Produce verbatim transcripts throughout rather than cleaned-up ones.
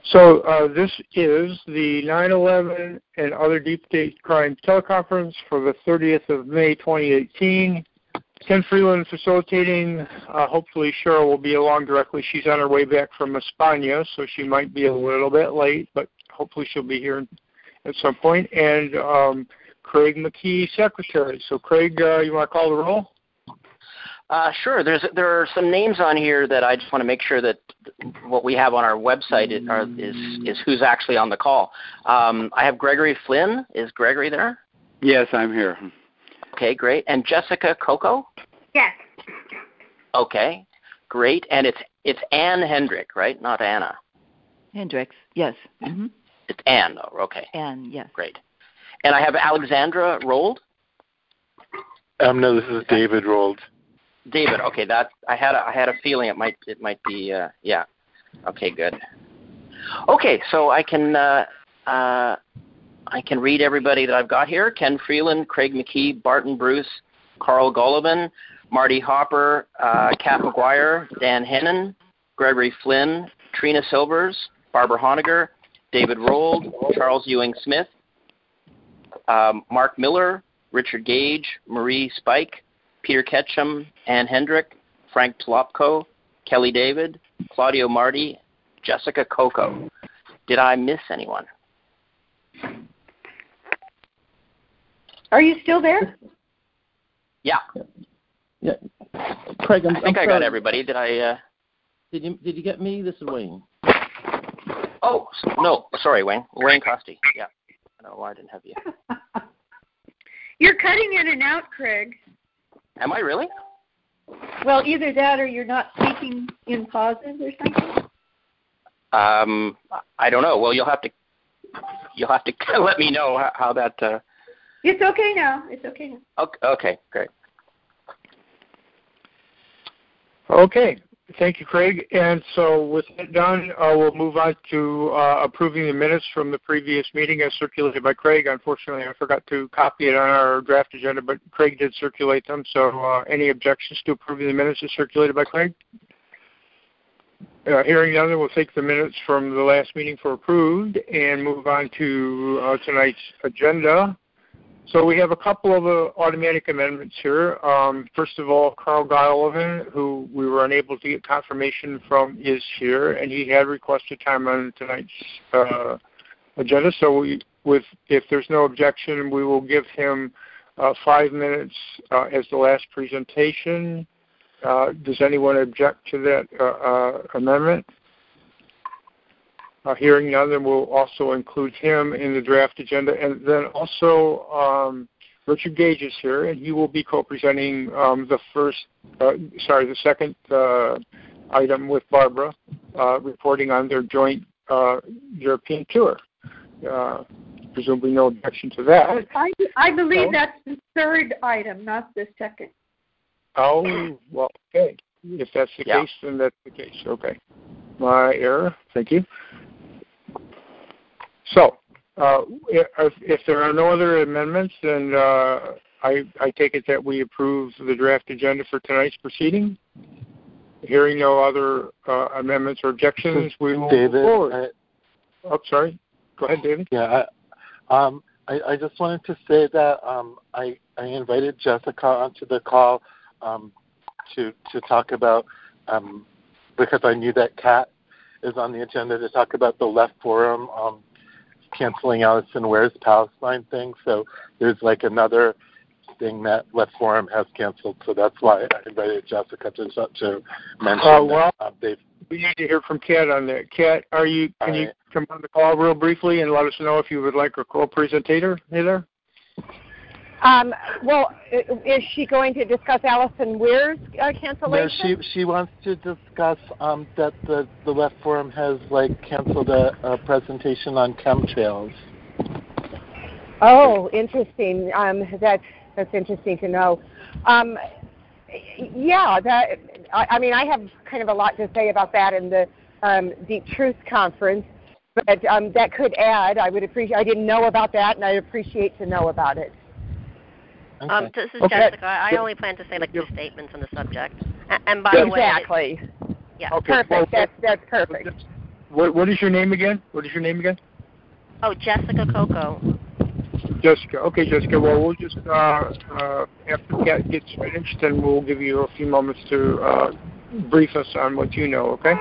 So uh, this is the nine eleven and other deep state crime teleconference for the thirtieth of May twenty eighteen. Ken Freeland facilitating. Uh, hopefully Cheryl will be along directly. She's on her way back from España, so she might be a little bit late, but hopefully she'll be here at some point. And um, Craig McKee, secretary. So Craig, uh, you want to call the roll? Uh, sure. There's there are some names on here that I just want to make sure that what we have on our website is are, is, is who's actually on the call. Um, I have Gregory Flynn. Is Gregory there? Yes, I'm here. Okay, great. And Jessica Coco? Yes. Okay, great. And it's it's Ann Hendrick, right? Not Anna. Hendricks, yes. Mm-hmm. It's Ann, though. Okay. Ann, yes. Great. And I have Alexandra Rold. Um, no, this is David Rold. David, okay, that I had a, I had a feeling it might it might be uh, yeah, okay, good. Okay, so I can uh, uh, I can read everybody that I've got here: Ken Freeland, Craig McKee, Barton Bruce, Carl Gullivan, Marty Hopper, uh, Kat McGuire, Dan Hennon, Gregory Flynn, Trina Silvers, Barbara Honegger, David Rold, Charles Ewing Smith, um, Mark Miller, Richard Gage, Marie Spike, Peter Ketchum, Ann Hendrick, Frank Tlopko, Kelly David, Claudio Marty, Jessica Coco. Did I miss anyone? Are you still there? Yeah. Yeah. Craig, I'm, I think I'm I sorry. got everybody. Did I? Uh... Did you Did you get me? This is Wayne. Oh, no. Sorry, Wayne. Wayne Costi. Yeah. I don't know why I didn't have you. You're cutting in and out, Craig. Am I really? Well, either that or you're not speaking in pauses or something. Um, I don't know. Well, you'll have to you'll have to let me know how, how that. Uh... It's okay now. It's okay now. Okay, okay, great. Okay. Thank you, Craig. And so with that done, uh, we'll move on to uh, approving the minutes from the previous meeting as circulated by Craig. Unfortunately, I forgot to copy it on our draft agenda, but Craig did circulate them. So uh, any objections to approving the minutes as circulated by Craig? Uh, hearing none, we'll take the minutes from the last meeting for approved and move on to uh, tonight's agenda. So we have a couple of uh, automatic amendments here. Um, first of all, Carl Gullivan, who we were unable to get confirmation from, is here, and he had requested time on tonight's uh, agenda. So we, with if there's no objection, we will give him uh, five minutes uh, as the last presentation. Uh, does anyone object to that uh, uh, amendment? Uh, hearing none, then we'll also include him in the draft agenda. And then also, um, Richard Gage is here, and he will be co-presenting um, the first, uh, sorry, the second uh, item with Barbara, uh, reporting on their joint uh, European tour. Uh, presumably no objection to that. I, I believe so, that's the third item, not the second. Oh, well, okay. If that's the yeah. case, then that's the case. Okay. My error. Thank you. So, uh, if, if there are no other amendments, then uh, I, I take it that we approve the draft agenda for tonight's proceeding. Hearing no other uh, amendments or objections, we will David, move forward. I, oh, sorry. Go ahead, David. Yeah, I, um, I, I just wanted to say that um, I, I invited Jessica onto the call um, to to talk about, um, because I knew that Kat is on the agenda to talk about the Left Forum um, canceling Allison Ware's Palestine thing. So there's like another thing that Left Forum has canceled. So that's why I invited Jessica to to mention uh, well, that. Uh, they've, we need to hear from Kat on that. Kat, are you? Can I, you come on the call real briefly and let us know if you would like a co-presentator? Hey there. Um, well, is she going to discuss Allison Weir's uh, cancellation? No, she she wants to discuss um, that the, the Left Forum has like canceled a, a presentation on chemtrails. Oh, interesting. Um, that's that's interesting to know. Um, yeah, that. I, I mean, I have kind of a lot to say about that in the um, Deep Truth Conference, but um, that could add. I would appreciate. I didn't know about that, and I'd appreciate to know about it. Okay. Um, this is Okay. Jessica. I only plan to say like two statements on the subject. And, and by the way, Exactly. yeah. Okay. Perfect. Well, That's that's perfect. what, what is your name again? What is your name again? Oh, Jessica Coco. Jessica. Okay, Jessica. Well, we'll just, uh, uh, after Kat gets finished, then we'll give you a few moments to uh, brief us on what you know, okay?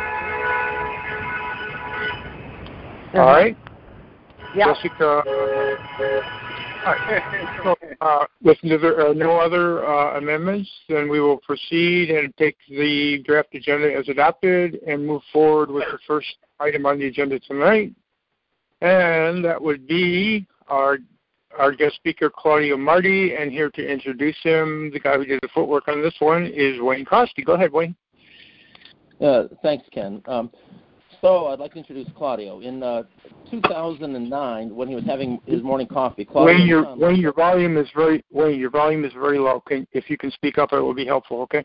Uh-huh. All right. Yeah. Jessica. All right. So, uh, with no, uh, no other uh, amendments, then we will proceed and take the draft agenda as adopted and move forward with the first item on the agenda tonight. And that would be our our guest speaker, Claudio Marti, and here to introduce him, the guy who did the footwork on this one, is Wayne Costi. Go ahead, Wayne. Uh, thanks, Ken. Um, so I'd like to introduce Claudio. In uh, two thousand nine, when he was having his morning coffee, Claudio... Wayne, your, Wayne, your volume is very Wayne, your volume is very low. Can, if you can speak up, it will be helpful, okay?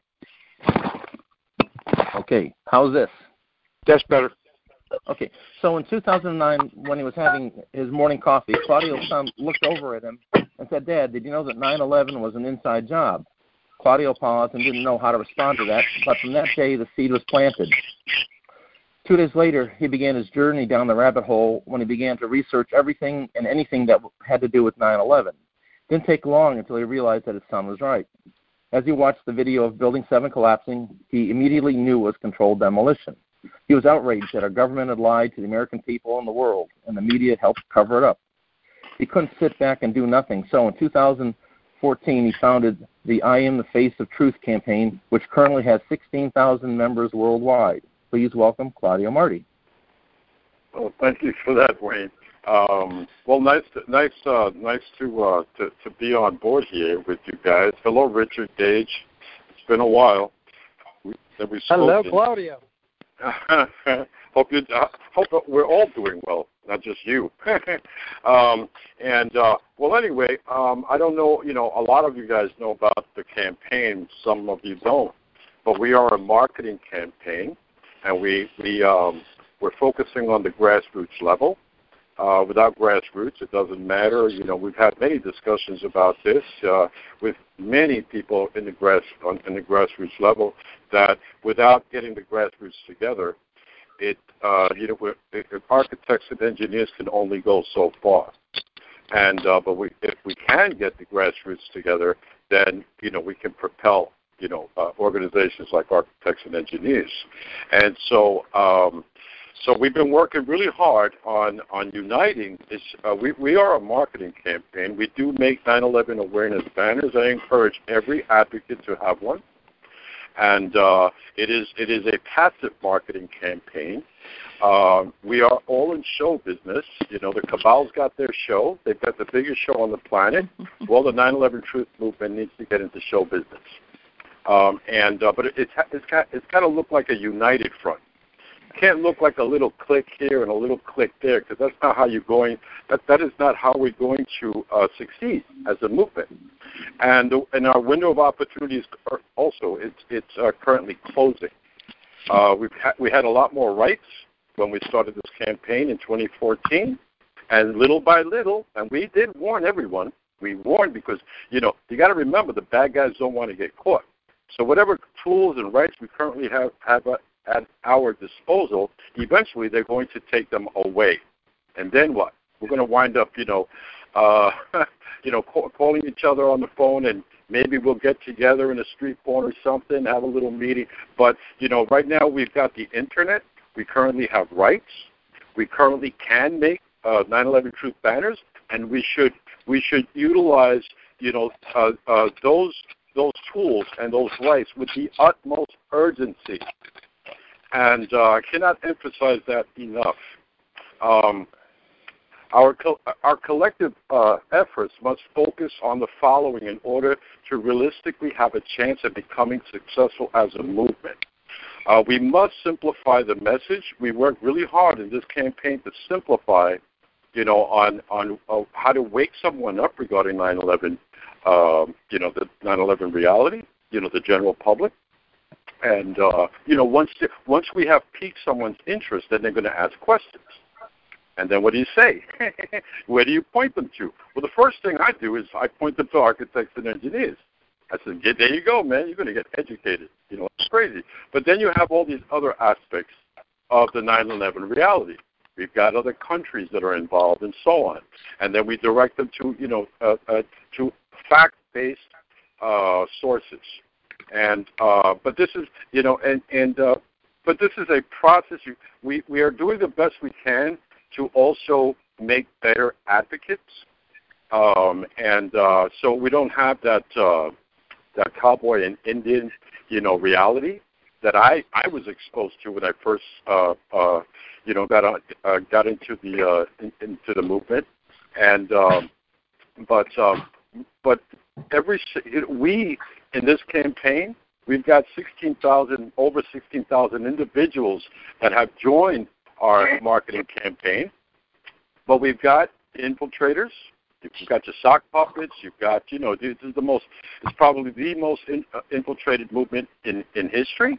Okay. How's this? That's better. Okay, so in two thousand nine, when he was having his morning coffee, Claudio's son looked over at him and said, "Dad, did you know that nine eleven was an inside job?" Claudio paused and didn't know how to respond to that, but from that day, the seed was planted. Two days later, he began his journey down the rabbit hole when he began to research everything and anything that had to do with nine eleven. It didn't take long until he realized that his son was right. As he watched the video of Building seven collapsing, he immediately knew it was controlled demolition. He was outraged that our government had lied to the American people and the world, and the media helped cover it up. He couldn't sit back and do nothing, so in two thousand fourteen he founded the I Am the Face of Truth campaign, which currently has sixteen thousand members worldwide. Please welcome Claudio Marti. Well, thank you for that, Wayne. Um, well, nice, to, nice, uh, nice to, uh, to to be on board here with you guys. Hello, Richard Gage. It's been a while. We, that we've Hello, spoken. Claudio. hope you. Uh, hope we're all doing well, not just you. um, and uh, well, anyway, um, I don't know. You know, a lot of you guys know about the campaign. Some of you don't. But we are a marketing campaign, and we we um, we're focusing on the grassroots level. Uh, without grassroots, it doesn't matter. You know, we've had many discussions about this uh, with many people in the grass on in the grassroots level. That without getting the grassroots together, it uh, you know, we're, it, architects and engineers can only go so far. And uh, but we, if we can get the grassroots together, then you know we can propel you know uh, organizations like architects and engineers. And so. Um, So we've been working really hard on, on uniting. This, uh, we, we are a marketing campaign. We do make nine eleven awareness banners. I encourage every advocate to have one. And uh, it is it is a passive marketing campaign. Uh, we are all in show business. You know, the Cabal's got their show. They've got the biggest show on the planet. Well, the nine eleven Truth Movement needs to get into show business. Um, and uh, but it, it's it's got it's got to look like a united front. It can't look like a little click here and a little click there, because that's not how you're going. That that is not how we're going to uh, succeed as a movement. And and our window of opportunities are also it's it's uh, currently closing. Uh, we've ha- we had a lot more rights when we started this campaign in twenty fourteen, and little by little, and we did warn everyone. We warned because you know you got to remember the bad guys don't want to get caught. So whatever tools and rights we currently have have uh, at our disposal, eventually they're going to take them away. And then what? We're going to wind up, you know, uh, you know, call, calling each other on the phone, and maybe we'll get together in a street corner or something, have a little meeting. But, you know, right now we've got the Internet. We currently have rights. We currently can make uh, nine eleven Truth banners, and we should we should utilize, you know, uh, uh, those those tools and those rights with the utmost urgency. And uh, I cannot emphasize that enough. Um, our co- our collective uh, efforts must focus on the following in order to realistically have a chance at becoming successful as a movement. Uh, we must simplify the message. We work really hard in this campaign to simplify, you know, on on uh, how to wake someone up regarding nine eleven, um, you know, the nine eleven reality, you know, the general public. And, uh, you know, once once we have piqued someone's interest, then they're going to ask questions. And then what do you say? Where do you point them to? Well, the first thing I do is I point them to architects and engineers. I said, yeah, there you go, man. You're going to get educated. You know, it's crazy. But then you have all these other aspects of the nine eleven reality. We've got other countries that are involved and so on. And then we direct them to, you know, uh, uh, to fact-based uh, sources. And uh, but this is, you know, and, and uh, but this is a process. We, we are doing the best we can to also make better advocates. Um, and uh, so we don't have that uh, that cowboy and Indian, you know, reality that I, I was exposed to when I first, uh, uh, you know, got on, uh, got into the uh, in, into the movement. And um, but um, but every we in this campaign, we've got sixteen thousand over sixteen thousand individuals that have joined our marketing campaign. But we've got infiltrators. You've got your sock puppets. You've got, you know, this is the most, it's probably the most in, uh, infiltrated movement in, in history.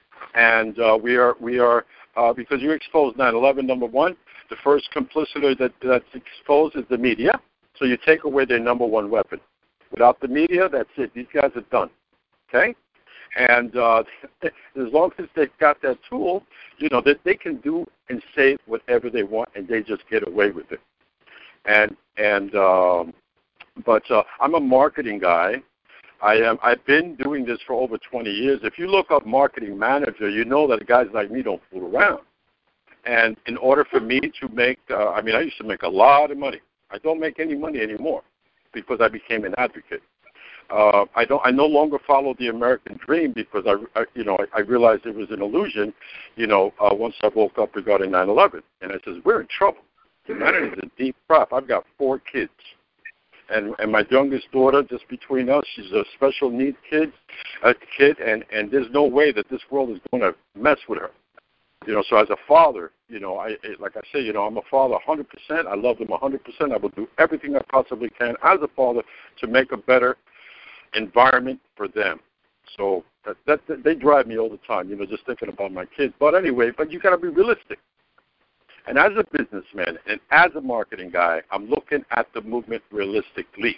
And uh, we are, we are uh, because you exposed nine eleven, number one, the first complicity that, that's exposed is the media. So you take away their number one weapon. Without the media, that's it. These guys are done. Okay? And uh, as long as they've got that tool, you know, that they can do and say whatever they want, and they just get away with it. And and um, but uh, I'm a marketing guy. I am. I've been doing this for over twenty years. If you look up marketing manager, you know that guys like me don't fool around. And in order for me to make, uh, I mean, I used to make a lot of money. I don't make any money anymore because I became an advocate. Uh, I don't. I no longer follow the American dream because I, I you know, I, I realized it was an illusion. You know, uh, once I woke up regarding nine eleven, and I says we're in trouble. Humanity is in deep crap. I've got four kids, and and my youngest daughter, just between us, she's a special needs kid, a kid, and and there's no way that this world is going to mess with her. You know, so as a father, you know, I like I say, you know, I'm a father one hundred percent. I love them one hundred percent. I will do everything I possibly can as a father to make a better environment for them. So that, that, that they drive me all the time, you know, just thinking about my kids. But anyway, but you got to be realistic. And as a businessman and as a marketing guy, I'm looking at the movement realistically.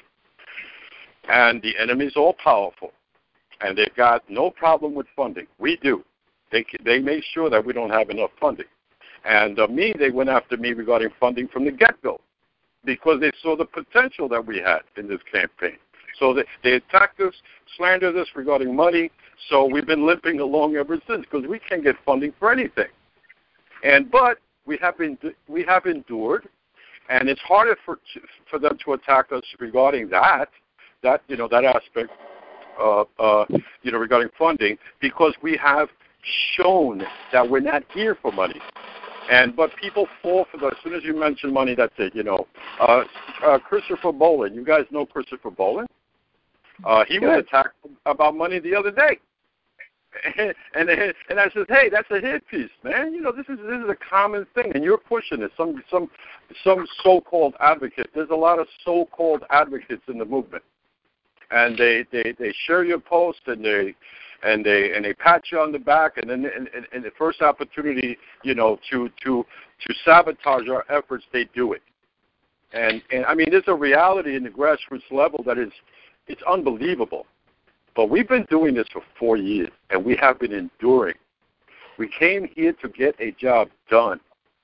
And the enemy's all powerful, and they've got no problem with funding. We do. They they make sure that we don't have enough funding. And uh, me, they went after me regarding funding from the get-go because they saw the potential that we had in this campaign. So they, they attacked us, slandered us regarding money. So we've been limping along ever since because we can't get funding for anything. And but we have been we have endured, and it's harder for for them to attack us regarding that that you know that aspect, uh, uh, you know regarding funding because we have shown that we're not here for money. And but people fall for that. As soon as you mention money, that's it. You know, uh, uh, Christopher Bolin. You guys know Christopher Bolin? Uh, he was attacked about money the other day. And, and and I said, hey, that's a hit piece, man. You know, this is this is a common thing, and you're pushing it. Some some some so-called advocates. There's a lot of so-called advocates in the movement, and they, they, they share your post and they and they and they pat you on the back, and then and, and, and the first opportunity, you know, to to to sabotage our efforts, they do it. And and I mean, there's a reality in the grassroots level that is it's unbelievable. But we've been doing this for four years, and we have been enduring. We came here to get a job done,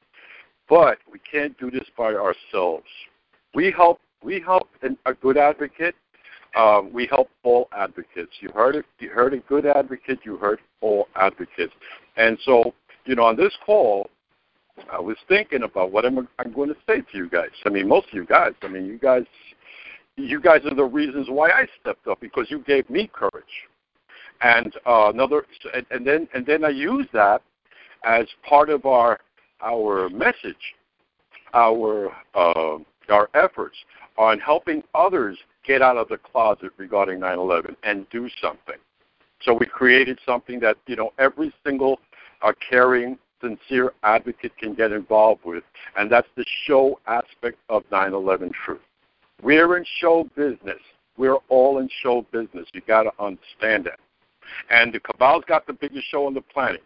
but we can't do this by ourselves. We help. We help a good advocate. Um, we help all advocates. You heard it. You heard a good advocate. You heard all advocates. And so, you know, on this call, I was thinking about what I'm, I'm going to say to you guys. I mean, most of you guys. I mean, you guys. You guys are the reasons why I stepped up because you gave me courage, and uh, another, and, and then and then I use that as part of our our message, our uh, our efforts on helping others get out of the closet regarding nine eleven and do something. So we created something that you know every single uh, caring, sincere advocate can get involved with, and that's the show aspect of nine eleven Truth. We're in show business. We're all in show business. You got to understand that. And the Cabal's got the biggest show on the planet.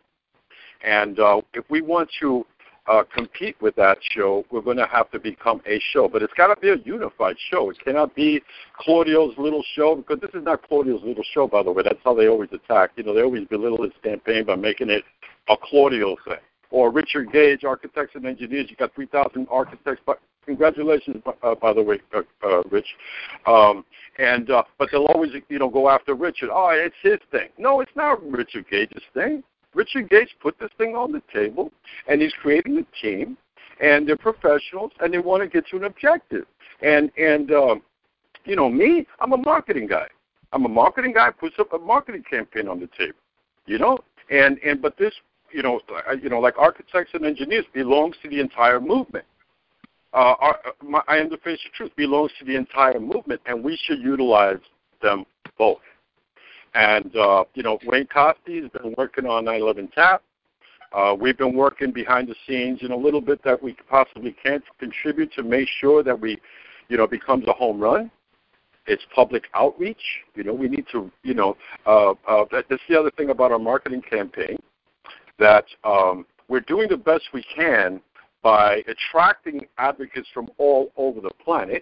And uh, if we want to uh, compete with that show, we're going to have to become a show. But it's got to be a unified show. It cannot be Claudio's little show, because this is not Claudio's little show, by the way. That's how they always attack. You know, they always belittle this campaign by making it a Claudio thing. or Richard Gage, Architects and Engineers. You got three thousand architects, but congratulations, uh, by the way, uh, uh, Rich. Um, and uh, but they'll always, you know, go after Richard. Oh, it's his thing. No, it's not Richard Gage's thing. Richard Gage put this thing on the table, and he's creating a team, and they're professionals, and they want to get to an objective. And and um, you know, me, I'm a marketing guy. I'm a marketing guy. Puts up a marketing campaign on the table. You know, and and but this, you know, you know, like Architects and Engineers belongs to the entire movement. Uh, our, my, I Am the Face of Truth belongs to the entire movement, and we should utilize them both. And, uh, you know, Wayne Costi has been working on nine eleven TAP. Uh, we've been working behind the scenes in a little bit that we possibly can contribute to make sure that we, you know, becomes a home run. It's public outreach. You know, we need to, you know, uh, uh, that, that's the other thing about our marketing campaign, that um, we're doing the best we can by attracting advocates from all over the planet,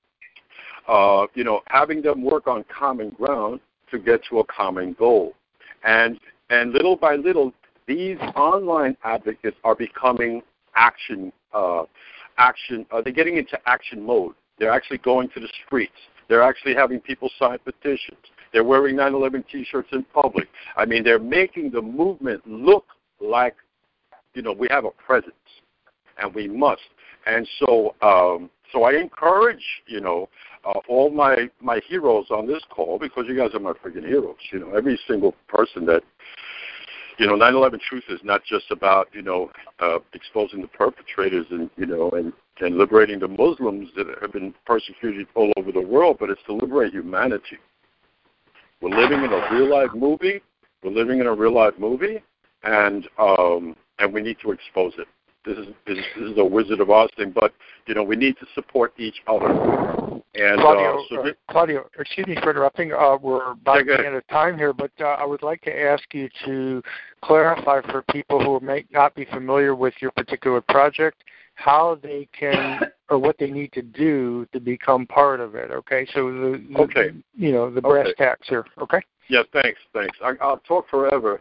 uh, you know, having them work on common ground to get to a common goal. And and little by little, these online advocates are becoming action, uh, action, uh, they're getting into action mode. They're actually going to the streets. They're actually having people sign petitions. They're wearing nine eleven T-shirts in public. I mean, they're making the movement look like, you know, we have a presence, and we must. And so um, so I encourage, you know, uh, all my, my heroes on this call, because you guys are my freaking heroes, you know, every single person that, you know, nine eleven Truth is not just about, you know, uh, exposing the perpetrators and, you know, and, and liberating the Muslims that have been persecuted all over the world, but it's to liberate humanity. We're living in a real-life movie. We're living in a real-life movie, and um, and we need to expose it. This is, this is this is a Wizard of Oz thing, but, you know, we need to support each other. And Claudio, uh, so uh, Claudio, excuse me for interrupting. Uh, we're about yeah, to end of time here, but uh, I would like to ask you to clarify for people who may not be familiar with your particular project how they can or what they need to do to become part of it. Okay, so the, the okay, you know the brass okay. tacks here. Okay. Yeah, thanks, thanks. I, I'll talk forever.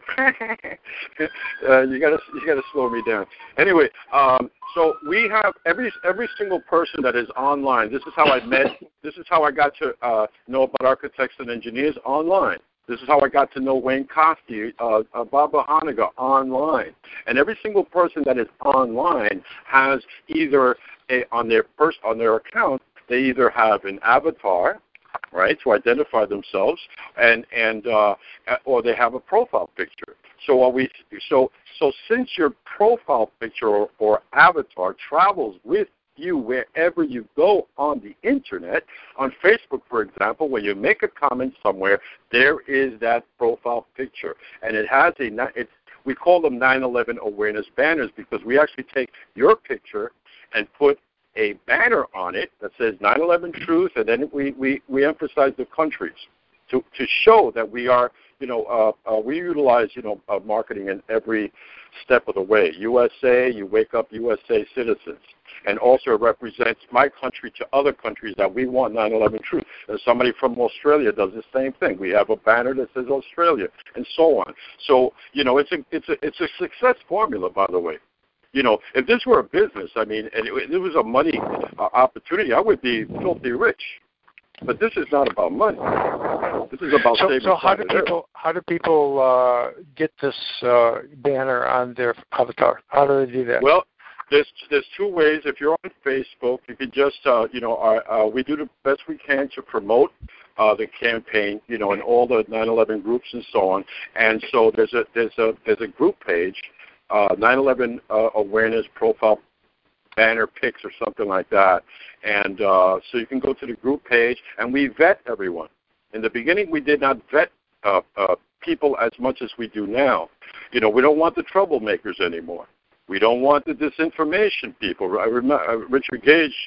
uh, you gotta, you gotta slow me down. Anyway, um, so we have every every single person that is online. This is how I met. This is how I got to uh, know about Architects and Engineers online. This is how I got to know Wayne Costi, uh, uh, Baba Haniga online. And every single person that is online has either a, on their first on their account, they either have an avatar, right, to identify themselves, and and uh, or they have a profile picture. So what we so so since your profile picture or, or avatar travels with you wherever you go on the internet, on Facebook, for example, when you make a comment somewhere, there is that profile picture, and it has a it's we call them nine eleven awareness banners because we actually take your picture and put a banner on it that says nine eleven Truth, and then we, we, we emphasize the countries to, to show that we are, you know, uh, uh, we utilize, you know, uh, marketing in every step of the way. U S A, you wake up U S A citizens, and also it represents my country to other countries that we want nine eleven Truth. And somebody from Australia does the same thing. We have a banner that says Australia, and so on. So, you know, it's a, it's a, it's a success formula, by the way. You know, if this were a business, I mean, and it, it was a money uh, opportunity, I would be filthy rich. But this is not about money. This is about so, saving so how do planet people Earth. how do people uh, get this uh, banner on their avatar? How do they do that? Well, there's there's two ways. If you're on Facebook, you can just uh, you know our, uh, we do the best we can to promote uh, the campaign, you know, in all the nine eleven groups and so on. And so there's a there's a there's a group page. Uh, nine eleven uh, awareness profile banner pics or something like that. And uh, so you can go to the group page, and we vet everyone. In the beginning, we did not vet uh, uh, people as much as we do now. You know, we don't want the troublemakers anymore. We don't want the disinformation people. I remember uh, Richard Gage,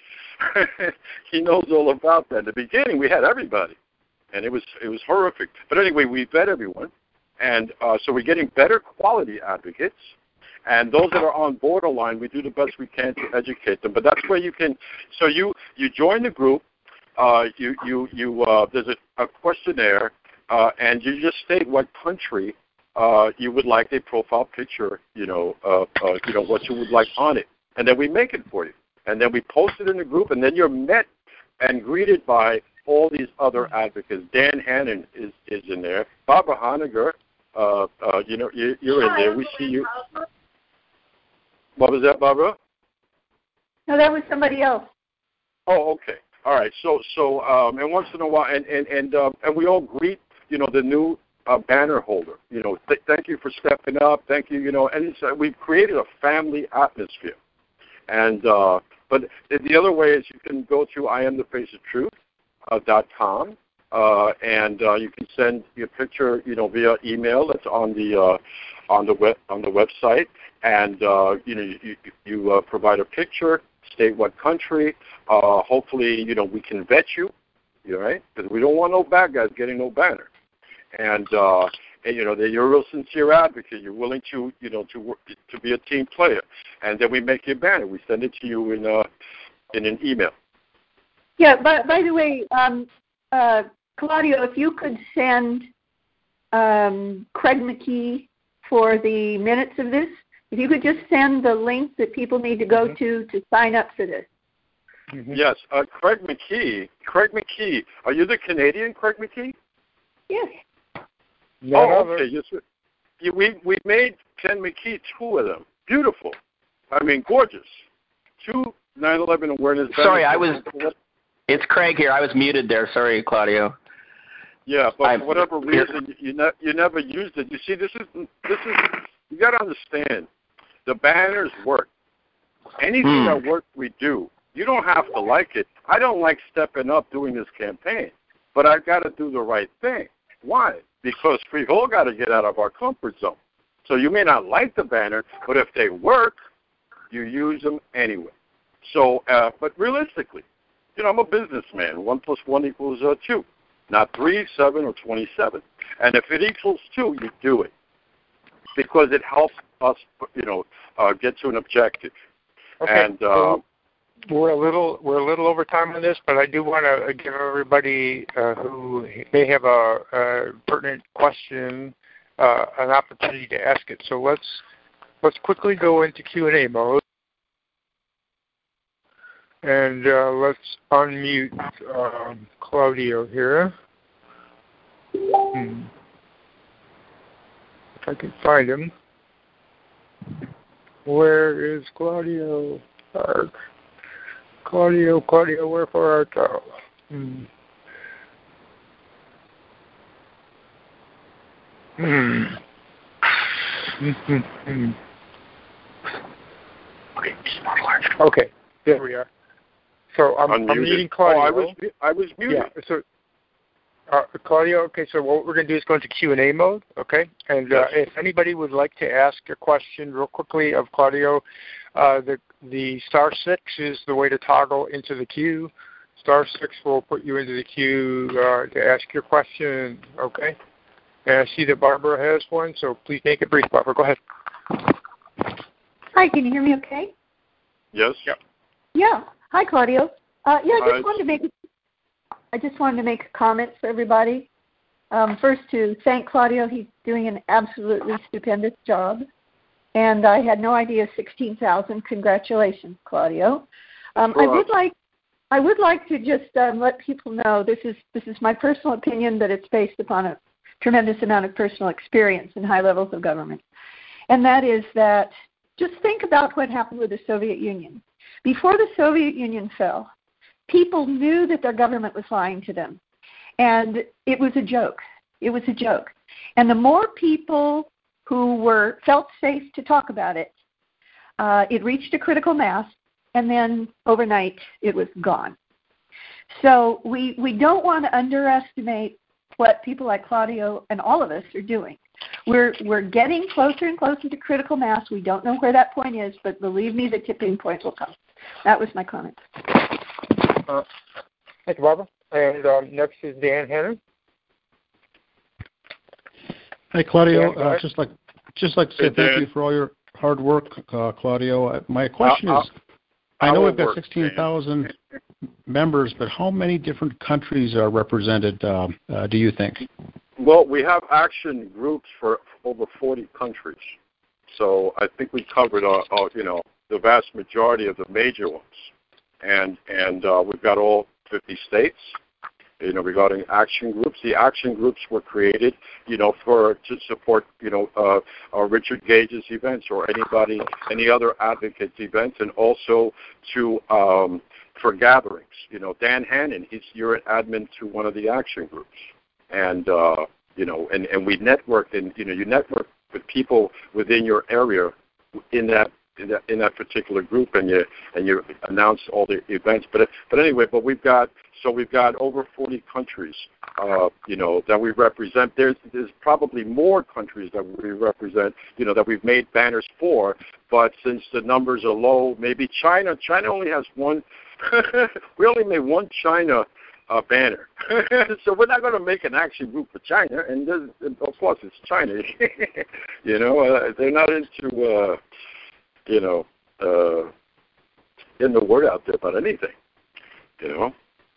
he knows all about that. In the beginning, we had everybody, and it was it was horrific. But anyway, we vet everyone, and uh, so we're getting better quality advocates. And those that are on borderline, we do the best we can to educate them. But that's where you can. So you, you join the group. Uh, you you you. Uh, there's a, a questionnaire, uh, and you just state what country uh, you would like a profile picture, you know, uh, uh, you know, what you would like on it. And then we make it for you. And then we post it in the group, and then you're met and greeted by all these other advocates. Dan Hannon is, is in there. Barbara Honegger, uh, uh, you know, you, you're in there. We see you. What was that, Barbara? No, that was somebody else. Oh, okay. All right. So, so, um, and once in a while, and and and, um, and we all greet, you know, the new uh, banner holder. You know, th- thank you for stepping up. Thank you. You know, and it's, uh, we've created a family atmosphere. And uh, but the other way is you can go to I am the face of truth uh, dot com, uh, and uh, you can send your picture, you know, via email. That's on the uh, on the web on the website, and uh, you know, you, you uh, provide a picture, state what country. Uh, hopefully, you know, we can vet you, you know, right? Because we don't want no bad guys getting no banner. And, uh, and you know, that you're a real sincere advocate. You're willing to, you know, to work, to be a team player. And then we make your banner. We send it to you in uh, in an email. Yeah. By by the way, um, uh, Claudio, if you could send um, Craig McKee for the minutes of this, if you could just send the link that people need to go mm-hmm. to to sign up for this. Mm-hmm. Yes, uh, Craig McKee. Craig McKee. Are you the Canadian Craig McKee? Yes. No, oh, okay. Yes, we we made Ken McKee two of them. Beautiful. I mean, gorgeous. Two nine eleven awareness. Sorry, I was. It's Craig here. I was muted there. Sorry, Claudio. Yeah, but I'm, for whatever reason, you you, ne- you never used it. You see, this is this is. You got to understand, the banners work. Anything hmm. that works, we do. You don't have to like it. I don't like stepping up doing this campaign, but I've got to do the right thing. Why? Because we all got to get out of our comfort zone. So you may not like the banner, but if they work, you use them anyway. So, uh, but realistically, you know, I'm a businessman. One plus one equals uh, two, not three, seven, or twenty-seven. And if it equals two, you do it because it helps us, you know, uh, get to an objective. Okay. And uh, we're a little we're a little over time on this, but I do want to give everybody uh, who may have a, a pertinent question uh, an opportunity to ask it. So let's let's quickly go into Q and A mode, and uh, let's unmute um, Claudio here. Hmm. If I can find him. Where is Claudio? Arg. Claudio, Claudio, wherefore art thou? Hmm. Hmm. Hmm. Okay, there we are. So I'm, I'm muting Claudio. Oh, I was I was muted. Yeah. So uh, Claudio. Okay. So what we're going to do is go into Q and A mode. Okay. And uh, if anybody would like to ask a question real quickly of Claudio, uh, the the star six is the way to toggle into the queue. Star six will put you into the queue uh, to ask your question. Okay. And I see that Barbara has one, so please make it brief, Barbara. Go ahead. Hi. Can you hear me? Okay. Yes. Yeah. Yeah. Hi, Claudio. Uh, yeah, I just Hi. wanted to make I just wanted to make a comment for everybody. Um, first, to thank Claudio. He's doing an absolutely stupendous job. And I had no idea sixteen thousand. Congratulations, Claudio. Um, I would like I would like to just um, let people know this is this is my personal opinion, but it's based upon a tremendous amount of personal experience in high levels of government. And that is that just think about what happened with the Soviet Union. Before the Soviet Union fell, people knew that their government was lying to them. And it was a joke. It was a joke. And the more people who were felt safe to talk about it, uh, it reached a critical mass, and then overnight it was gone. So we, we don't want to underestimate what people like Claudio and all of us are doing. We're we're getting closer and closer to critical mass. We don't know where that point is, but believe me, the tipping point will come. That was my comment. Uh, thank you, Barbara. And um, next is Dan Hannon. Hi, Claudio. Dan, uh, just like just like to say hey, thank Dan. you for all your hard work, uh, Claudio. My question I'll, is, I know I'll we've got work, sixteen thousand members, but how many different countries are represented, uh, uh, do you think? Well, we have action groups for over forty countries. So I think we covered, uh, uh, you know, the vast majority of the major ones. And and uh, we've got all fifty states, you know, regarding action groups. The action groups were created, you know, for to support, you know, uh, uh, Richard Gage's events or anybody, any other advocates' events, and also to um, for gatherings. You know, Dan Hannon, he's you're an admin to one of the action groups, and uh, you know, and, and we networked, and you know, you network with people within your area in that. In that, in that particular group, and you and you announce all the events. But but anyway, but we've got so we've got over forty countries, uh, you know, that we represent. There's there's probably more countries that we represent, you know, that we've made banners for. But since the numbers are low, maybe China. China only has one. We only made one China uh, banner, so we're not going to make an action group for China. And, and of course, it's China. You know, uh, they're not into. Uh, you know, uh, getting the word out there about anything, you know.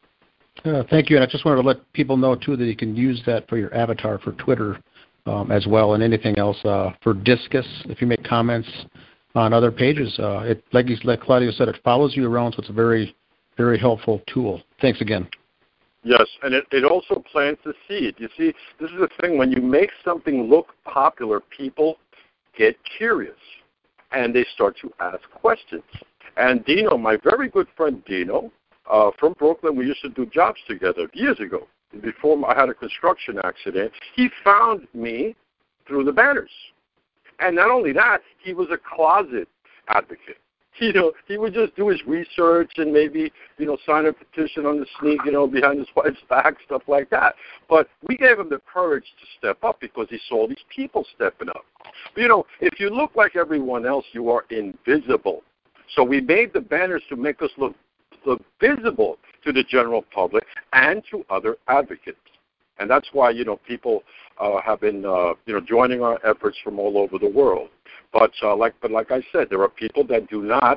Uh, thank you, and I just wanted to let people know, too, that you can use that for your avatar for Twitter um, as well, and anything else. Uh, for Discus, if you make comments on other pages, uh, it, like, like Claudio said, it follows you around, so it's a very, very helpful tool. Thanks again. Yes, and it, it also plants the seed. You see, this is the thing. When you make something look popular, people get curious. And they start to ask questions. And Dino, my very good friend Dino, uh, from Brooklyn, we used to do jobs together years ago. Before I had a construction accident, he found me through the banners. And not only that, he was a closet advocate. You know, he would just do his research and maybe, you know, sign a petition on the sneak, you know, behind his wife's back, stuff like that. But we gave him the courage to step up because he saw these people stepping up. You know, if you look like everyone else, you are invisible. So we made the banners to make us look, look visible to the general public and to other advocates. And that's why, you know, people uh, have been, uh, you know, joining our efforts from all over the world. But uh, like, but like I said, there are people that do not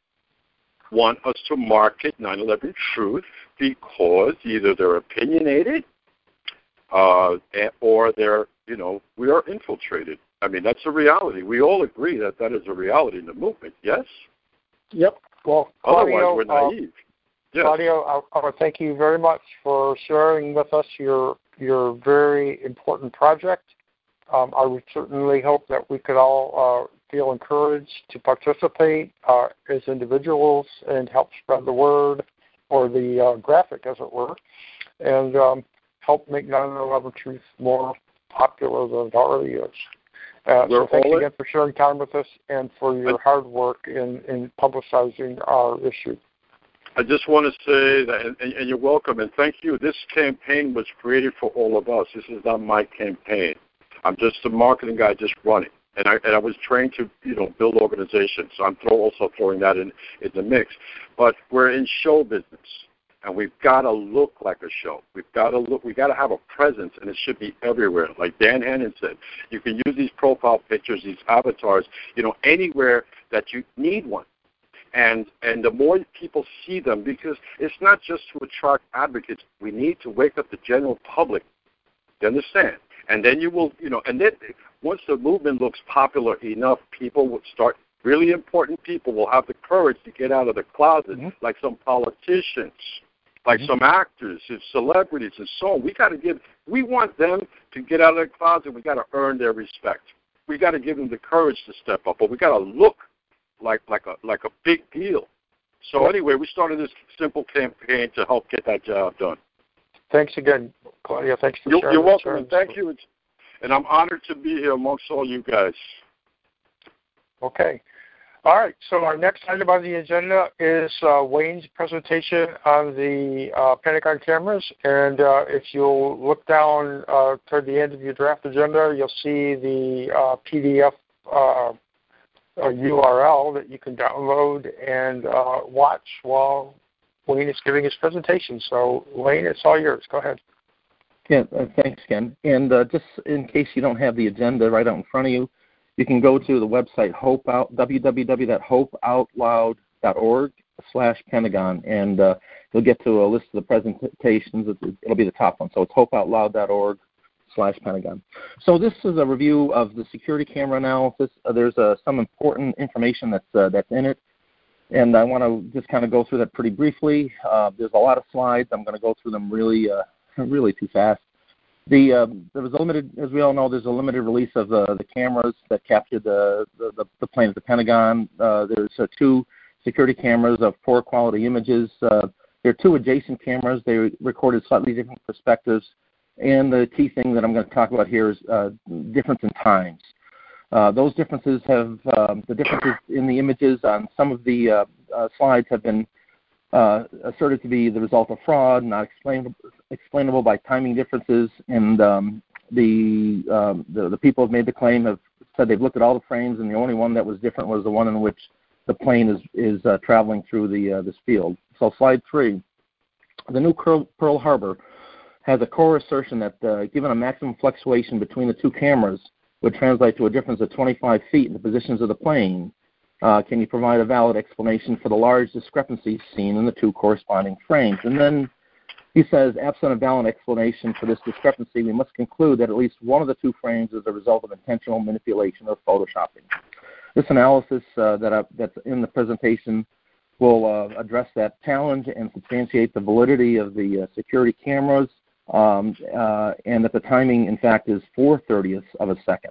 want us to market nine eleven Truth because either they're opinionated uh, or they're, you know, we are infiltrated. I mean, that's a reality. We all agree that that is a reality in the movement, yes? Yep. Well, Claudio, otherwise, we're naive. Uh, yes. Claudio, I, I want to thank you very much for sharing with us your your very important project. Um, I would certainly hope that we could all uh, feel encouraged to participate uh, as individuals and help spread the word, or the uh, graphic, as it were, and um, help make nine eleven Truth more popular than it already is. Uh, so thanks again for sharing time with us and for your hard work in, in publicizing our issue. I just want to say that, and, and you're welcome, and thank you. This campaign was created for all of us. This is not my campaign. I'm just a marketing guy just running. And I, and I was trained to, you know, build organizations. So I'm throw, also throwing that in, in the mix. But we're in show business, and we've got to look like a show. We've got to look. We've got to have a presence, and it should be everywhere. Like Dan Hannon said, you can use these profile pictures, these avatars, you know, anywhere that you need one. And and the more people see them, because it's not just to attract advocates. We need to wake up the general public. You understand? And then you will, you know, and then once the movement looks popular enough, people will start, really important people will have the courage to get out of the closet, mm-hmm. like some politicians, like mm-hmm. some actors and celebrities and so on. We got to give, we want them to get out of the closet. We got to earn their respect. We got to give them the courage to step up, but we got to look like like a like a big deal. So anyway, we started this simple campaign to help get that job done. Thanks again, Claudia. Thanks for you're, sharing. You're welcome, and thank you. And I'm honored to be here amongst all you guys. Okay. All right. So our next item on the agenda is uh, Wayne's presentation on the uh, Pentagon cameras. And uh, if you'll look down uh, toward the end of your draft agenda, you'll see the uh, P D F uh, uh, U R L that you can download and uh, watch while Wayne is giving his presentation. So, Wayne, it's all yours. Go ahead. Yeah, uh, thanks, Ken. And uh, just in case you don't have the agenda right out in front of you, you can go to the website Hope Out w w w dot hope out loud dot org slash Pentagon, and uh, you'll get to a list of the presentations. It'll be the top one. So it's hope out loud dot org slash Pentagon. So this is a review of the security camera analysis. Uh, there's uh, some important information that's uh, that's in it, and I want to just kind of go through that pretty briefly. Uh, there's a lot of slides. I'm going to go through them really, uh, really too fast. The uh, there was a limited, as we all know, there's a limited release of uh, the cameras that captured the the, the plane at the Pentagon. Uh, there's uh, two security cameras of poor quality images. Uh, there are two adjacent cameras. They recorded slightly different perspectives. And the key thing that I'm going to talk about here is uh, difference in times. Uh, those differences have, um, the differences in the images on some of the uh, uh, slides have been uh, asserted to be the result of fraud, not explainable, explainable by timing differences, and um, the, um, the the people who have made the claim have said they've looked at all the frames, and the only one that was different was the one in which the plane is, is uh, traveling through the uh, this field. So slide three, the new Pearl Harbor has a core assertion that uh, given a maximum fluctuation between the two cameras would translate to a difference of twenty-five feet in the positions of the plane. Uh, can you provide a valid explanation for the large discrepancies seen in the two corresponding frames? And then he says, absent a valid explanation for this discrepancy, we must conclude that at least one of the two frames is a result of intentional manipulation or photoshopping. This analysis uh, that I, that's in the presentation will uh, address that challenge and substantiate the validity of the uh, security cameras. Um, uh, and that the timing, in fact, is four thirtieths of a second.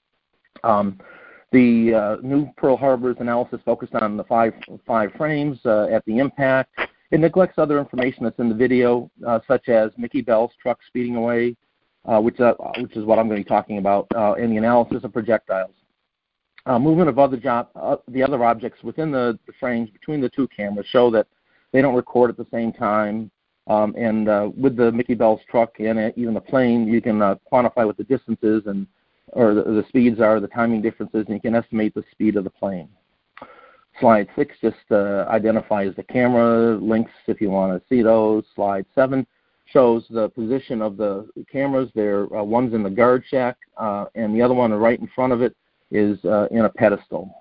Um, the uh, new Pearl Harbor's analysis focused on the five five frames uh, at the impact. It neglects other information that's in the video, uh, such as Mickey Bell's truck speeding away, uh, which uh, which is what I'm going to be talking about, uh, and the analysis of projectiles. Uh, movement of other job, uh, the other objects within the, the frames between the two cameras show that they don't record at the same time. Um, and uh, with the Mickey Bell's truck and uh, even the plane, you can uh, quantify what the distances and or the, the speeds are, the timing differences, and you can estimate the speed of the plane. Slide six just uh, identifies the camera links if you want to see those. Slide seven shows the position of the cameras. There, uh, one's in the guard shack, uh, and the other one right in front of it is uh, in a pedestal.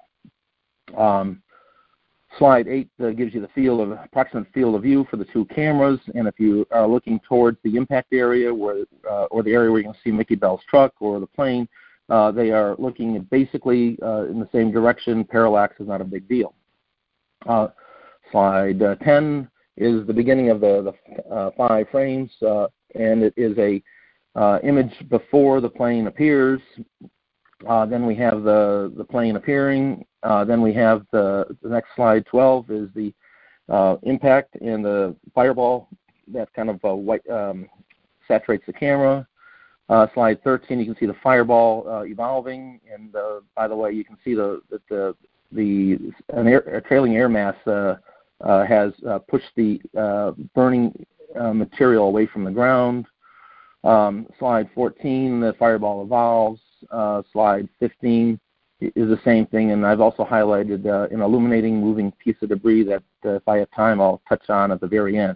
Um, Slide eight uh, gives you the field of approximate field of view for the two cameras, and if you are looking towards the impact area, where uh, or the area where you can see Mickey Bell's truck or the plane, uh, they are looking basically uh, in the same direction. Parallax is not a big deal. Uh, slide uh, ten is the beginning of the, the uh, five frames, uh, and it is a uh, image before the plane appears. Uh, then we have the, the plane appearing. Uh, then we have the, the next slide, twelve, is the uh, impact and the fireball that kind of uh, white um, saturates the camera. Uh, slide thirteen, you can see the fireball uh, evolving, and uh, by the way, you can see the the the, the an air, a trailing air mass uh, uh, has uh, pushed the uh, burning uh, material away from the ground. Um, slide fourteen, the fireball evolves. Uh, slide fifteen is the same thing, and I've also highlighted uh, an illuminating moving piece of debris that, uh, if I have time, I'll touch on at the very end.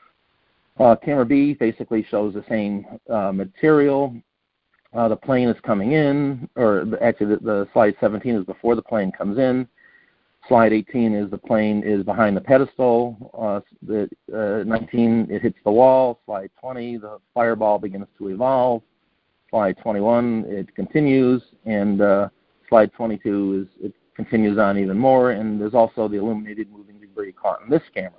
Uh, camera B basically shows the same uh, material. Uh, the plane is coming in, or actually the, the slide seventeen is before the plane comes in. Slide eighteen is the plane is behind the pedestal. Uh, the, uh, nineteen, it hits the wall. Slide twenty, the fireball begins to evolve. Slide twenty-one, it continues, and uh, slide twenty-two is it continues on even more, and there's also the illuminated moving debris caught in this camera.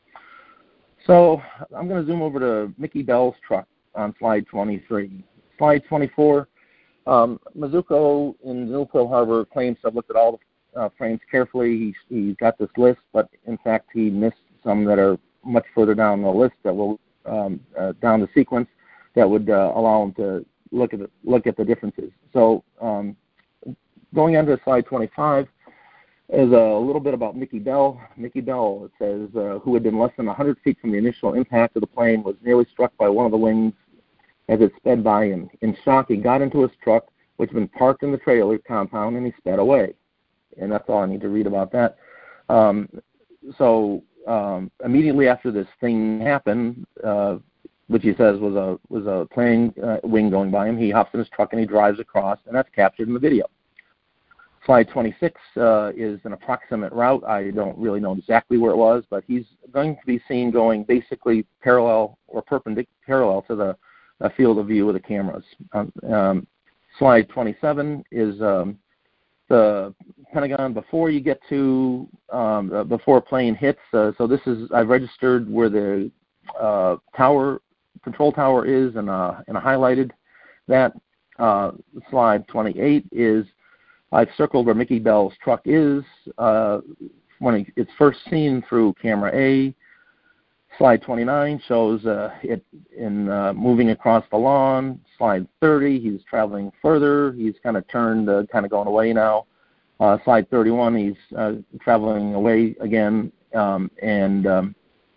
So I'm going to zoom over to Mickey Bell's truck on slide twenty-three. Slide twenty-four, um, Mizuko in New Pearl Harbor claims to have looked at all the uh, frames carefully. He, he got this list, but in fact he missed some that are much further down the list that will um, uh, down the sequence that would uh, allow him to look at the, look at the differences. So um, going on to slide twenty-five is a little bit about Mickey Bell. Mickey Bell, it says, uh, who had been less than one hundred feet from the initial impact of the plane, was nearly struck by one of the wings as it sped by him. In shock, he got into his truck, which had been parked in the trailer compound, and he sped away. And that's all I need to read about that. Um, so um, immediately after this thing happened, uh, which he says was a was a plane uh, wing going by him, he hops in his truck and he drives across, and that's captured in the video. Slide twenty-six uh, is an approximate route. I don't really know exactly where it was, but he's going to be seen going basically parallel or perpendicular parallel to the a field of view of the cameras. Um, um, slide twenty-seven is um, the Pentagon before you get to um, uh, before a plane hits. Uh, so this is I've registered where the uh, tower control tower is, and uh, and I highlighted that. Uh, slide twenty-eight is I've circled where Mickey Bell's truck is uh, when it's first seen through camera A. Slide twenty-nine shows uh, it in uh, moving across the lawn. Slide thirty, he's traveling further. He's kind of turned, uh, kind of going away now. Uh, slide thirty-one, he's uh, traveling away again. Um, and um,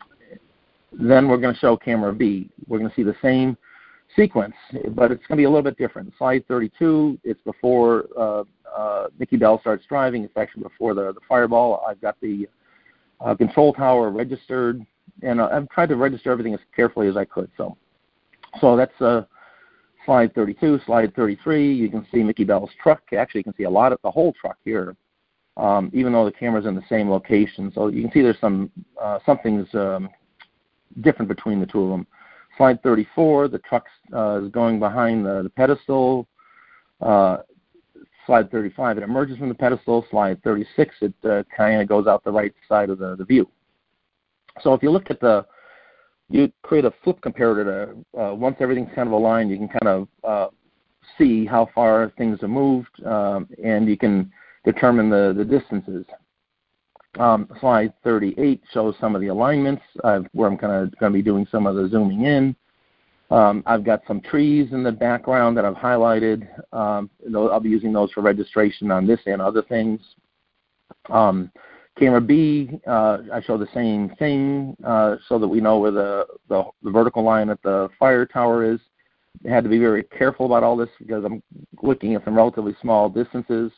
then we're going to show camera B. We're going to see the same sequence, but it's going to be a little bit different. Slide thirty-two, it's before uh, uh, Mickey Bell starts driving. It's actually before the, the fireball. I've got the uh, control tower registered, and uh, I've tried to register everything as carefully as I could. So, so that's uh, slide thirty-two. Slide thirty-three, you can see Mickey Bell's truck. Actually, you can see a lot of the whole truck here, um, even though the camera's in the same location. So you can see there's some uh, something's um, different between the two of them. Slide thirty-four, the truck uh, is going behind the, the pedestal. Uh, slide thirty-five, it emerges from the pedestal. Slide thirty-six, it uh, kind of goes out the right side of the, the view. So if you look at the, you create a flip comparator to, uh, once everything's kind of aligned, you can kind of uh, see how far things have moved, um, and you can determine the, the distances. Um, slide thirty-eight shows some of the alignments uh, where I'm kind of going to be doing some of the zooming in. Um, I've got some trees in the background that I've highlighted. Um, I'll be using those for registration on this and other things. Um, camera B, uh, I show the same thing uh, so that we know where the, the, the vertical line at the fire tower is. I had to be very careful about all this because I'm looking at some relatively small distances.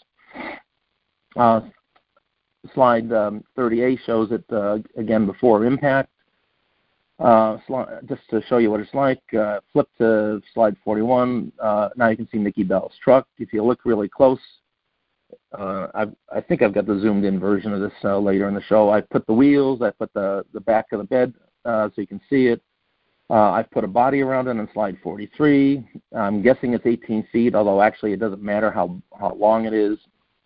Uh, Slide um, thirty-eight shows it, uh, again, before impact. Uh, sli- just to show you what it's like, uh, flip to slide forty-one. Uh, now you can see Mickey Bell's truck. If you look really close, uh, I've, I think I've got the zoomed-in version of this uh, later in the show. I put the wheels, I put the, the back of the bed uh, so you can see it. Uh, I've put a body around it on slide forty-three. I'm guessing it's eighteen feet, although actually it doesn't matter how, how long it is.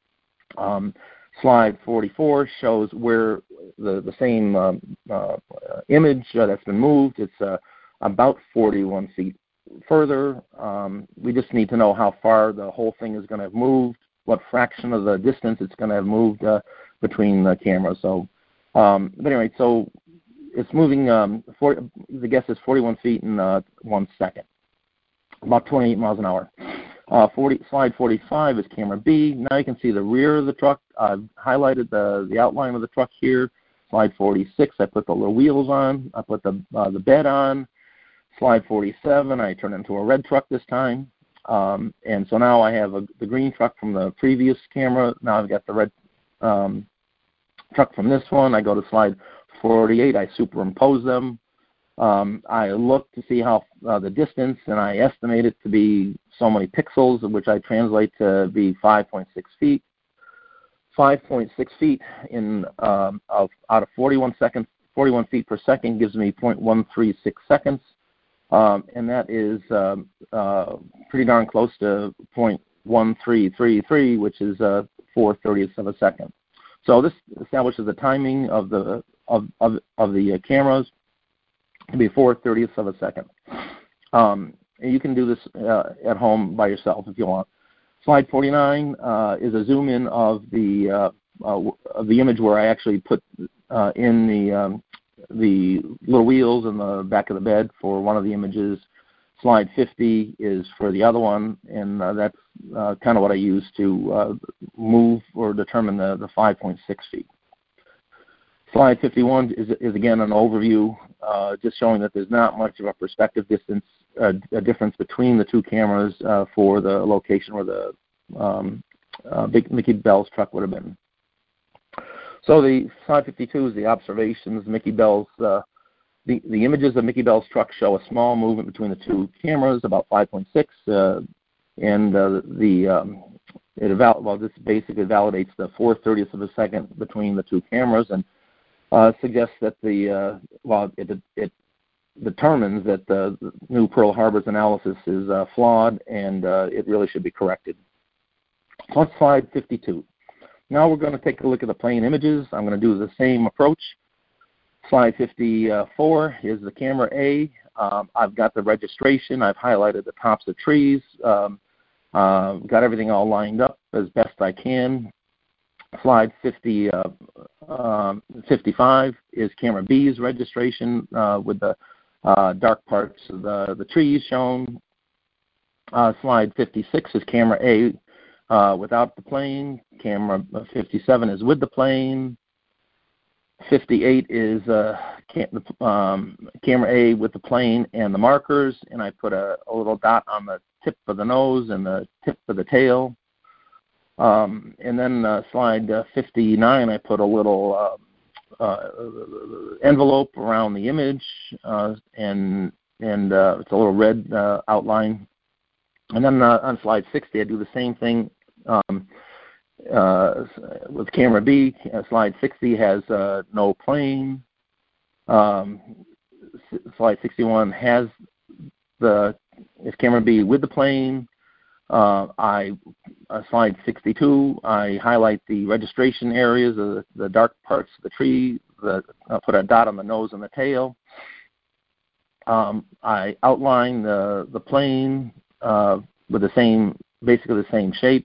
Um, Slide forty-four shows where the, the same um, uh, image uh, that's been moved. It's uh, about forty-one feet further. Um, we just need to know how far the whole thing is going to have moved, what fraction of the distance it's going to have moved uh, between the cameras. So, um, but anyway, so it's moving, um, forty, the guess is forty-one feet in uh, one second, about twenty-eight miles an hour. Uh, forty, slide forty-five is camera B. Now you can see the rear of the truck. I've highlighted the, the outline of the truck here. Slide forty-six, I put the little wheels on. I put the, uh, the bed on. Slide forty-seven, I turn it into a red truck this time. Um, and so now I have a, the green truck from the previous camera. Now I've got the red um, truck from this one. I go to slide forty-eight. I superimpose them. Um, I look to see how uh, the distance, and I estimate it to be so many pixels, which I translate to be five point six feet. five point six feet in um, of out of forty-one seconds, forty-one feet per second gives me zero point one three six seconds, um, and that is um, uh, pretty darn close to zero point one three three three, which is uh, four thirtieths of a second. So this establishes the timing of the of of, of the uh, cameras to be four thirtieths of a second. Um, and you can do this uh, at home by yourself if you want. Slide forty-nine uh, is a zoom in of the uh, uh, of the image where I actually put uh, in the um, the little wheels in the back of the bed for one of the images. Slide fifty is for the other one, and uh, that's uh, kind of what I use to uh, move or determine the, the five point six feet. Slide fifty-one is, is again an overview, uh, just showing that there's not much of a perspective distance uh, a difference between the two cameras uh, for the location where the um, uh, big Mickey Bell's truck would have been. So the slide fifty-two is the observations. Mickey Bell's uh, the the images of Mickey Bell's truck show a small movement between the two cameras, about five point six, uh, and uh, the um, it eval- well this basically validates the four thirtieths of a second between the two cameras and Uh, suggests that the uh, well, it, it determines that the new Pearl Harbor's analysis is uh, flawed and uh, it really should be corrected. So on slide fifty-two. Now we're going to take a look at the plane images. I'm going to do the same approach. Slide fifty-four is the camera A. Um, I've got the registration. I've highlighted the tops of trees. Um, uh, got everything all lined up as best I can. Slide fifty, uh, um, fifty-five is camera B's registration uh, with the uh, dark parts of the, the trees shown. Uh, slide fifty-six is camera A uh, without the plane. Camera fifty-seven is with the plane. fifty-eight is uh, cam- um, camera A with the plane and the markers, and I put a, a little dot on the tip of the nose and the tip of the tail. Um, and then uh, slide uh, fifty-nine, I put a little uh, uh, envelope around the image, uh, and and uh, it's a little red uh, outline. And then uh, on slide sixty, I do the same thing um, uh, with camera B. Uh, slide sixty has uh, no plane. Um, s- slide sixty-one has the is camera B with the plane. Uh, I uh, slide sixty-two. I highlight the registration areas, of the, the dark parts of the tree. The, I put a dot on the nose and the tail. Um, I outline the the plane uh, with the same, basically the same shape.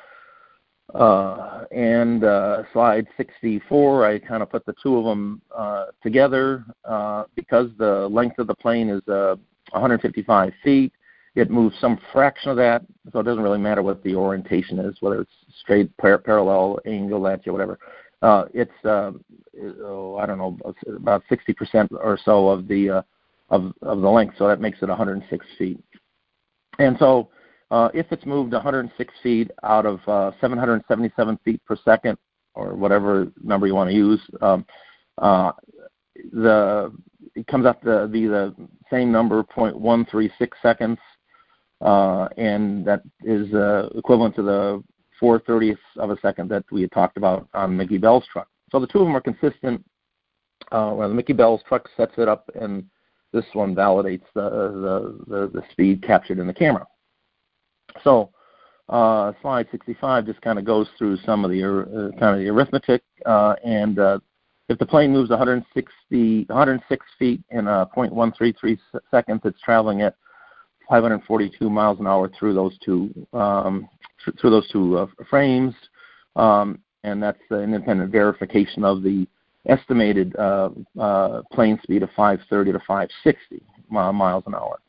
Uh, and uh, slide sixty-four, I kind of put the two of them uh, together uh, because the length of the plane is uh, one hundred fifty-five feet. It moves some fraction of that, so it doesn't really matter what the orientation is, whether it's straight, par- parallel, angle, at you, whatever. Uh, it's uh, oh, I don't know, about sixty percent or so of the uh, of of the length, so that makes it one hundred six feet. And so, uh, if it's moved one hundred six feet out of uh, seven hundred seventy-seven feet per second, or whatever number you want to use, um, uh, the it comes out to be the same number, zero point one three six seconds. Uh, and that is uh, equivalent to the four thirtieths of a second that we had talked about on Mickey Bell's truck. So the two of them are consistent. Uh, when the Mickey Bell's truck sets it up, and this one validates the the, the, the speed captured in the camera. So uh, slide sixty-five just kind of goes through some of the uh, kind of the arithmetic, uh, and uh, if the plane moves one hundred sixty, one hundred six feet in uh, zero point one three three seconds, it's traveling at five hundred forty-two miles an hour through those two um, th- through those two uh, frames, um, and that's an independent verification of the estimated uh, uh, plane speed of five thirty to five sixty miles an hour.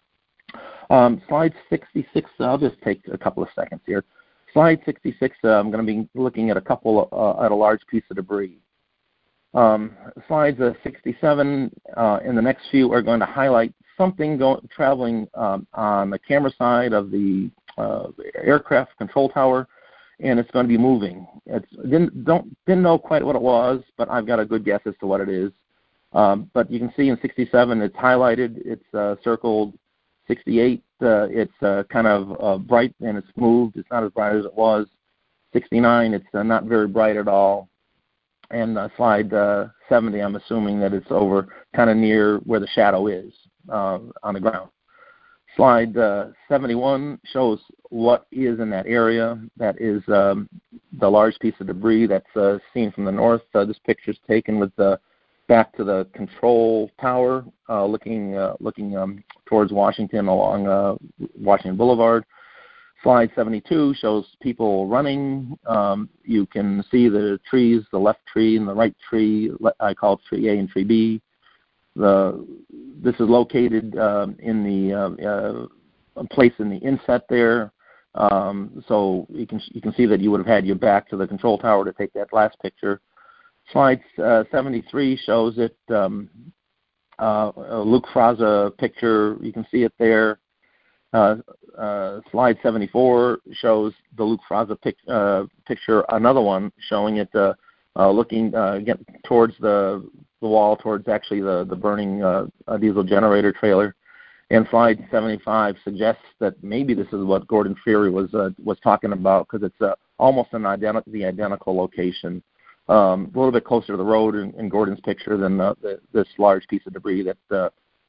Um, slide sixty-six. I'll just take a couple of seconds here. Slide sixty-six. Uh, I'm going to be looking at a couple uh, at a large piece of debris. Um, slides uh, sixty-seven uh, and the next few are going to highlight something going traveling um, on the camera side of the uh, aircraft control tower, and it's going to be moving. It's didn't don't didn't know quite what it was, but I've got a good guess as to what it is. Um, but you can see in sixty-seven it's highlighted, it's uh, circled. sixty-eight, uh, it's uh, kind of uh, bright and it's moved. It's not as bright as it was. sixty-nine, it's uh, not very bright at all. And uh, slide uh, seventy, I'm assuming that it's over kind of near where the shadow is uh, on the ground. Slide uh, seventy-one shows what is in that area. That is um, the large piece of debris that's uh, seen from the north. Uh, this picture is taken with the back to the control tower, uh, looking uh, looking um, towards Washington along uh, Washington Boulevard. Slide seventy-two shows people running. Um, you can see the trees, the left tree and the right tree. I call it tree A and tree B. The, this is located um, in the uh, uh, place in the inset there. Um, so you can you can see that you would have had your back to the control tower to take that last picture. Slide uh, seventy-three shows it. Um, uh, a Luke Fraza picture. You can see it there. Uh, uh, slide seventy-four shows the Luke Fraza pic, uh, picture, another one showing it uh, uh, looking uh, get towards the, the wall, towards actually the, the burning uh, diesel generator trailer. And slide seventy-five suggests that maybe this is what Gordon Fury was uh, was talking about, because it's uh, almost an identi- the identical location, um, a little bit closer to the road in, in Gordon's picture than uh, the, this large piece of debris that uh,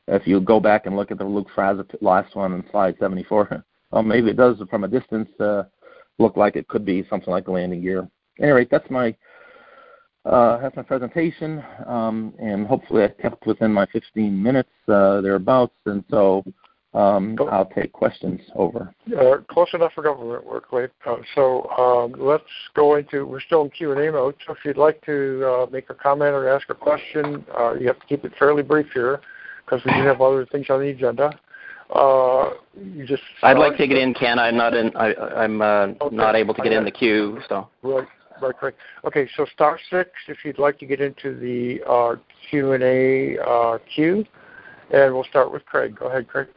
if you go back and look at the Luke Fraza last one in slide seventy-four, well, maybe it does from a distance uh, look like it could be something like the landing gear. At any rate, that's my uh, that's my presentation, um, and hopefully I kept within my fifteen minutes uh, thereabouts, and so um, I'll take questions over. Uh, close enough for government work, Wade. Uh, so um, let's go into, we're still in Q and A mode, so if you'd like to uh, make a comment or ask a question, uh, you have to keep it fairly brief here because we do have other things on the agenda. Uh, you just I'd like to get in, Ken. I'm not in. I, I'm uh, okay. not able to get in the queue. So right, right, right. Okay, so star six if you'd like to get into the uh, Q and A uh, queue, and we'll start with Craig. Go ahead, Craig.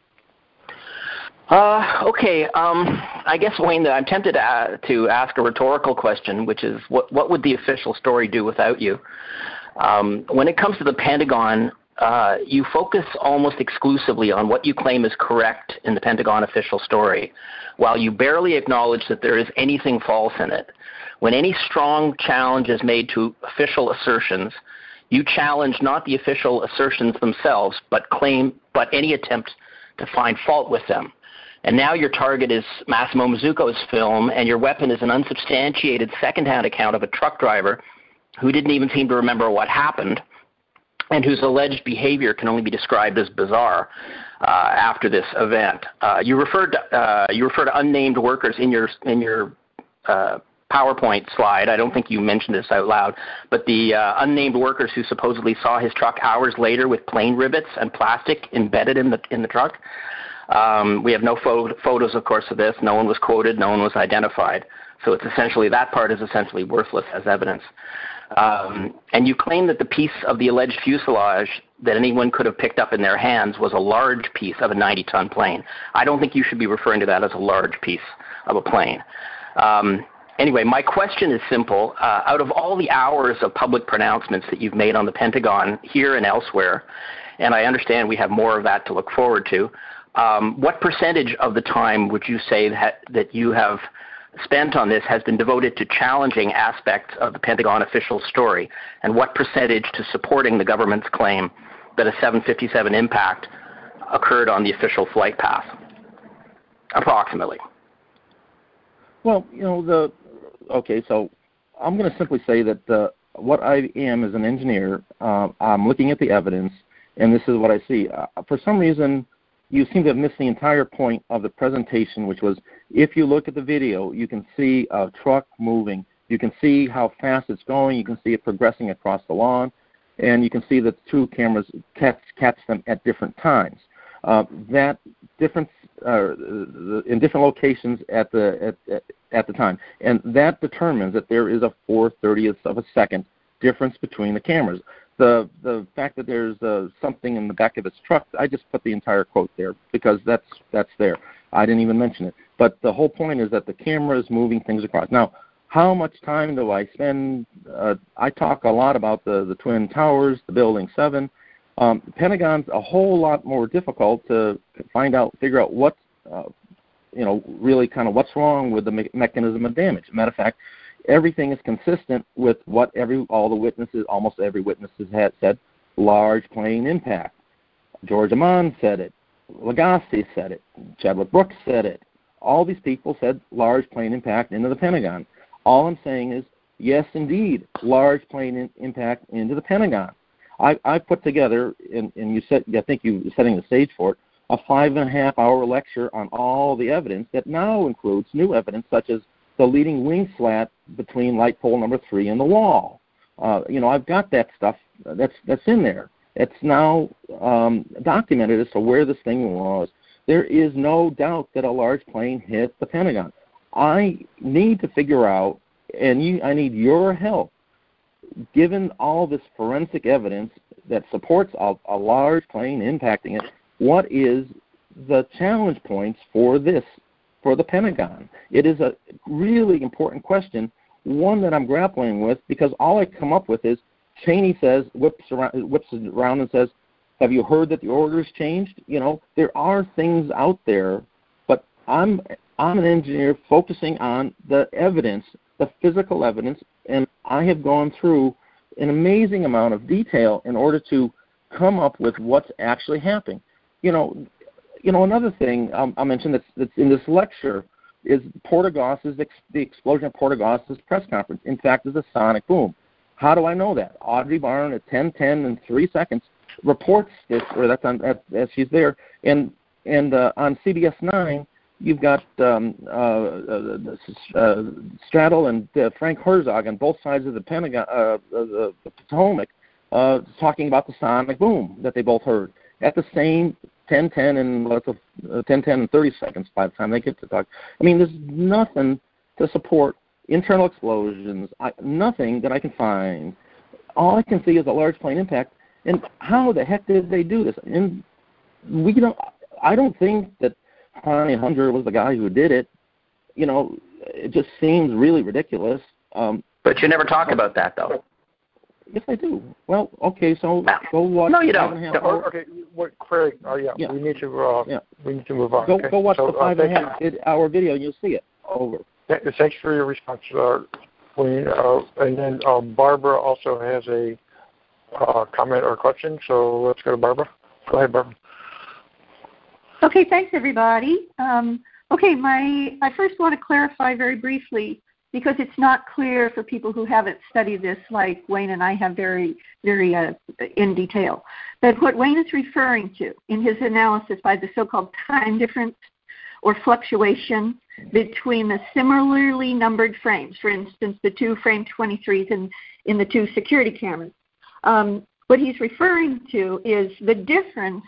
Uh, okay. Um, I guess, Wayne, I'm tempted to, uh, to ask a rhetorical question, which is, what what would the official story do without you? Um, when it comes to the Pentagon, uh, you focus almost exclusively on what you claim is correct in the Pentagon official story, while you barely acknowledge that there is anything false in it. When any strong challenge is made to official assertions, you challenge not the official assertions themselves, but claim, but any attempt to find fault with them. And now your target is Massimo Mazzucco's film, and your weapon is an unsubstantiated second-hand account of a truck driver who didn't even seem to remember what happened, and whose alleged behavior can only be described as bizarre uh, after this event. Uh, you referred to, uh, you refer to unnamed workers in your in your uh, PowerPoint slide. I don't think you mentioned this out loud, but the uh, unnamed workers who supposedly saw his truck hours later with plane rivets and plastic embedded in the in the truck. Um, we have no pho- photos, of course, of this. No one was quoted. No one was identified. So it's essentially, that part is essentially worthless as evidence. Um, and you claim that the piece of the alleged fuselage that anyone could have picked up in their hands was a large piece of a ninety-ton plane. I don't think you should be referring to that as a large piece of a plane. Um, anyway, my question is simple. Uh, out of all the hours of public pronouncements that you've made on the Pentagon here and elsewhere, and I understand we have more of that to look forward to, Um, what percentage of the time would you say that, that you have spent on this has been devoted to challenging aspects of the Pentagon official story, and what percentage to supporting the government's claim that a seven fifty-seven impact occurred on the official flight path? Approximately. Well, you know, the okay, so I'm going to simply say that the, what I am as an engineer, uh, I'm looking at the evidence, and this is what I see. Uh, for some reason, you seem to have missed the entire point of the presentation, which was, if you look at the video, you can see a truck moving. You can see how fast it's going. You can see it progressing across the lawn. And you can see that two cameras catch, catch them at different times. Uh, that difference uh, in different locations at the at, at the time. And that determines that there is a four thirtieths of a second difference between the cameras. The the fact that there's uh, something in the back of his truck, I just put the entire quote there because that's that's there. I didn't even mention it. But the whole point is that the camera is moving things across. Now, how much time do I spend? Uh, I talk a lot about the, the Twin Towers, the Building seven. Um, the Pentagon's a whole lot more difficult to find out, figure out what, uh, you know, really kind of what's wrong with the me- mechanism of damage. Matter of fact, everything is consistent with what every all the witnesses, almost every witness had said, large plane impact. George Amon said it. Lagasse said it. Chadwick Brooks said it. All these people said large plane impact into the Pentagon. All I'm saying is, yes, indeed, large plane in, impact into the Pentagon. I, I put together, and, and you said, I think you were setting the stage for it, a five and a half hour lecture on all the evidence that now includes new evidence such as the leading wing slat between light pole number three and the wall. Uh, you know, I've got that stuff. That's that's in there. It's now um, documented as to where this thing was. There is no doubt that a large plane hit the Pentagon. I need to figure out, and you, I need your help, given all this forensic evidence that supports a, a large plane impacting it, what is the challenge points for this, for the Pentagon? It is a really important question, one that I'm grappling with, because all I come up with is Cheney says, whips around, whips around and says, have you heard that the order's changed? You know, there are things out there, but I'm I'm an engineer focusing on the evidence, the physical evidence, and I have gone through an amazing amount of detail in order to come up with what's actually happening. You know, you know another thing um, I'll mention that's, that's in this lecture is Portagos's ex- the explosion of Portagos's press conference. In fact, is a sonic boom. How do I know that? Audrey Barn at ten ten and three seconds reports this, or that's on as she's there, and and uh, on C B S nine. You've got um, uh, uh, uh, Straddle and uh, Frank Herzog on both sides of the Pentagon, uh, the, the Potomac, uh, talking about the sonic boom that they both heard at the same ten ten and uh, ten ten and thirty seconds by the time they get to talk. I mean, there's nothing to support internal explosions. I, nothing that I can find. All I can see is a large plane impact. And how the heck did they do this? And we don't. I don't think that Connie Hunter was the guy who did it. You know, it just seems really ridiculous. Um, but you never talk about that, though. Yes, I do. Well, okay, so no. go watch. No, you don't. Oh, okay, what, Craig? Oh, yeah, yeah. We need to. Uh, yeah. We need to move on. Go, okay. go watch so, the five uh, and a half hour video, and you'll see it. Over. Thanks for your response, uh, Queen. Uh, and then uh, Barbara also has a uh, comment or question. So let's go to Barbara. Go ahead, Barbara. Okay, thanks everybody. Um, okay, my I first want to clarify very briefly, because it's not clear for people who haven't studied this like Wayne and I have very, very uh, in detail, that what Wayne is referring to in his analysis by the so-called time difference or fluctuation between the similarly numbered frames, for instance, the two frame twenty-threes in, in the two security cameras, um, what he's referring to is the difference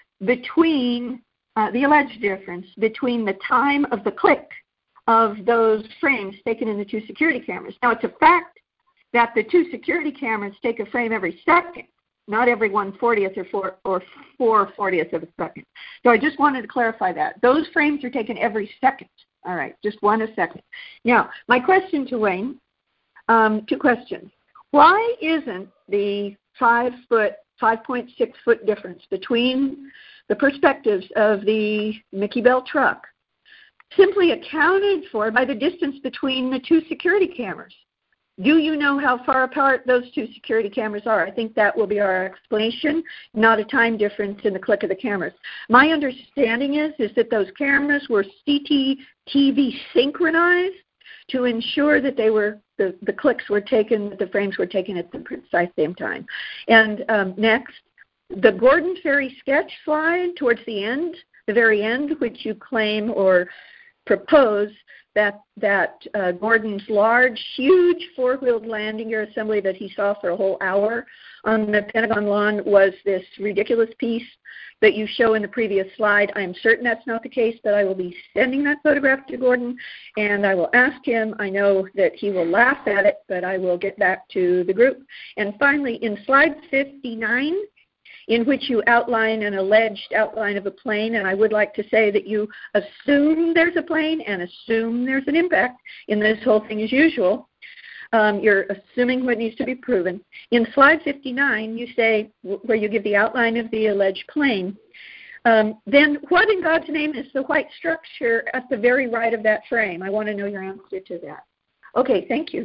between Uh, the alleged difference between the time of the click of those frames taken in the two security cameras. Now, it's a fact that the two security cameras take a frame every second, not every one fortieth or four or four fortieths of a second. So I just wanted to clarify that. Those frames are taken every second. All right, just one a second. Now, my question to Wayne, um, two questions. Why isn't the five foot, five point six foot difference between the perspectives of the Mickey Bell truck simply accounted for by the distance between the two security cameras? Do you know how far apart those two security cameras are? I think that will be our explanation, not a time difference in the click of the cameras. My understanding is, is that those cameras were C T T V synchronized to ensure that they were the, the clicks were taken, the frames were taken at the precise same time. And um, next, the Gordon Ferry sketch slide towards the end, the very end, which you claim or propose that that uh, Gordon's large, huge four-wheeled landing gear assembly that he saw for a whole hour on the Pentagon lawn was this ridiculous piece that you show in the previous slide. I am certain that's not the case, but I will be sending that photograph to Gordon, and I will ask him. I know that he will laugh at it, but I will get back to the group. And finally, in slide fifty-nine, in which you outline an alleged outline of a plane, and I would like to say that you assume there's a plane and assume there's an impact in this whole thing as usual. Um, you're assuming what needs to be proven. In slide fifty-nine, you say, where you give the outline of the alleged plane, um, then what in God's name is the white structure at the very right of that frame? I want to know your answer to that. Okay, thank you.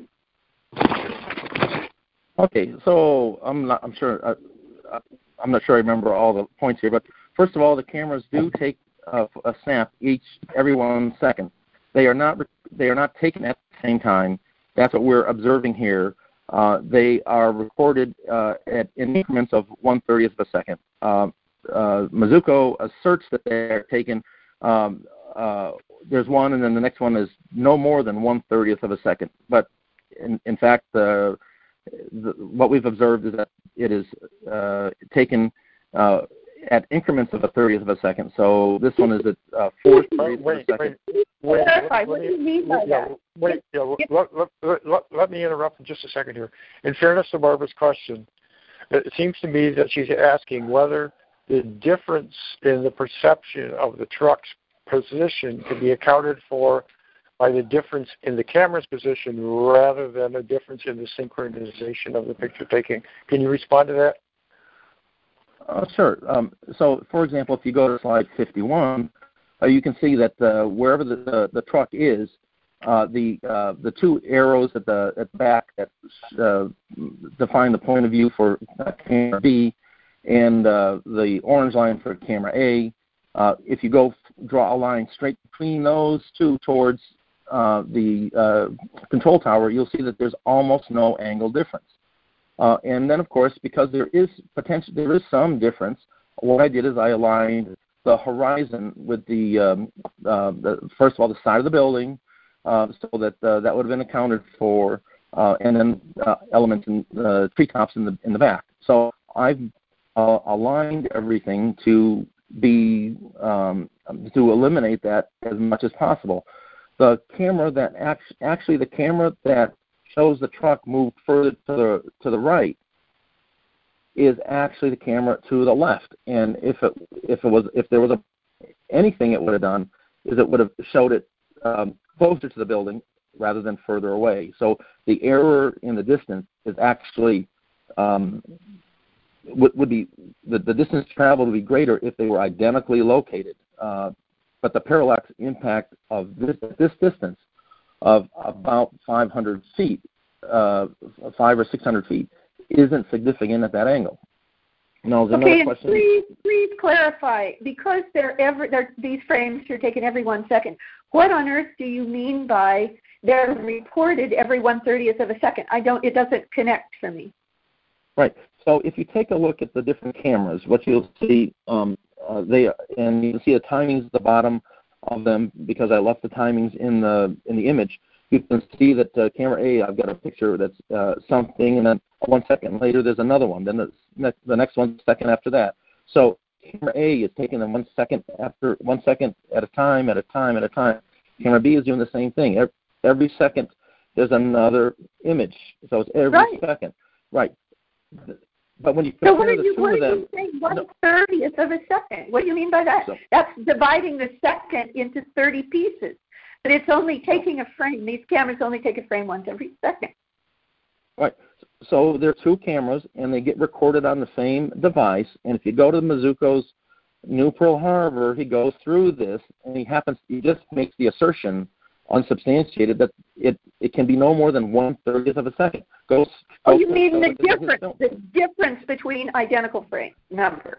Okay, so I'm not, I'm sure, uh, I'm not sure I remember all the points here, but first of all, the cameras do take uh, a snap each every one second. They are not they are not taken at the same time. That's what we're observing here. Uh, they are recorded uh, at in increments of one thirtieth of a second. Uh, uh, Mizuko asserts that they are taken. Um, uh, there's one, and then the next one is no more than one thirtieth of a second. But in, in fact, the The, what we've observed is that it is uh, taken uh, at increments of a thirtieth of a second. So this one is at uh, four thirtieth of a second. Wait, wait, wait, what do you mean by that? Wait, yeah, let, let, let, let me interrupt for just a second here. In fairness to Barbara's question, it seems to me that she's asking whether the difference in the perception of the truck's position can be accounted for by the difference in the camera's position rather than a difference in the synchronization of the picture taking. Can you respond to that? Uh, sure. Um, so, for example, if you go to slide fifty-one, uh, you can see that uh, wherever the, the, the truck is, uh, the uh, the two arrows at the at the back that uh, define the point of view for uh, camera B, and uh, the orange line for camera A. Uh, if you go f- draw a line straight between those two towards uh, the uh, control tower, you'll see that there's almost no angle difference. Uh, and then, of course, because there is potential, there is some difference. What I did is I aligned the horizon with the, um, uh, the first of all, the side of the building, uh, so that uh, that would have been accounted for, uh, and then uh, elements in uh, treetops in the in the back. So I've uh, aligned everything to be um, to eliminate that as much as possible. The camera that act- actually the camera that shows the truck move further to the to the right is actually the camera to the left. And if it if it was if there was a anything it would have done is it would have showed it um, closer to the building rather than further away. So the error in the distance is actually um, would, would be the, the distance traveled would be greater if they were identically located. Uh, but the parallax impact of this this distance of about five hundred feet, uh, five or six hundred feet, isn't significant at that angle. No, there's okay, another question. Please, please clarify, because they're every they're, these frames are taken every one second. What on earth do you mean by they're reported every one thirtieth of a second? I don't. It doesn't connect for me. Right. So if you take a look at the different cameras, what you'll see, um, uh, they and you can see the timings at the bottom of them because I left the timings in the in the image. You can see that uh, camera A, I've got a picture that's uh, something, and then one second later there's another one. Then the next, the next one second after that. So camera A is taking them one second after one second at a time, at a time, at a time. Camera B is doing the same thing. Every, every second there's another image. So it's every right. second. Right. But when you compare so what are the you, two what of them, are you saying one thirtieth of a second? What do you mean by that? So, That's dividing the second into thirty pieces. But it's only taking a frame. These cameras only take a frame once every second. Right. So there are two cameras, and they get recorded on the same device. And if you go to Mizuko's New Pearl Harbor, he goes through this, and he happens he just makes the assertion, unsubstantiated, that it, it can be no more than one thirtieth of a second. Goes. Oh, you mean the difference? The difference between identical frame numbers.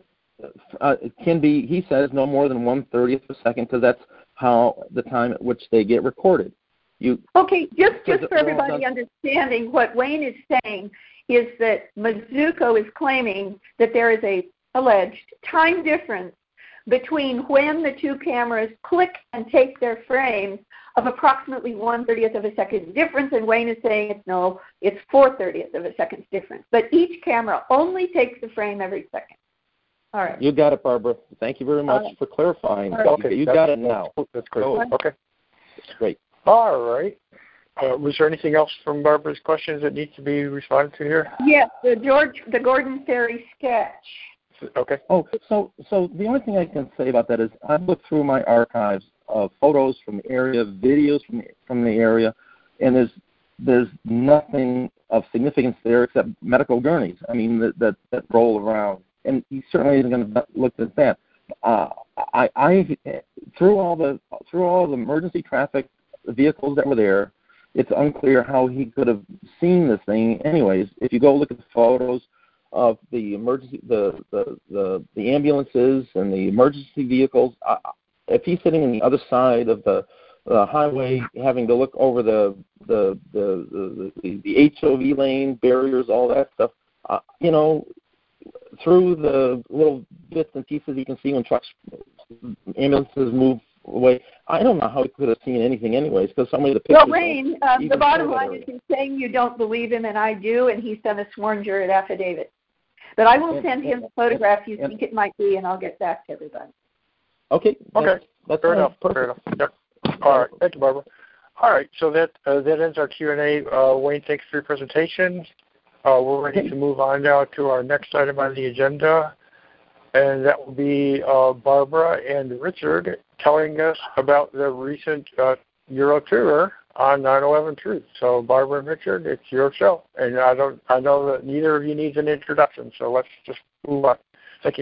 Uh, it can be. He says no more than one thirtieth of a second because that's how the time at which they get recorded. You okay? Just just for everybody understanding, what Wayne is saying is that Mizuko is claiming that there is a alleged time difference between when the two cameras click and take their frames of approximately one thirtieth of a second difference, and Wayne is saying it's no, it's four thirtieth of a second difference. But each camera only takes the frame every second. All right. You got it, Barbara. Thank you very much right. for clarifying. Right. Okay, you, you got it now. That's great. Oh, okay. Great. All right. Uh, was there anything else from Barbara's questions that needs to be responded to here? Yes, the George, the Gordon Ferry sketch. Okay. Oh, so so the only thing I can say about that is I've looked through my archives of photos from the area, videos from the, from the area, and there's there's nothing of significance there except medical gurneys. I mean, that that, that roll around, and he certainly isn't going to look at that. Uh, I, I through all the through all the emergency traffic vehicles that were there, it's unclear how he could have seen this thing. Anyways, if you go look at the photos of the emergency, the the the, the ambulances and the emergency vehicles, uh, if he's sitting on the other side of the uh, highway, having to look over the the the the, the, the H O V lane barriers, all that stuff, uh, you know, through the little bits and pieces you can see when trucks, ambulances move away. I don't know how he could have seen anything anyways, because some of the pictures... Well, Wayne, uh, the bottom line is he's saying you don't believe him, and I do, and he sent a sworn jury affidavit. But I will send him the photograph you think it might be, and I'll get back to everybody. Okay. Okay. That's, that's fair fine. enough. Perfect. Fair enough. Yep. All right. Thank you, Barbara. All right. So that uh, that ends our Q and A. Uh, Wayne, thanks for your presentation. Uh, we're ready okay. to move on now to our next item on the agenda, and that will be uh, Barbara and Richard telling us about the recent uh, Euro tour on nine eleven Truth. So, Barbara and Richard, it's your show, and I don't, I know that neither of you needs an introduction. So let's just move on. Thank you.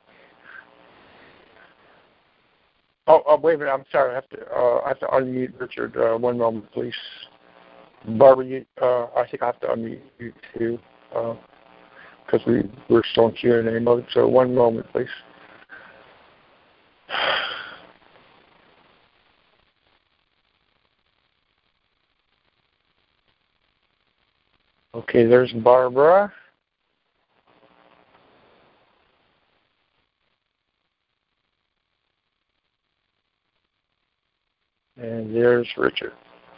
Oh, oh wait a minute. I'm sorry. I have to, uh, I have to unmute Richard. Uh, one moment, please. Barbara, you, uh, I think I have to unmute you too. Uh, because we we're still in Q and A mode. So one moment, please. Okay, there's Barbara. And there's Richard.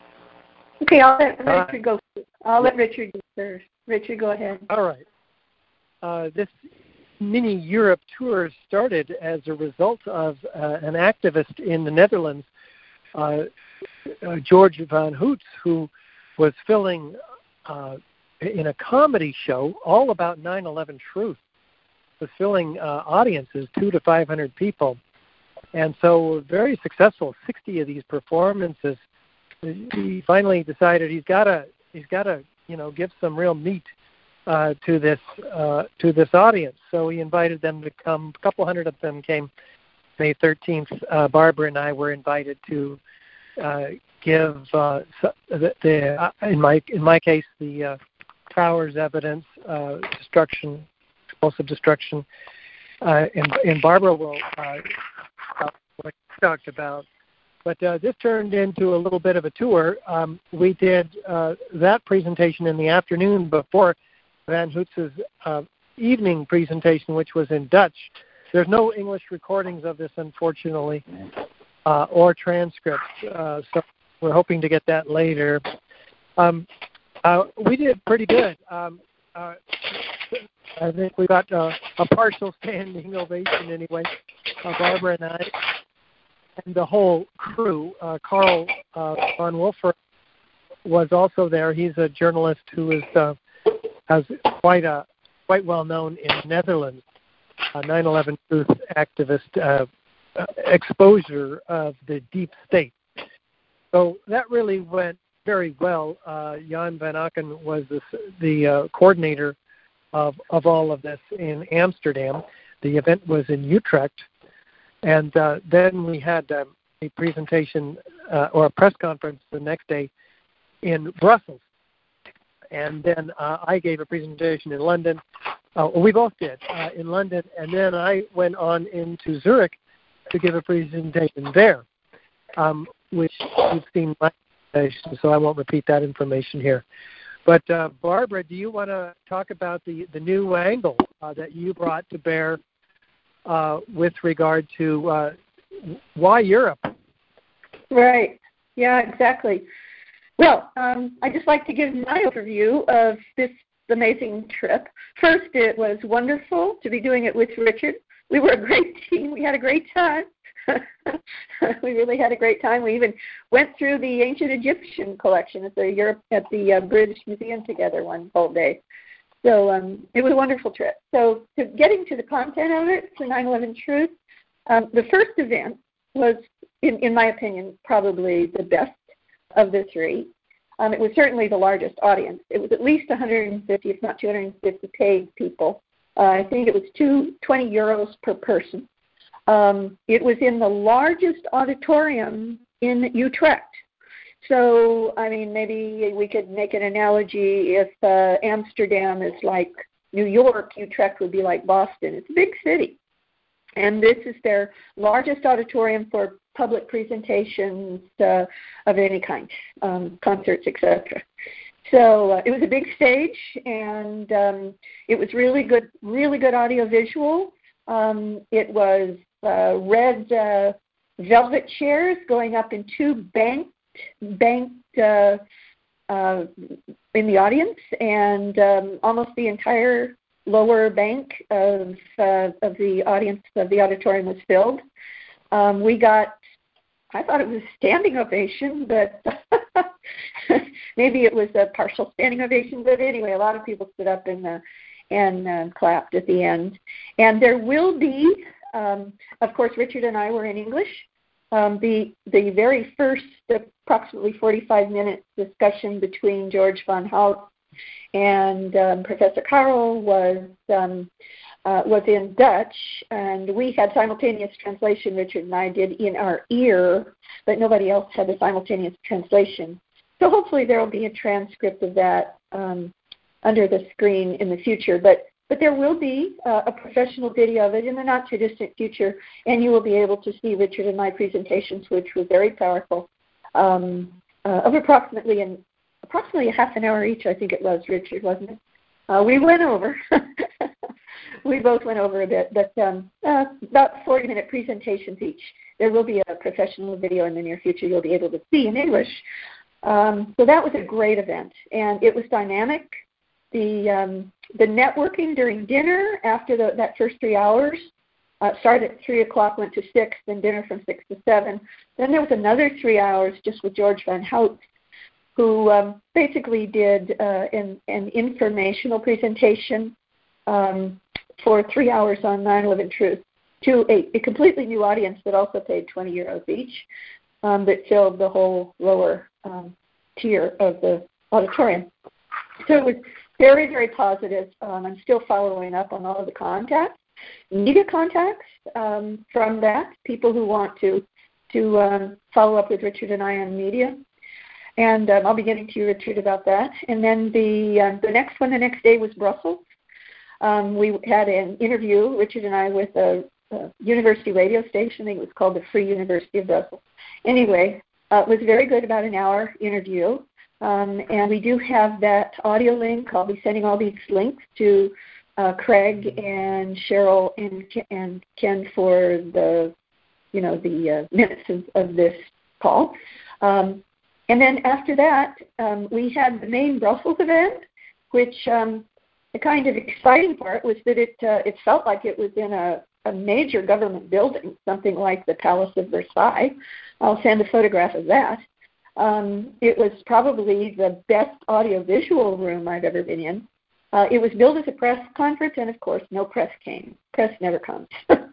Okay, I'll let Richard go. I'll let Richard go first. Richard, go ahead. All right. Uh, this mini Europe tour started as a result of uh, an activist in the Netherlands, uh, uh, George van Hoots, who was filling uh, in a comedy show all about nine eleven truth, was filling uh, audiences, two to five hundred people. And so very successful, sixty of these performances. He finally decided he's got to he's got to you know give some real meat uh, to this uh, to this audience. So he invited them to come. A couple hundred of them came May thirteenth. Uh, Barbara and I were invited to uh, give uh, the, the uh, in my in my case the uh, towers evidence, uh, destruction, explosive destruction, uh, and, and Barbara will. Uh, Uh, what you talked about. But uh, this turned into a little bit of a tour. Um, we did uh, that presentation in the afternoon before Van Hoots's uh, evening presentation, which was in Dutch. There's no English recordings of this, unfortunately, uh, or transcripts, uh, so we're hoping to get that later. Um, uh, we did pretty good. Um, uh, I think we got uh, a partial standing ovation anyway. Uh, Barbara and I, and the whole crew. Uh, Carl uh, von Wolfer was also there. He's a journalist who is uh, has quite a quite well known in the Netherlands. Uh, nine eleven truth activist, uh, uh, exposure of the deep state. So that really went very well. Uh, Jan van Aken was the, the uh, coordinator of of all of this in Amsterdam. The event was in Utrecht. And uh, then we had um, a presentation uh, or a press conference the next day in Brussels. And then uh, I gave a presentation in London. Uh, well, we both did uh, in London. And then I went on into Zurich to give a presentation there, um, which you've seen my presentation, so I won't repeat that information here. But uh, Barbara, do you want to talk about the, the new angle uh, that you brought to bear Uh, with regard to uh, why Europe? Right. Yeah, exactly. Well, um, I'd just like to give my overview of this amazing trip. First, it was wonderful to be doing it with Richard. We were a great team. We had a great time. We really had a great time. We even went through the ancient Egyptian collection at the Europe at the uh, British Museum together one whole day. So um, it was a wonderful trip. So to getting to the content of it, for nine eleven Truth, um, the first event was, in, in my opinion, probably the best of the three. Um, it was certainly the largest audience. It was at least one hundred fifty, if not two hundred fifty paid people. Uh, I think it was two, twenty euros per person. Um, it was in the largest auditorium in Utrecht. So, I mean, maybe we could make an analogy. If uh, Amsterdam is like New York, Utrecht would be like Boston. It's a big city. And this is their largest auditorium for public presentations uh, of any kind, um, concerts, et cetera. So uh, it was a big stage, and um, it was really good, really good audiovisual. Um, it was uh, red uh, velvet chairs going up in two banks. banked uh, uh, in the audience, and um, almost the entire lower bank of uh, of the audience of the auditorium was filled. Um, we got, I thought it was a standing ovation, but maybe it was a partial standing ovation. But anyway, a lot of people stood up and uh, and uh, clapped at the end. And there will be, um, of course, Richard and I were in English. Um, the the very first approximately forty-five minute discussion between George von Hout and um, Professor Carl was um, uh, was in Dutch, and we had simultaneous translation. Richard and I did in our ear, but nobody else had the simultaneous translation. So hopefully there will be a transcript of that um, under the screen in the future. But but there will be uh, a professional video of it in the not-too-distant future, and you will be able to see Richard and my presentations, which were very powerful, um, uh, of approximately an, approximately a half an hour each, I think it was, Richard, wasn't it? Uh, we went over. We both went over a bit, but um, uh, about forty-minute presentations each. There will be a professional video in the near future you'll be able to see in English. Um, so that was a great event, and it was dynamic. The um, the networking during dinner after the, that first three hours uh, started at three o'clock, went to six, then dinner from six to seven. Then there was another three hours just with George Van Hout, who um, basically did uh, an, an informational presentation um, for three hours on nine eleven Truth to a, a completely new audience that also paid twenty euros each, um, that filled the whole lower um, tier of the auditorium. So it was very, very positive. Um, I'm still following up on all of the contacts, media contacts um, from that, people who want to to um, follow up with Richard and I on media. And um, I'll be getting to you, Richard, about that. And then the uh, the next one, the next day was Brussels. Um, we had an interview, Richard and I, with a, a university radio station. I think it was called the Free University of Brussels. Anyway, uh, it was very good, about an hour interview. Um, and we do have that audio link. I'll be sending all these links to uh, Craig and Cheryl and, and Ken for the, you know, the uh, minutes of, of this call. Um, and then after that, um, we had the main Brussels event, which um, the kind of exciting part was that it uh, it felt like it was in a, a major government building, something like the Palace of Versailles. I'll send a photograph of that. Um, it was probably the best audiovisual room I've ever been in. Uh, it was billed as a press conference, and of course, no press came. Press never comes.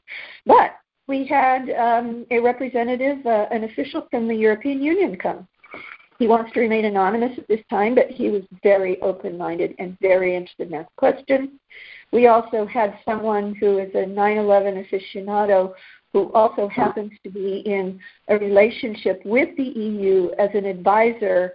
But we had um, a representative, uh, an official from the European Union come. He wants to remain anonymous at this time, but he was very open-minded and very interested in that question. We also had someone who is a nine eleven aficionado who also happens to be in a relationship with the E U as an advisor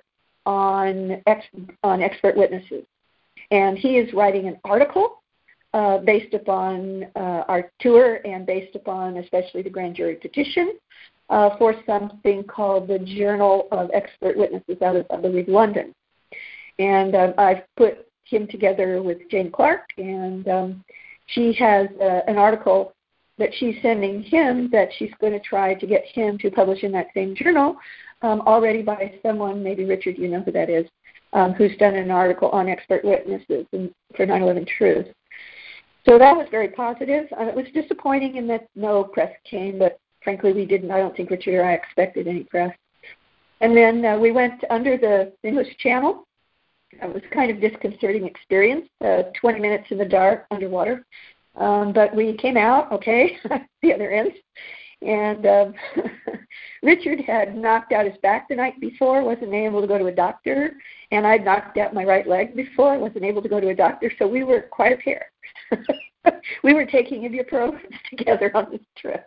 on ex- on expert witnesses. And he is writing an article uh, based upon uh, our tour and based upon especially the grand jury petition uh, for something called the Journal of Expert Witnesses out of, I believe, London. And um, I've put him together with Jane Clark, and um, she has uh, an article that she's sending him that she's going to try to get him to publish in that same journal, um, already by someone, maybe Richard, you know who that is, um, who's done an article on expert witnesses in, for nine eleven Truth. So that was very positive. Uh, it was disappointing in that no press came, but frankly we didn't. I don't think Richard or I expected any press. And then uh, we went under the English Channel. It was kind of disconcerting experience, uh, twenty minutes in the dark underwater. Um, but we came out, okay, the other end. And um, Richard had knocked out his back the night before, wasn't able to go to a doctor. And I'd knocked out my right leg before, wasn't able to go to a doctor. So we were quite a pair. We were taking ibuprofen together on this trip.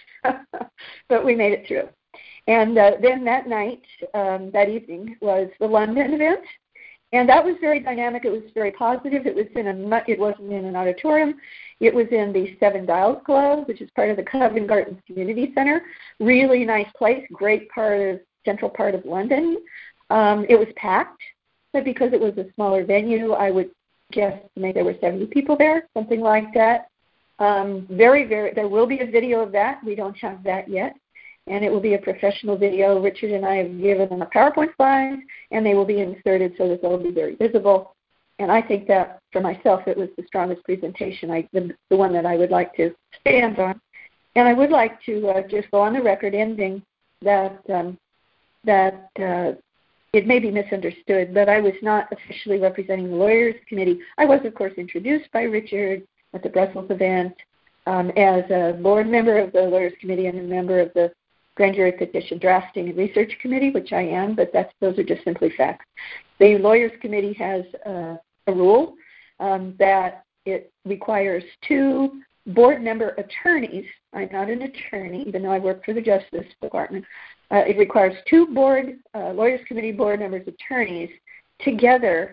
But we made it through. And uh, then that night, um, that evening, was the London event. And that was very dynamic. It was very positive. It was in a. It wasn't in an auditorium. It was in the Seven Dials Club, which is part of the Covent Garden Community Center. Really nice place. Great part of central part of London. Um, it was packed, but because it was a smaller venue, I would guess maybe there were seventy people there, something like that. Um, very, very. There will be a video of that. We don't have that yet. And it will be a professional video. Richard and I have given them a PowerPoint slide, and they will be inserted so that they'll be very visible. And I think that, for myself, it was the strongest presentation, I, the, the one that I would like to stand on. And I would like to uh, just go on the record ending that um, that uh, it may be misunderstood, but I was not officially representing the Lawyers Committee. I was, of course, introduced by Richard at the Brussels event um, as a board member of the Lawyers Committee and a member of the Grand Jury Petition Drafting and Research Committee, which I am, but that's, those are just simply facts. The Lawyers Committee has uh, a rule um, that it requires two board member attorneys. I'm not an attorney, even though I work for the Justice Department. Uh, it requires two board uh, Lawyers Committee board members, attorneys, together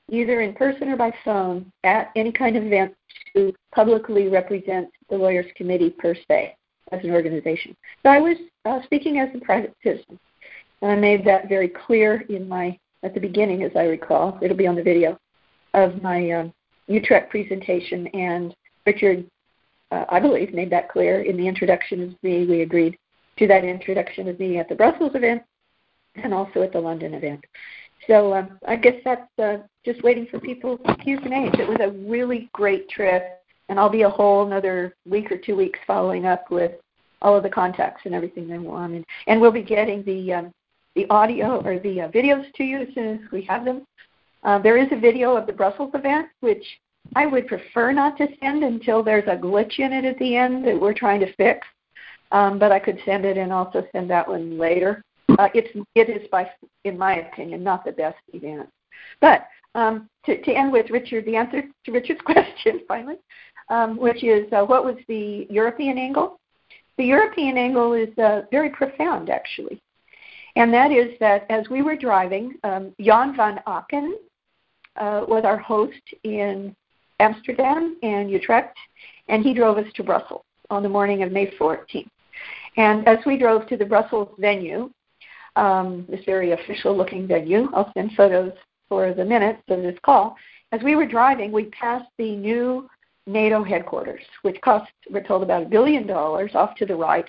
either in person or by phone, at any kind of event to publicly represent the Lawyers Committee per se as an organization. So I was uh, speaking as a private citizen, and I made that very clear in my at the beginning, as I recall. It'll be on the video of my um, Utrecht presentation, and Richard, uh, I believe, made that clear in the introduction of me. We agreed to that introduction of me at the Brussels event and also at the London event. So um, I guess that's uh, just waiting for people's Q's and A's. It was a really great trip, and I'll be a whole another week or two weeks following up with all of the contacts and everything they want. And, and we'll be getting the um, the audio or the uh, videos to you as soon as we have them. Uh, there is a video of the Brussels event, which I would prefer not to send until there's a glitch in it at the end that we're trying to fix. Um, but I could send it and also send that one later. Uh, it's it is by, in my opinion, not the best event. But um, to, to end with Richard, the answer to Richard's question finally, um, which is uh, what was the European angle? The European angle is uh, very profound, actually. And that is that as we were driving, um, Jan van Aken uh, was our host in Amsterdam and Utrecht, and he drove us to Brussels on the morning of May fourteenth. And as we drove to the Brussels venue, um, this very official-looking venue, I'll send photos for the minutes of this call, as we were driving, we passed the new NATO headquarters, which cost, we're told, about a billion dollars off to the right.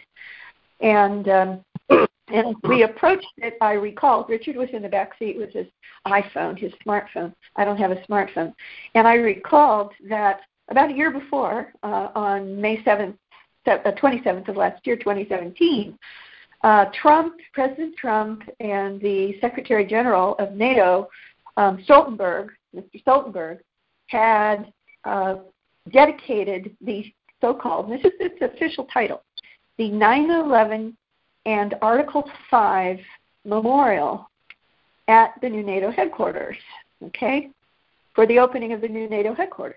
And um, And we approached it, I recall, Richard was in the back seat with his iPhone, his smartphone. I don't have a smartphone. And I recalled that about a year before, uh, on May seventh, twenty-seventh of last year, twenty seventeen, uh, Trump, President Trump, and the Secretary General of NATO, um, Stoltenberg, Mister Stoltenberg, had uh, dedicated the so-called, this is its official title, the nine eleven and Article five Memorial at the new NATO headquarters, okay, for the opening of the new NATO headquarters.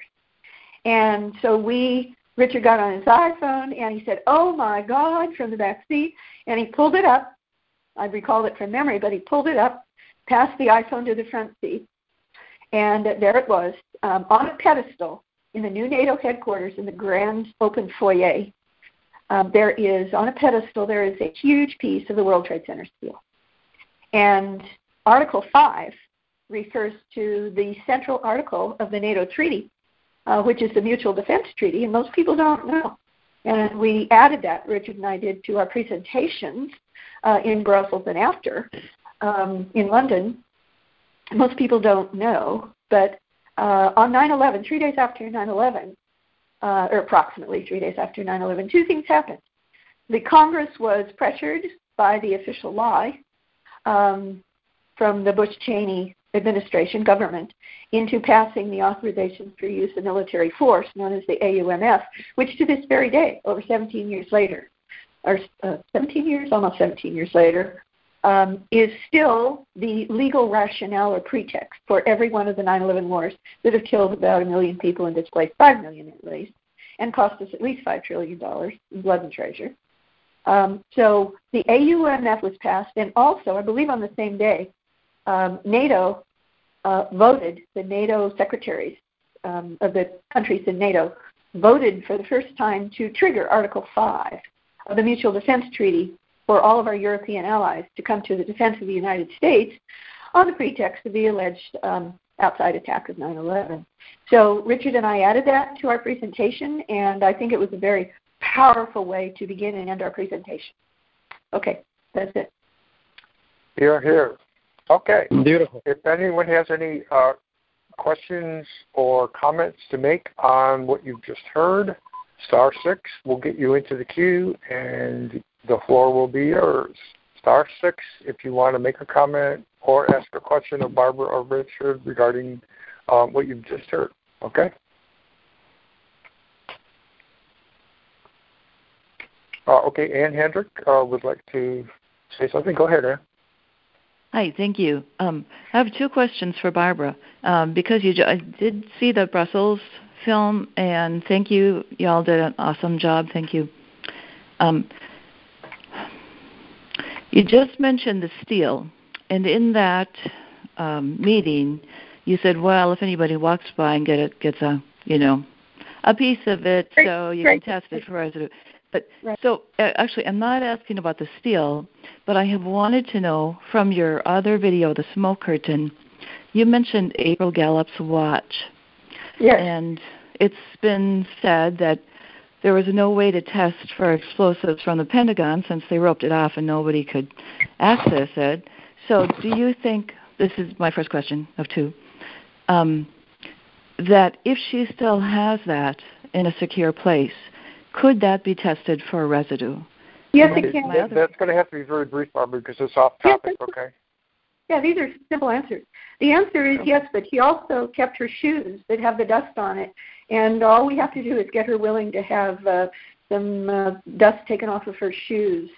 And so we, Richard got on his iPhone and he said, oh my God, from the back seat, and he pulled it up. I recalled it from memory, but he pulled it up, passed the iPhone to the front seat, and there it was um, on a pedestal in the new NATO headquarters in the grand open foyer. Um, there is, on a pedestal, there is a huge piece of the World Trade Center steel. And Article five refers to the central article of the NATO treaty, uh, which is the Mutual Defense Treaty, and most people don't know. And we added that, Richard and I did, to our presentations uh, in Brussels and after um, in London. Most people don't know, but uh, on nine eleven, three days after nine eleven, Uh, or approximately three days after nine eleven, two things happened. The Congress was pressured by the official lie um, from the Bush-Cheney administration, government, into passing the authorization for use of military force, known as the A U M F, which to this very day, over seventeen years later, or uh, seventeen years, almost seventeen years later, um, is still the legal rationale or pretext for every one of the nine eleven wars that have killed about a million people and displaced five million at least, and cost us at least five trillion dollars in blood and treasure. Um, so the A U M F was passed, and also, I believe on the same day, um, NATO uh, voted, the NATO secretaries um, of the countries in NATO voted for the first time to trigger Article five of the Mutual Defense Treaty for all of our European allies to come to the defense of the United States on the pretext of the alleged um, outside attack of nine eleven. So Richard and I added that to our presentation, and I think it was a very powerful way to begin and end our presentation. Okay, that's it. Here, here. Okay. Beautiful. If anyone has any uh, questions or comments to make on what you've just heard, star six will get you into the queue, and the floor will be yours. Star six if you want to make a comment or ask a question of Barbara or Richard regarding um, what you've just heard. Okay? Uh, okay, Ann Hendrick uh, would like to say something. Go ahead, Ann. Hi, thank you. Um, I have two questions for Barbara. Um, because you, I did see the Brussels film, and thank you. Y'all did an awesome job. Thank you. Um, you just mentioned the steel, and in that um, meeting, you said, well, if anybody walks by and get it, gets a, you know, a piece of it, right, so you right. can test it for residue. But right. so uh, actually, I'm not asking about the steel, but I have wanted to know from your other video, the smoke curtain. You mentioned April Gallup's watch. Yes. And it's been said that there was no way to test for explosives from the Pentagon since they roped it off and nobody could access it. So do you think, this is my first question of two, um, that if she still has that in a secure place, could that be tested for residue? Yes, it can. That, that's going to have to be very brief, Barbara, because it's off topic, yes, okay? Yeah, these are simple answers. The answer is yes, but he also kept her shoes that have the dust on it, and all we have to do is get her willing to have uh, some uh, dust taken off of her shoes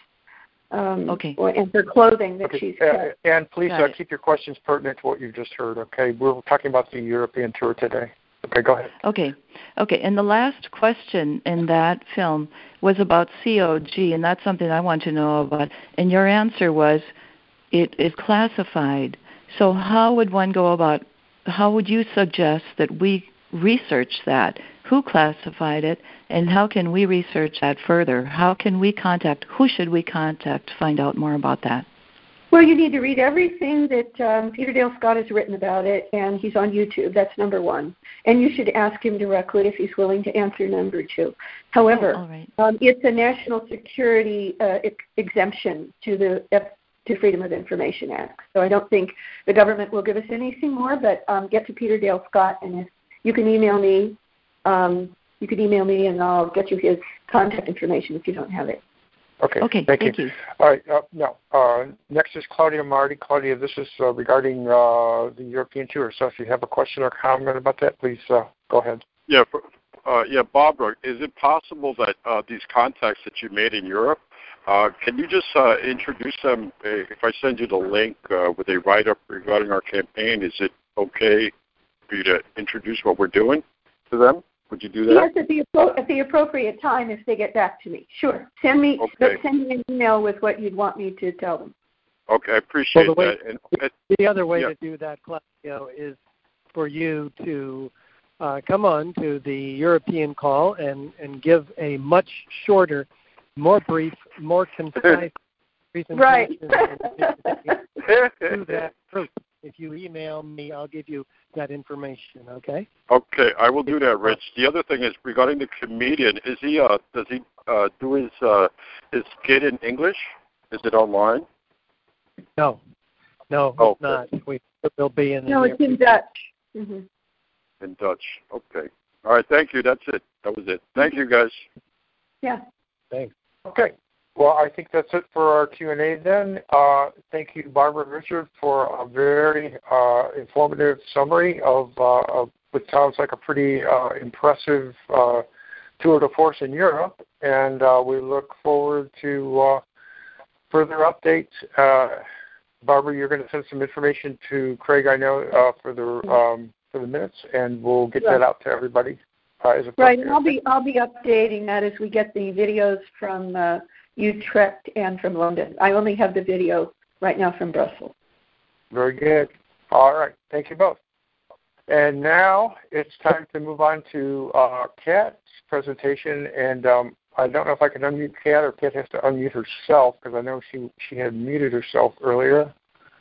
um, okay. or, and her clothing that okay. she's uh, kept. And please uh, keep your questions pertinent to what you've just heard, okay? We're talking about the European tour today. Okay, go ahead. Okay. Okay, and the last question in that film was about C O G, and that's something I want to know about. And your answer was it is classified. So how would one go about, how would you suggest that we research that? Who classified it, and how can we research that further? How can we contact, who should we contact to find out more about that? Well, you need to read everything that um, Peter Dale Scott has written about it, and he's on YouTube. That's number one. And you should ask him directly if he's willing to answer number two. However, oh, all right. um, it's a national security uh, ex- exemption to the F- to Freedom of Information Act. So I don't think the government will give us anything more, but um, get to Peter Dale Scott, and if you can email me. Um, you can email me, and I'll get you his contact information if you don't have it. Okay. Okay. Thank, thank you. you. All right. Uh, now, uh, next is Claudia Marty. Claudia, this is uh, regarding uh, the European tour. So if you have a question or comment about that, please uh, go ahead. Yeah. Uh, yeah, Barbara, is it possible that uh, these contacts that you made in Europe, uh, can you just uh, introduce them? If I send you the link uh, with a write-up regarding our campaign, is it okay for you to introduce what we're doing to them? Would you do that? Yes, at the, at the appropriate time if they get back to me. Sure. Send me okay. send me an email with what you'd want me to tell them. Okay, I appreciate well, the way, that. And, the, the other way yeah. to do that, Claudio, is for you to uh, come on to the European call and, and give a much shorter, more brief, more concise presentation. Right. to that group. If you email me, I'll give you that information, okay? Okay, I will do that, Rich. The other thing is regarding the comedian. Is he uh does he uh do his uh his skit in English? Is it online? No, no, oh, it's not. We will be in. No, the it's in Dutch. Mm-hmm. In Dutch. Okay. All right. Thank you. That's it. That was it. Thank you, guys. Yeah. Thanks. Okay. Well, I think that's it for our Q and A then. Uh, thank you, Barbara and Richard, for a very uh, informative summary of, uh, of what sounds like a pretty uh, impressive uh, tour de force in Europe. And uh, we look forward to uh, further updates. Uh, Barbara, you're going to send some information to Craig, I know, uh, for the um, for the minutes, and we'll get right. that out to everybody. Uh, as right, and I'll be I'll be updating that as we get the videos from uh, Utrecht and from London. I only have the video right now from Brussels. Very good. All right. Thank you both. And now it's time to move on to uh, Kat's presentation. And um, I don't know if I can unmute Kat or Kat has to unmute herself because I know she, she had muted herself earlier.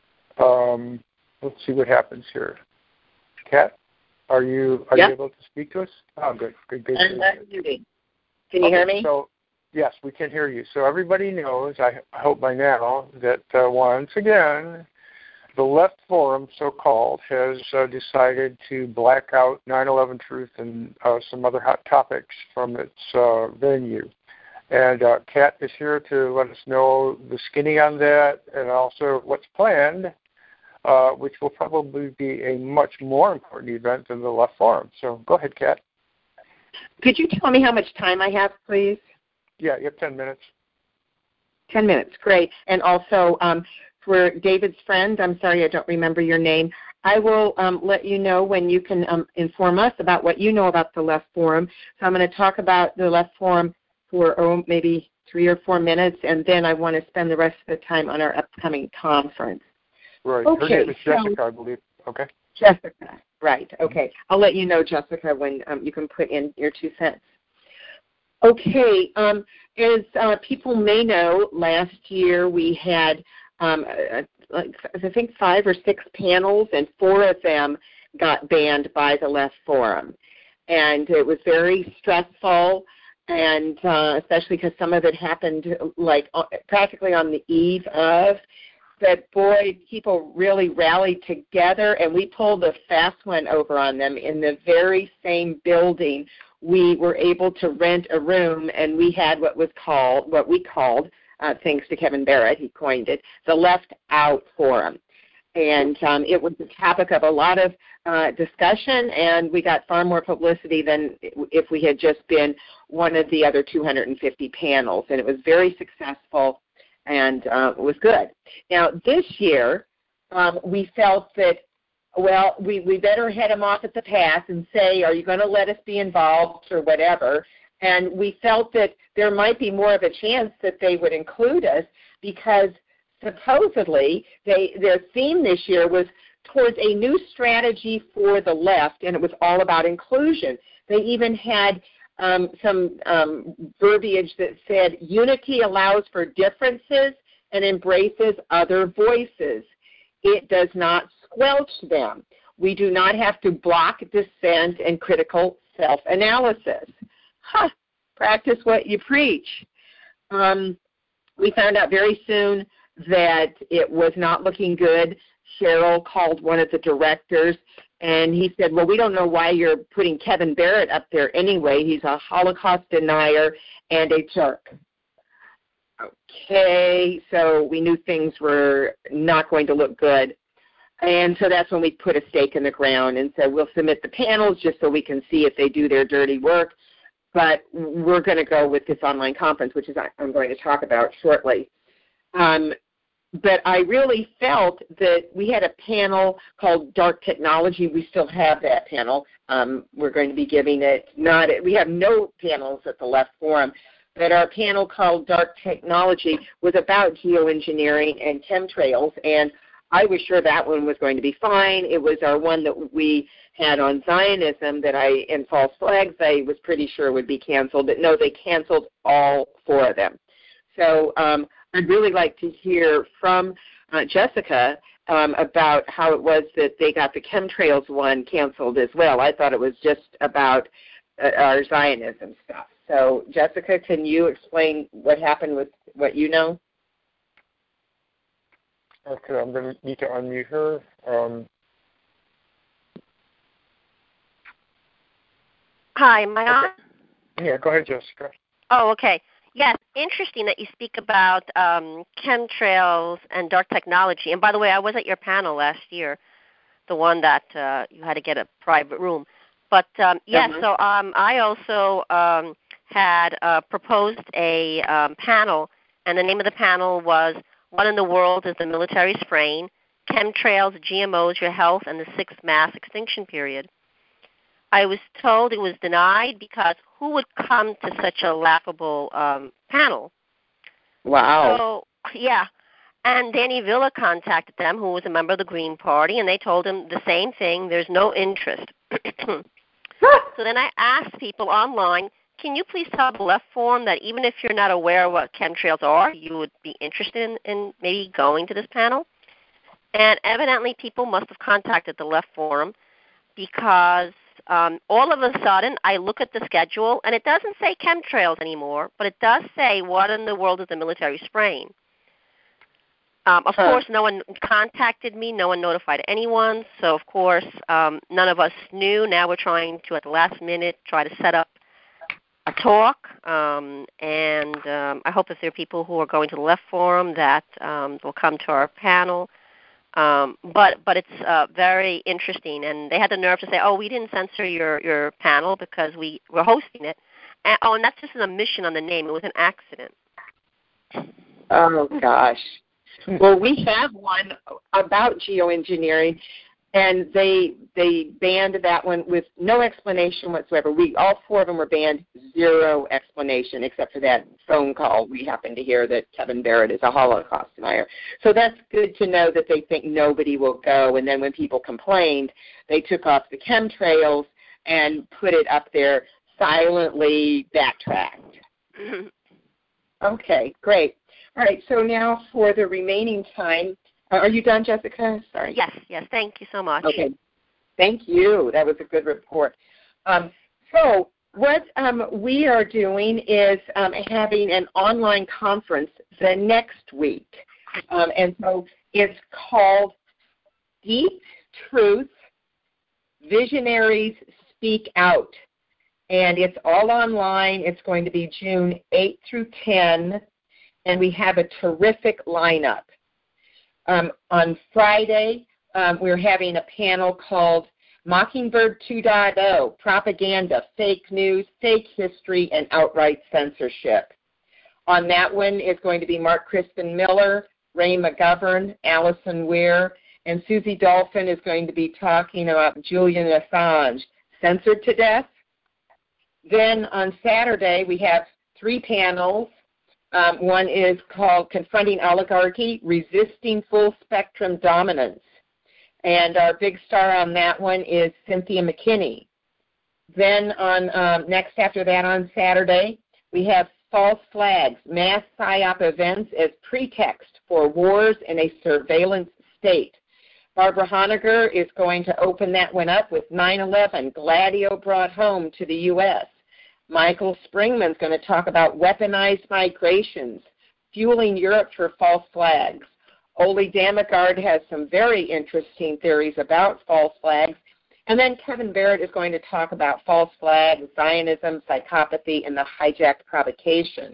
Um, let's see what happens here. Kat, are you are yep. you able to speak to us? Oh, good. Good, good. I'm good. unmuting. Can you okay, hear me? So, yes, we can hear you. So everybody knows, I hope by now, that uh, once again, the Left Forum, so-called, has uh, decided to black out nine eleven Truth and uh, some other hot topics from its uh, venue. And uh, Kat is here to let us know the skinny on that and also what's planned, uh, which will probably be a much more important event than the Left Forum. So go ahead, Kat. Could you tell me how much time I have, please? Yeah, you have ten minutes. ten minutes, great. And also, um, for David's friend, I'm sorry I don't remember your name, I will um, let you know when you can um, inform us about what you know about the Left Forum. So I'm going to talk about the Left Forum for oh, maybe three or four minutes, and then I want to spend the rest of the time on our upcoming conference. Right. Okay, Her name is so, Jessica, I believe. Okay. Jessica, right. Okay. I'll let you know, Jessica, when um, you can put in your two cents. Okay. Um, as uh, people may know, last year we had, um, uh, like, I think, five or six panels, and four of them got banned by the Left Forum. And it was very stressful, and uh, especially because some of it happened like uh, practically on the eve of. But boy, people really rallied together, and we pulled a fast one over on them in the very same building. We were able to rent a room, and we had what was called, what we called, uh, thanks to Kevin Barrett, he coined it, the Left Out Forum. And um, it was the topic of a lot of uh, discussion, and we got far more publicity than if we had just been one of the other two hundred fifty panels. And it was very successful, and uh, it was good. Now, this year, um, we felt that, well, we, we better head them off at the pass and say, are you going to let us be involved or whatever? And we felt that there might be more of a chance that they would include us because supposedly they, their theme this year was towards a new strategy for the left, and it was all about inclusion. They even had um, some um, verbiage that said, unity allows for differences and embraces other voices. It does not squelch them. We do not have to block dissent and critical self-analysis. Huh, practice what you preach. Um, we found out very soon that it was not looking good. Cheryl called one of the directors, and he said, well, we don't know why you're putting Kevin Barrett up there anyway. He's a Holocaust denier and a jerk. Okay, so we knew things were not going to look good. And so that's when we put a stake in the ground and said, we'll submit the panels just so we can see if they do their dirty work. But we're going to go with this online conference, which is I'm going to talk about shortly. Um, but I really felt that we had a panel called Dark Technology. We still have that panel. Um, we're going to be giving it not – we have no panels at the Left Forum, but our panel called Dark Technology was about geoengineering and chemtrails, and I was sure that one was going to be fine. It was our one that we had on Zionism that I, and false flags, I was pretty sure would be canceled, but no, they canceled all four of them. So um, I'd really like to hear from uh, Jessica um, about how it was that they got the chemtrails one canceled as well. I thought it was just about uh, our Zionism stuff. So Jessica, can you explain what happened with what you know? Okay, I'm going to need to unmute her. Um, Hi, am I on? Okay. Yeah, go ahead, Jessica. Oh, okay. Yes, interesting that you speak about um, chemtrails and dark technology. And by the way, I was at your panel last year, the one that uh, you had to get a private room. But um, yes, uh-huh. so um, I also um, had uh, proposed a um, panel, and the name of the panel was What in the World is the Military Spraying? Chemtrails, G M Os, Your Health, and the Sixth Mass Extinction Period. I was told it was denied because who would come to such a laughable um, panel? Wow. So, yeah. And Danny Villa contacted them, who was a member of the Green Party, and they told him the same thing, there's no interest. So then I asked people online, can you please tell the Left Forum that even if you're not aware of what chemtrails are, you would be interested in, in maybe going to this panel? And evidently people must have contacted the Left Forum because um, all of a sudden I look at the schedule, and it doesn't say chemtrails anymore, but it does say what in the world is the military spraying. Um, of huh. course, no one contacted me. No one notified anyone. So, of course, um, none of us knew. Now we're trying to, at the last minute, try to set up a talk. Um, and um, I hope if there are people who are going to the Left Forum that um, will come to our panel. Um, but but it's uh, very interesting. And they had the nerve to say, oh, we didn't censor your, your panel because we were hosting it. And, oh, and that's just an omission on the name. It was an accident. Oh, gosh. Well, we have one about geoengineering, and they they banned that one with no explanation whatsoever. We all four of them were banned, zero explanation except for that phone call we happened to hear that Kevin Barrett is a Holocaust denier. So that's good to know that they think nobody will go. And then when people complained, they took off the chemtrails and put it up there silently, backtracked. Okay, great. All right, so now for the remaining time, uh, are you done, Jessica? Sorry. Yes, yes, thank you so much. Okay, thank you. That was a good report. Um, so what um, we are doing is um, having an online conference the next week. Um, and so it's called Deep Truth, Visionaries Speak Out. And it's all online. It's going to be June eighth through tenth, and we have a terrific lineup. Um, on Friday, um, we're having a panel called Mockingbird two point oh, Propaganda, Fake News, Fake History, and Outright Censorship. On that one is going to be Mark Crispin Miller, Ray McGovern, Allison Weir, and Susie Dolphin is going to be talking about Julian Assange, censored to death. Then on Saturday, we have three panels. Um, one is called Confronting Oligarchy, Resisting Full Spectrum Dominance. And our big star on that one is Cynthia McKinney. Then on um, next after that on Saturday, we have False Flags, Mass PSYOP Events as Pretext for Wars in a Surveillance State. Barbara Honegger is going to open that one up with nine eleven, Gladio brought home to the U S Michael Springman's going to talk about weaponized migrations, fueling Europe for false flags. Ole Damigard has some very interesting theories about false flags. And then Kevin Barrett is going to talk about false flags, Zionism, psychopathy, and the hijacked provocation.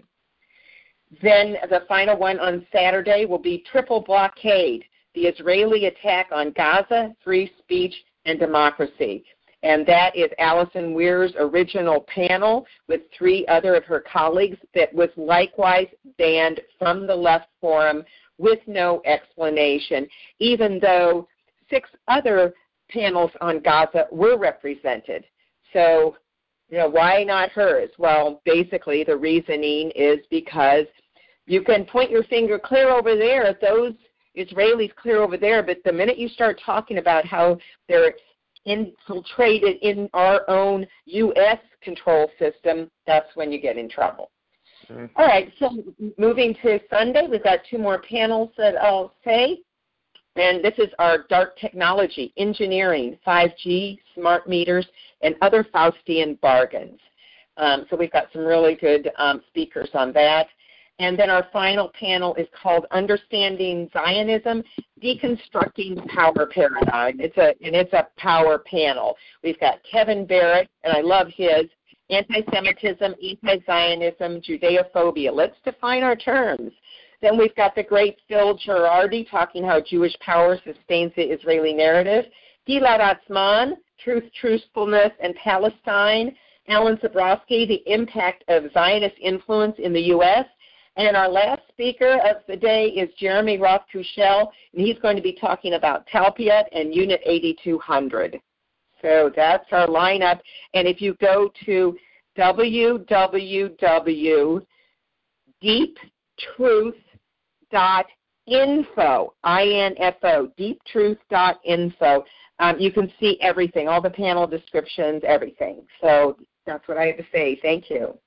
Then the final one on Saturday will be Triple Blockade, the Israeli attack on Gaza, free speech, and democracy. And that is Allison Weir's original panel with three other of her colleagues that was likewise banned from the Left Forum with no explanation, even though six other panels on Gaza were represented. So, you know, why not hers? Well, basically the reasoning is because you can point your finger clear over there at those Israelis clear over there, but the minute you start talking about how they're infiltrated in our own U S control system, that's when you get in trouble. Mm-hmm. All right, so moving to Sunday, we've got two more panels that I'll say. And this is our dark technology, engineering, five G, smart meters, and other Faustian bargains. Um, so we've got some really good um, speakers on that. And then our final panel is called Understanding Zionism, Deconstructing the Power Paradigm. It's a, and it's a power panel. We've got Kevin Barrett, and I love his, Anti-Semitism, Anti-Zionism, Judeophobia. Let's define our terms. Then we've got the great Phil Girardi talking how Jewish power sustains the Israeli narrative. Gilad Atzmon, Truth, Truthfulness, and Palestine. Alan Zabrowski, the impact of Zionist influence in the U S And our last speaker of the day is Jeremy Roth-Kushel, and he's going to be talking about Talpiot and Unit eighty-two hundred. So that's our lineup. And if you go to w w w dot deep truth dot info, I N F O, deep truth dot info, um, you can see everything, all the panel descriptions, everything. So that's what I have to say. Thank you.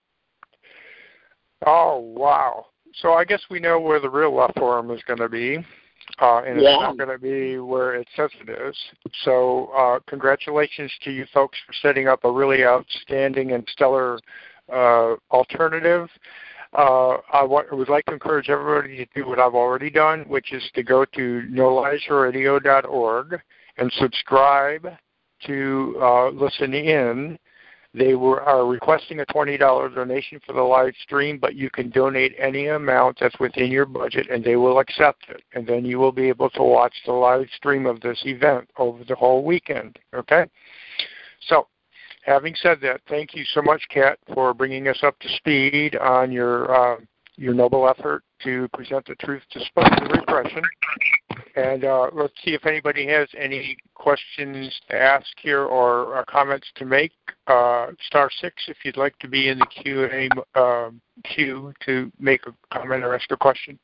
Oh, wow. So I guess we know where the real Left Forum is going to be. Uh, and yeah. It's not going to be where it says it is. So uh, congratulations to you folks for setting up a really outstanding and stellar uh, alternative. Uh, I, w- I would like to encourage everybody to do what I've already done, which is to go to no lies radio dot org and subscribe to uh, listen in. They were, are requesting a twenty dollars donation for the live stream, but you can donate any amount that's within your budget, and they will accept it. And then you will be able to watch the live stream of this event over the whole weekend, okay? So, having said that, thank you so much, Kat, for bringing us up to speed on your uh, your noble effort to present the truth despite the repression. And uh, let's see if anybody has any questions to ask here or uh, comments to make. Uh, star six if you'd like to be in the Q and A uh, queue to make a comment or ask a question.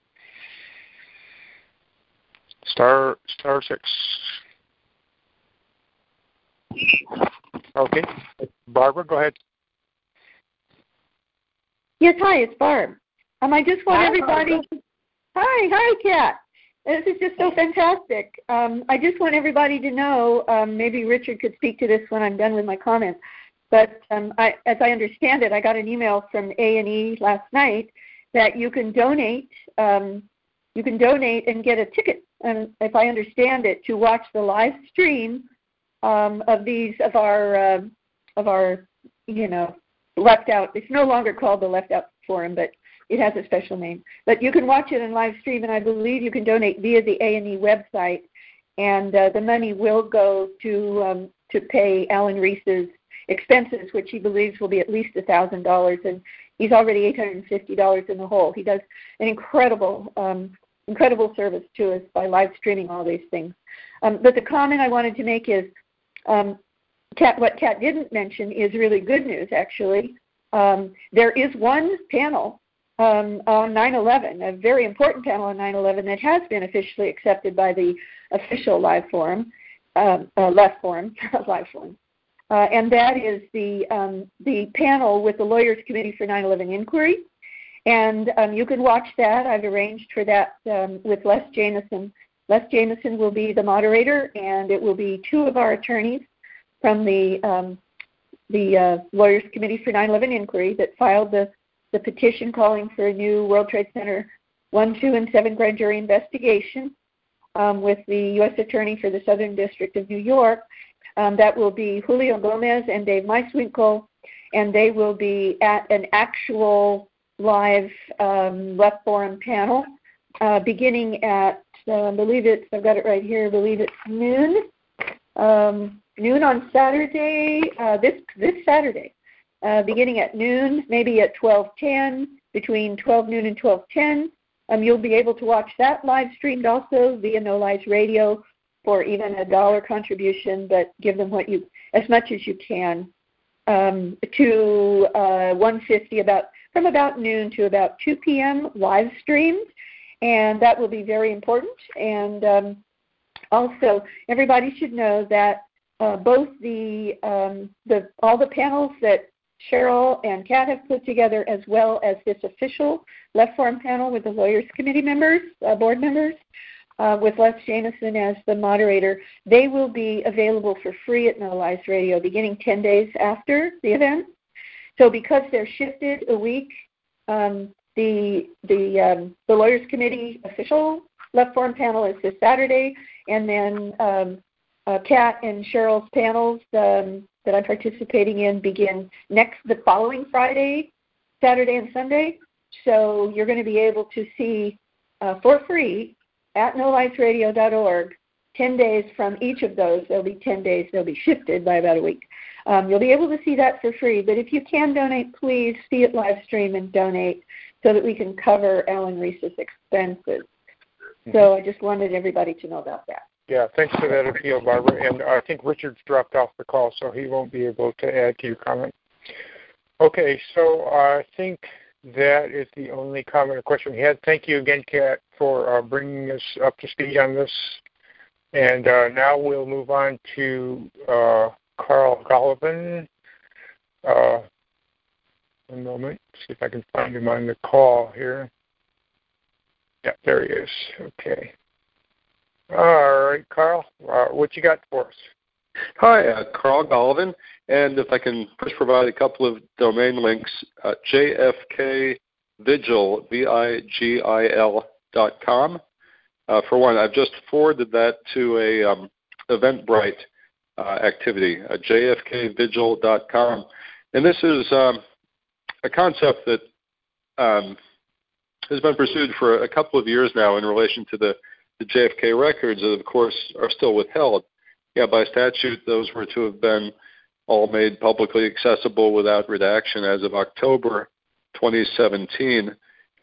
Star star six. Okay, Barbara, go ahead. Yes, hi, it's Barb. Um, I just want Hi, everybody. Barbara. Hi, hi, Kat. This is just so fantastic. Um, I just want everybody to know. Um, maybe Richard could speak to this when I'm done with my comments. But um, I, as I understand it, I got an email from A and E last night that you can donate. Um, you can donate and get a ticket, and if I understand it, to watch the live stream um, of these of our uh, of our you know left out. It's no longer called the Left Out Forum, but it has a special name. But you can watch it in live stream, and I believe you can donate via the A and E website, and uh, the money will go to um, to pay Alan Reese's expenses, which he believes will be at least one thousand dollars, and he's already eight hundred fifty dollars in the hole. He does an incredible um, incredible service to us by live streaming all these things. Um, but the comment I wanted to make is, um, Kat, what Kat didn't mention is really good news, actually. Um, there is one panel um, on nine eleven, a very important panel on nine eleven that has been officially accepted by the official live forum, um, uh, left forum, live forum. Uh, and that is the um, the panel with the Lawyers Committee for nine eleven Inquiry. And um, you can watch that. I've arranged for that um, with Les Jameson. Les Jameson will be the moderator, and it will be two of our attorneys from the um, the uh, Lawyers Committee for nine eleven Inquiry that filed the, the petition calling for a new World Trade Center one, two, and seven grand jury investigation um, with the U S Attorney for the Southern District of New York. Um, that will be Julio Gomez and Dave Meiswinkle, and they will be at an actual live um, left forum panel uh, beginning at, uh, I believe it's, I've got it right here, I believe it's noon, um, noon on Saturday, uh, this this Saturday, uh, beginning at noon, maybe at twelve ten, between twelve noon and twelve ten. Um, you'll be able to watch that live streamed also via No Lies Radio for even a dollar contribution, but give them what you, as much as you can, um, to uh, one fifty, about from about noon to about two p.m. live streamed, and that will be very important. And um, also, everybody should know that uh, both the um, the all the panels that Cheryl and Kat have put together, as well as this official Left Forum panel with the Lawyers Committee members, uh, board members, Uh, with Les Jameson as the moderator, they will be available for free at No Lies Radio beginning ten days after the event. So because they're shifted a week, um, the the um, the Lawyers Committee official Left Forum panel is this Saturday, and then um, uh, Kat and Cheryl's panels um, that I'm participating in begin next the following Friday, Saturday, and Sunday. So you're going to be able to see uh, for free at no lies radio dot org, ten days from each of those. There'll be ten days. They'll be shifted by about a week. Um, you'll be able to see that for free. But if you can donate, please see it live stream and donate so that we can cover Alan Reese's expenses. Mm-hmm. So I just wanted everybody to know about that. Yeah, thanks for that appeal, Barbara. And I think Richard's dropped off the call, so he won't be able to add to your comment. Okay, so I think that is the only comment or question we had. Thank you again, Kat, for uh, bringing us up to speed on this. And uh, now we'll move on to uh, Carl Golovin. Uh, one moment, see if I can find him on the call here. Yeah, there he is. Okay. All right, Carl, uh, what you got for us? Hi, uh, Carl Golovin, and if I can first provide a couple of domain links, uh, J F K Vigil, V I G I L dot com. Uh, for one, I've just forwarded that to a um, Eventbrite uh, activity, uh, J F K Vigil dot com. And this is um, a concept that um, has been pursued for a couple of years now in relation to the, the J F K records that, of course, are still withheld. Yeah, by statute, those were to have been all made publicly accessible without redaction as of October twenty seventeen.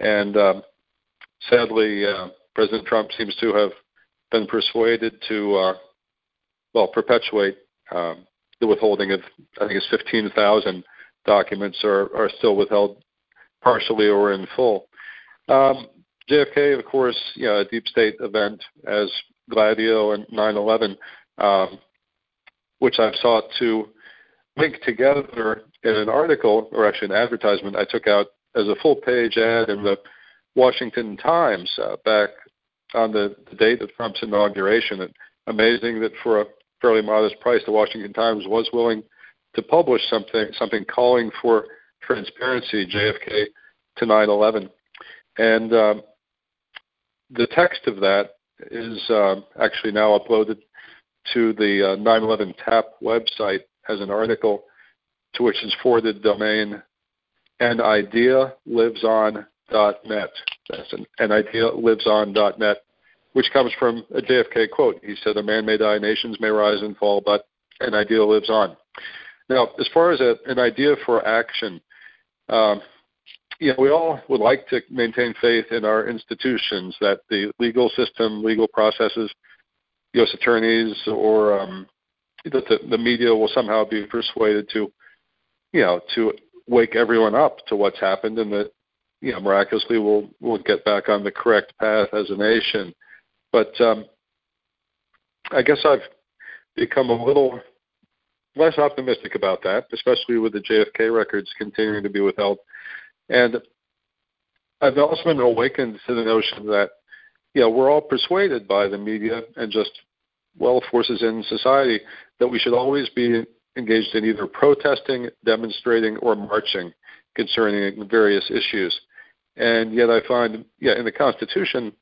And um, sadly, uh, President Trump seems to have been persuaded to, uh, well, perpetuate um, the withholding of, I think it's fifteen thousand documents are, are still withheld partially or in full. Um, J F K, of course, you know, a deep state event as Gladio and nine eleven, um, which I've sought to link together in an article, or actually an advertisement I took out as a full-page ad in the Washington Times uh, back on the, the date of Trump's inauguration. And amazing that for a fairly modest price, the Washington Times was willing to publish something something calling for transparency, J F K to nine eleven. And um, the text of that is uh, actually now uploaded to the uh, nine eleven tap website as an article, to which is forwarded domain an idea lives on dot net. That's an, an idea lives on dot net, which comes from a J F K quote. He said, "A man may die, nations may rise and fall, but an idea lives on." Now, as far as a, an idea for action, um, you know, we all would like to maintain faith in our institutions, that the legal system, legal processes, U S attorneys, or um, that the, the media will somehow be persuaded to, you know, to wake everyone up to what's happened, and that, you know, miraculously we'll we'll get back on the correct path as a nation. But um, I guess I've become a little less optimistic about that, especially with the J F K records continuing to be withheld. And I've also been awakened to the notion that, you know, we're all persuaded by the media and just, well, forces in society that we should always be engaged in either protesting, demonstrating, or marching concerning various issues. And yet I find, yeah, in the Constitution,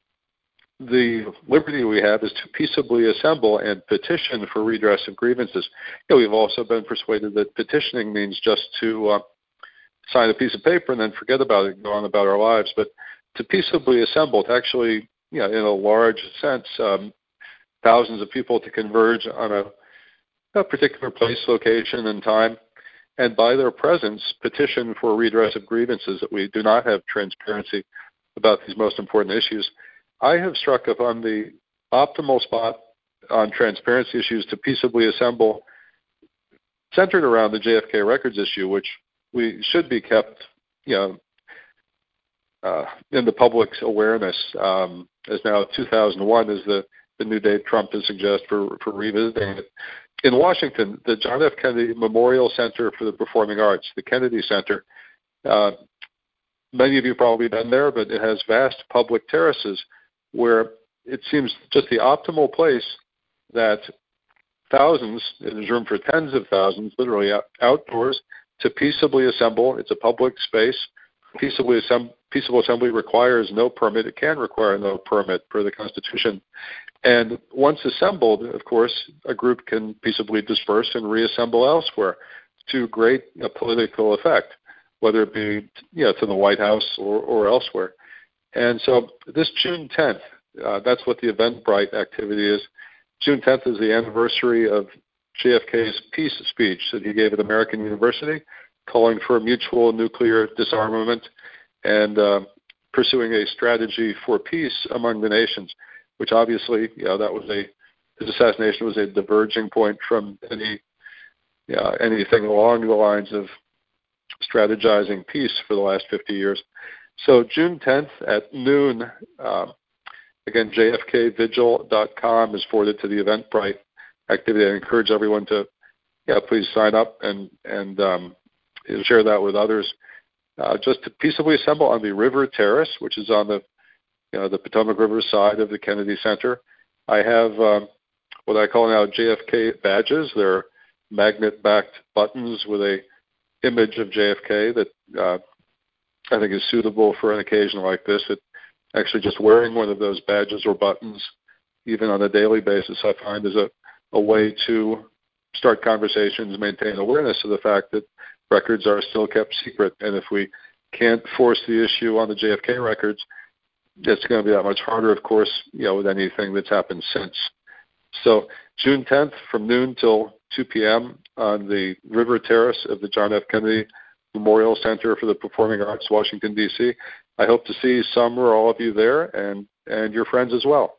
the liberty we have is to peaceably assemble and petition for redress of grievances. You know, we've also been persuaded that petitioning means just to uh, sign a piece of paper and then forget about it and go on about our lives. But to peaceably assemble, to actually, you know, in a large sense, um, thousands of people to converge on a, a particular place, location, and time, and by their presence petition for redress of grievances, that we do not have transparency about these most important issues. I have struck upon the optimal spot on transparency issues to peaceably assemble, centered around the J F K records issue, which we should be kept, you know, uh, in the public's awareness, um, as now two thousand one is the, the new date Trump has suggested for, for revisiting it. In Washington, the John F. Kennedy Memorial Center for the Performing Arts, the Kennedy Center, uh, many of you probably been there, but it has vast public terraces where it seems just the optimal place that thousands, there's room for tens of thousands, literally out, outdoors, to peaceably assemble. It's a public space. Peaceably assemb- peaceable assembly requires no permit. It can require no permit per the Constitution. And once assembled, of course, a group can peaceably disperse and reassemble elsewhere to great uh, political effect, whether it be, you know, to the White House or, or elsewhere. And so this June tenth, uh, that's what the Eventbrite activity is. June tenth is the anniversary of J F K's peace speech that he gave at American University, calling for mutual nuclear disarmament and uh, pursuing a strategy for peace among the nations, which obviously, you know, that was a, his assassination was a diverging point from any, you know, anything along the lines of strategizing peace for the last fifty years. So June tenth at noon, uh, again, J F K vigil dot com is forwarded to the Eventbrite activity. I encourage everyone to, yeah, please sign up and, and um, share that with others. Uh, just to peaceably assemble on the River Terrace, which is on the, you know, the Potomac River side of the Kennedy Center. I have um, what I call now J F K badges. They're magnet-backed buttons with a image of J F K that uh, I think is suitable for an occasion like this. It actually just wearing one of those badges or buttons, even on a daily basis, I find is a, a way to start conversations, maintain awareness of the fact that records are still kept secret. And if we can't force the issue on the J F K records, it's going to be that much harder, of course, you know, with anything that's happened since. So June tenth from noon till two p.m. on the River Terrace of the John F. Kennedy Memorial Center for the Performing Arts, Washington, D C I hope to see some or all of you there, and, and your friends as well.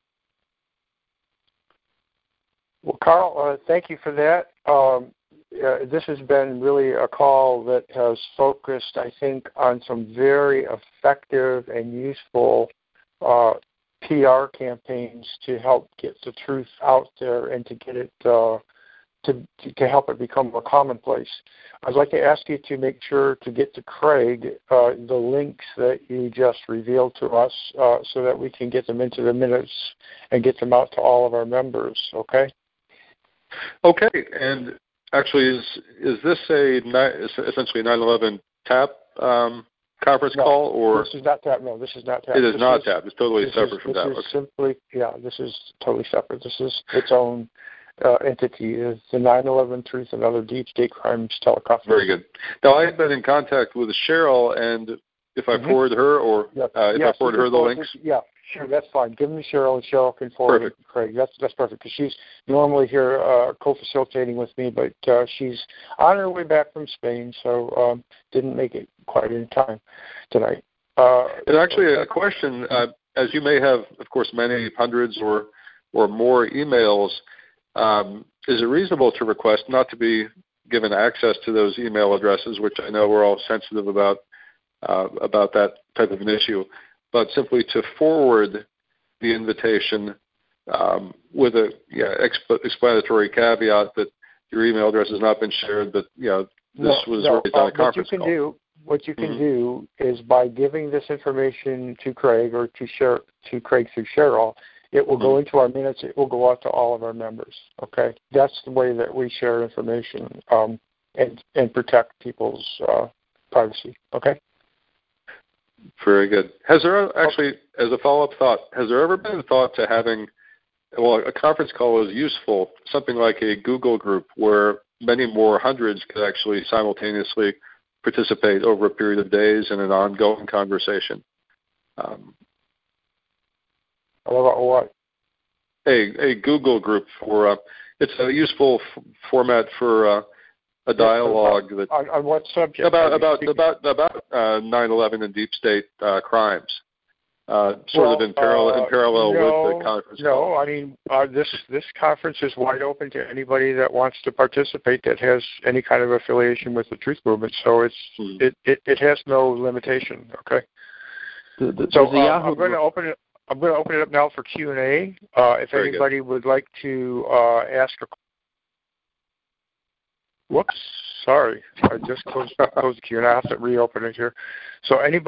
Well, Carl, uh, thank you for that. Um, uh, this has been really a call that has focused, I think, on some very effective and useful uh, P R campaigns to help get the truth out there and to get it uh, to to help it become more commonplace. I'd like to ask you to make sure to get to Craig uh, the links that you just revealed to us, uh, so that we can get them into the minutes and get them out to all of our members. Okay. Okay, and actually, is is this a essentially a nine eleven TAP um, conference no, call, or this is not TAP? No, this is not TAP. It is this not is, TAP. It's totally separate is, from this that. Is okay. Simply, yeah, this is totally separate. This is its own uh, entity. It's the nine eleven Truth and Other Deep State Crimes teleconference. Very good. Now, I have been in contact with Cheryl, and if I mm-hmm. forward her, or yep. uh, if yes, I forward her the links, this, yeah. Sure, that's fine. Give them to Cheryl, and Cheryl can forward perfect. it to Craig. That's that's perfect, because she's normally here uh, co-facilitating with me, but uh, she's on her way back from Spain, so um, didn't make it quite in time tonight. Uh, and actually, a question, uh, as you may have, of course, many hundreds or or more emails, um, is it reasonable to request not to be given access to those email addresses, which I know we're all sensitive about uh, about that type of an issue, but simply to forward the invitation um, with a yeah, exp- explanatory caveat that your email address has not been shared, but you know, this no, was no, raised on uh, a conference what you can call. Do, what you can mm-hmm. do is by giving this information to Craig or to share to Craig through Cheryl, it will mm-hmm. go into our minutes. It will go out to all of our members. Okay, that's the way that we share information um, and and protect people's uh, privacy. Okay. Very good. Has there actually, as a follow-up thought, has there ever been a thought to having, well, a conference call is useful, something like a Google group where many more hundreds could actually simultaneously participate over a period of days in an ongoing conversation? Um, about what? A, a Google group for, uh, it's a useful f- format for uh, a dialogue that on, on what subject? About about about about uh, nine eleven and deep state uh, crimes, uh, sort well, of in parallel uh, in parallel no, with the conference. No, call. I mean uh, this this conference is wide open to anybody that wants to participate that has any kind of affiliation with the Truth Movement. So it's hmm. it, it, it has no limitation. Okay. The, the, so the um, I'm going to open it. I'm going to open it up now for Q and A. Uh, if Very anybody good. would like to uh, ask a. Whoops. Sorry, I just closed, closed the queue, and I have to reopen it here. So anybody,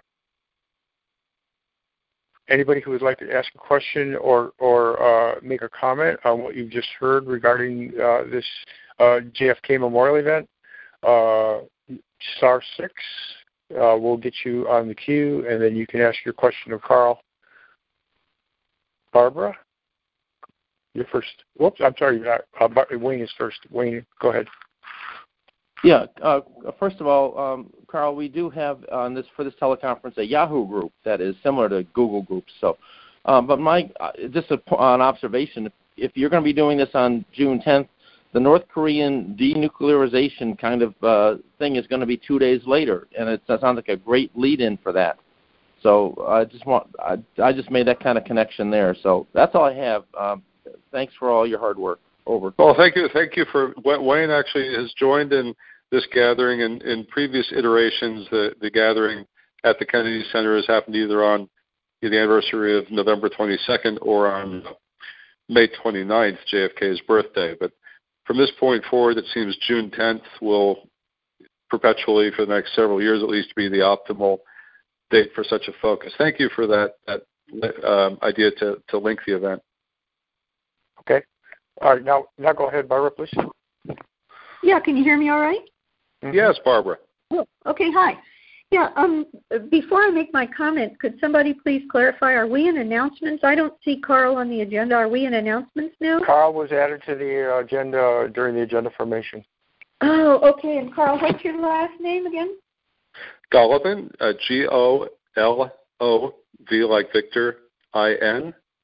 anybody who would like to ask a question or or uh, make a comment on what you've just heard regarding uh, this uh, J F K Memorial event, uh, star six uh, will get you on the queue, and then you can ask your question of Carl. Barbara, you're first. Whoops, I'm sorry, you're not. Uh, Wayne is first. Wayne, go ahead. Yeah. Uh, first of all, um, Carl, we do have on this for this teleconference a Yahoo group that is similar to Google Groups. So, um, but my uh, just a, an observation: if, if you're going to be doing this on June tenth, the North Korean denuclearization kind of uh, thing is going to be two days later, and it sounds like a great lead-in for that. So I just want I, I just made that kind of connection there. So that's all I have. Um, thanks for all your hard work. Over. Well, thank you. Thank you for Wayne. Actually, has joined in this gathering, and in previous iterations, the, the gathering at the Kennedy Center has happened either on the anniversary of November twenty-second or on May twenty-ninth, J F K's birthday. But from this point forward, it seems June tenth will perpetually, for the next several years at least, be the optimal date for such a focus. Thank you for that, that um, idea to, to link the event. Okay. All right, now, now go ahead, Barbara, please. Yeah, can you hear me all right? Mm-hmm. Yes, Barbara. Oh, okay, hi. Yeah, um, before I make my comment, could somebody please clarify, are we in announcements? I don't see Carl on the agenda. Are we in announcements now? Carl was added to the agenda during the agenda formation. Oh, okay. And Carl, what's your last name again? Golovin, uh, G O L O V like Victor, I N.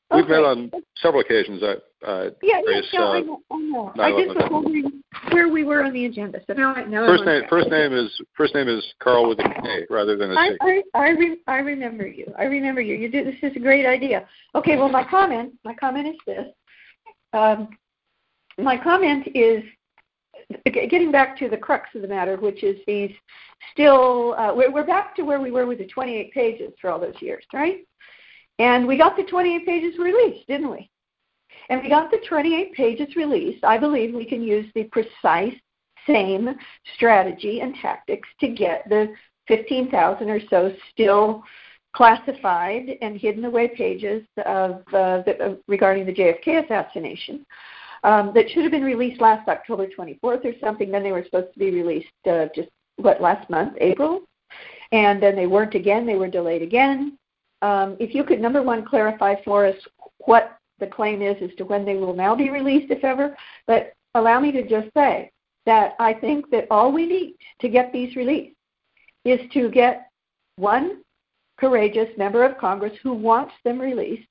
We've okay. met on several occasions. Uh, uh, yeah, Grace, yeah, no, uh, I know. I know. I just was wondering where we were on the agenda. So now, I now first I'm name track. first name is first name is Carl with a K rather than a C. I I I, re- I remember you. I remember you. You did this is a great idea. Okay, well my comment my comment is this. Um, my comment is getting back to the crux of the matter, which is these still uh, we're, we're back to where we were with the twenty-eight pages for all those years, right? And we got the twenty-eight pages released, didn't we? And we got the twenty-eight pages released. I believe we can use the precise same strategy and tactics to get the fifteen thousand or so still classified and hidden away pages of uh, the, uh, regarding the J F K assassination um, that should have been released last October twenty-fourth or something. Then they were supposed to be released uh, just, what, last month, April? And then they weren't again. They were delayed again. Um, if you could, number one, clarify for us what the claim is as to when they will now be released, if ever. But allow me to just say that I think that all we need to get these released is to get one courageous member of Congress who wants them released,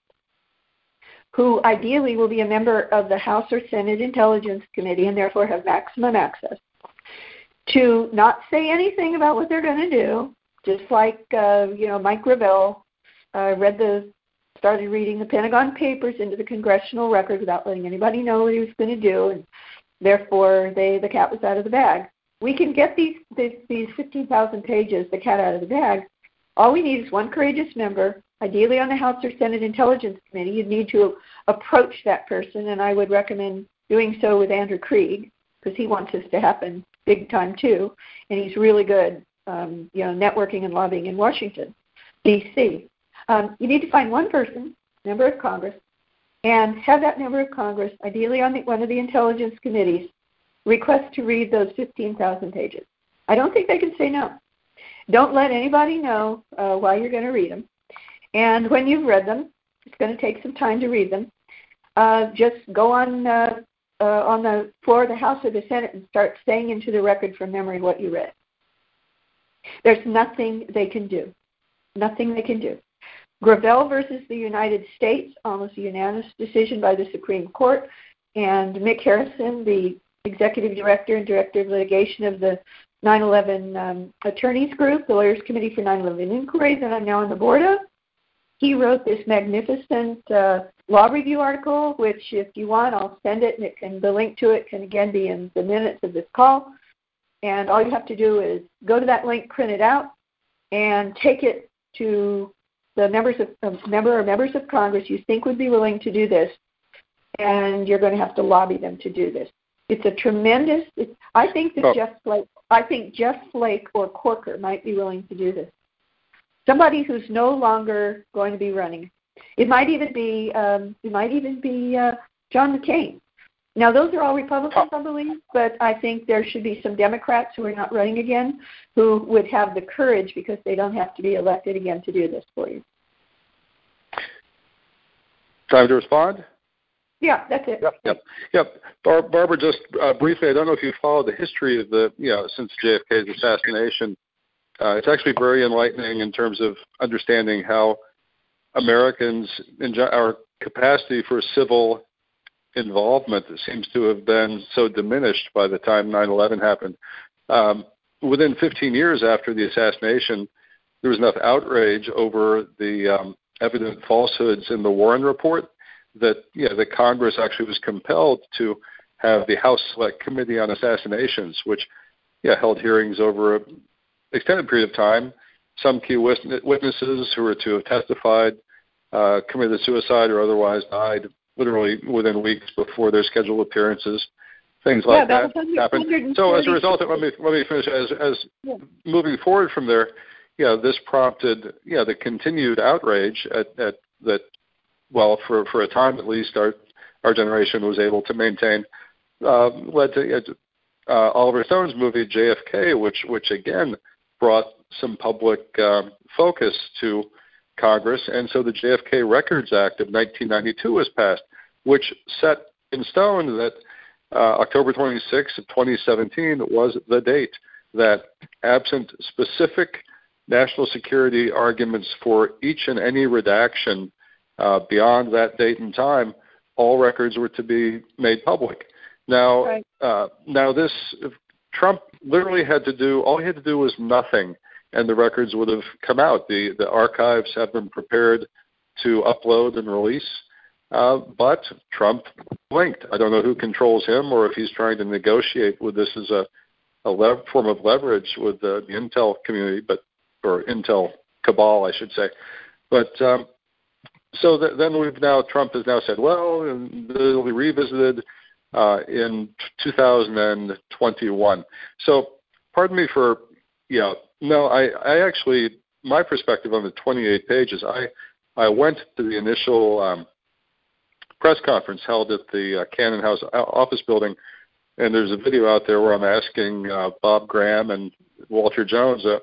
who ideally will be a member of the House or Senate Intelligence Committee and therefore have maximum access, to not say anything about what they're going to do, just like, uh, you know, Mike Gravel uh, read the started reading the Pentagon Papers into the congressional record without letting anybody know what he was going to do, and therefore they, the cat was out of the bag. We can get these these, these fifteen thousand pages, the cat out of the bag. All we need is one courageous member, ideally on the House or Senate Intelligence Committee. You'd need to approach that person, and I would recommend doing so with Andrew Krieg, because he wants this to happen big time too, and he's really good, um, you know, networking and lobbying in Washington, D C Um, you need to find one person, member of Congress, and have that member of Congress, ideally on the, one of the intelligence committees, request to read those fifteen thousand pages. I don't think they can say no. Don't let anybody know uh, why you're going to read them. And when you've read them, it's going to take some time to read them. Uh, just go on uh, uh, on the floor of the House or the Senate and start saying into the record from memory what you read. There's nothing they can do. Nothing they can do. Gravel versus the United States, almost a unanimous decision by the Supreme Court, and Mick Harrison, the executive director and director of litigation of the nine eleven um, Attorneys Group, the Lawyers Committee for nine eleven Inquiry that I'm now on the board of. He wrote this magnificent uh, law review article, which if you want, I'll send it, and it can, the link to it can again be in the minutes of this call. And all you have to do is go to that link, print it out, and take it to the members of uh, member or members of Congress you think would be willing to do this, and you're going to have to lobby them to do this. It's a tremendous. It's, I think that oh. Jeff Flake. I think Jeff Flake or Corker might be willing to do this. Somebody who's no longer going to be running. It might even be. Um, it might even be uh, John McCain. Now, those are all Republicans, I believe, but I think there should be some Democrats who are not running again who would have the courage, because they don't have to be elected again, to do this for you. Time to respond? Yeah, that's it. Yep, yep, yep. Bar- Barbara, just uh, briefly, I don't know if you followed the history of the, you know, since J F K's assassination. Uh, it's actually very enlightening in terms of understanding how Americans, in our capacity for civil involvement that seems to have been so diminished by the time nine eleven happened. Um, within fifteen years after the assassination, there was enough outrage over the um, evident falsehoods in the Warren Report that yeah, the Congress actually was compelled to have the House Select Committee on Assassinations, which yeah, held hearings over an extended period of time. Some key witnesses who were to have testified uh, committed suicide or otherwise died literally within weeks before their scheduled appearances. Things like yeah, that happened. So as a result, of, let me let me finish. As as yeah. moving forward from there, yeah, this prompted yeah the continued outrage at, at that. Well, for for a time at least, our our generation was able to maintain. Uh, led to uh, Oliver Stone's movie J F K, which which again brought some public um, focus to Congress, and so the J F K Records Act of nineteen ninety-two was passed, which set in stone that uh, October twenty-sixth of twenty seventeen was the date that, absent specific national security arguments for each and any redaction uh, beyond that date and time, all records were to be made public. Now, right. uh, now this Trump literally had to do all he had to do was nothing, and the records would have come out. The the archives have been prepared to upload and release, uh, but Trump blinked. I don't know who controls him, or if he's trying to negotiate with this as a a lev- form of leverage with the, the Intel community, but or Intel cabal, I should say. But um, so th- then we've now Trump has now said, well, it'll be revisited uh, in two thousand twenty-one. So pardon me for, yeah, no, I, I actually, my perspective on the twenty-eight pages, I I went to the initial um, press conference held at the uh, Cannon House office building, and there's a video out there where I'm asking uh, Bob Graham and Walter Jones, uh,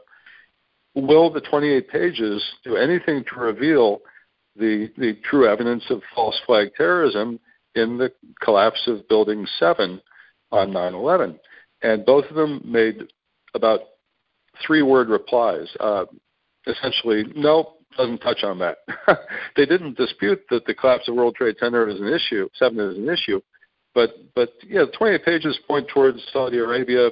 will the twenty-eight pages do anything to reveal the the true evidence of false flag terrorism in the collapse of Building seven on nine eleven? And both of them made about three-word replies. Uh, essentially, no, doesn't touch on that. They didn't dispute that the collapse of World Trade Center is an issue, seven is an issue, but but yeah, twenty-eight pages point towards Saudi Arabia,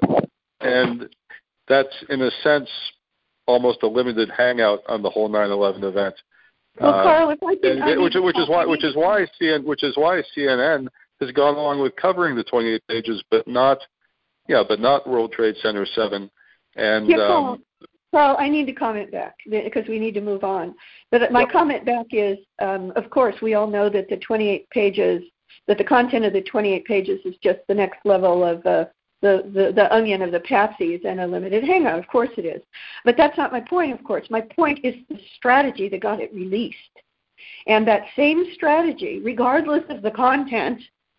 and that's in a sense almost a limited hangout on the whole nine eleven event. Well, uh, Carl, if I could, and, I which, mean, which is why which is why C N which is why C N N has gone along with covering the twenty-eight pages, but not yeah, but not World Trade Center seven. And yeah, Carl, um, Carl, I need to comment back because we need to move on. But my yep. comment back is, um, of course, we all know that the twenty-eight pages, that the content of the twenty-eight pages is just the next level of uh, the, the, the onion of the patsies and a limited hangout. Of course it is. But that's not my point, of course. My point is the strategy that got it released. And that same strategy, regardless of the content,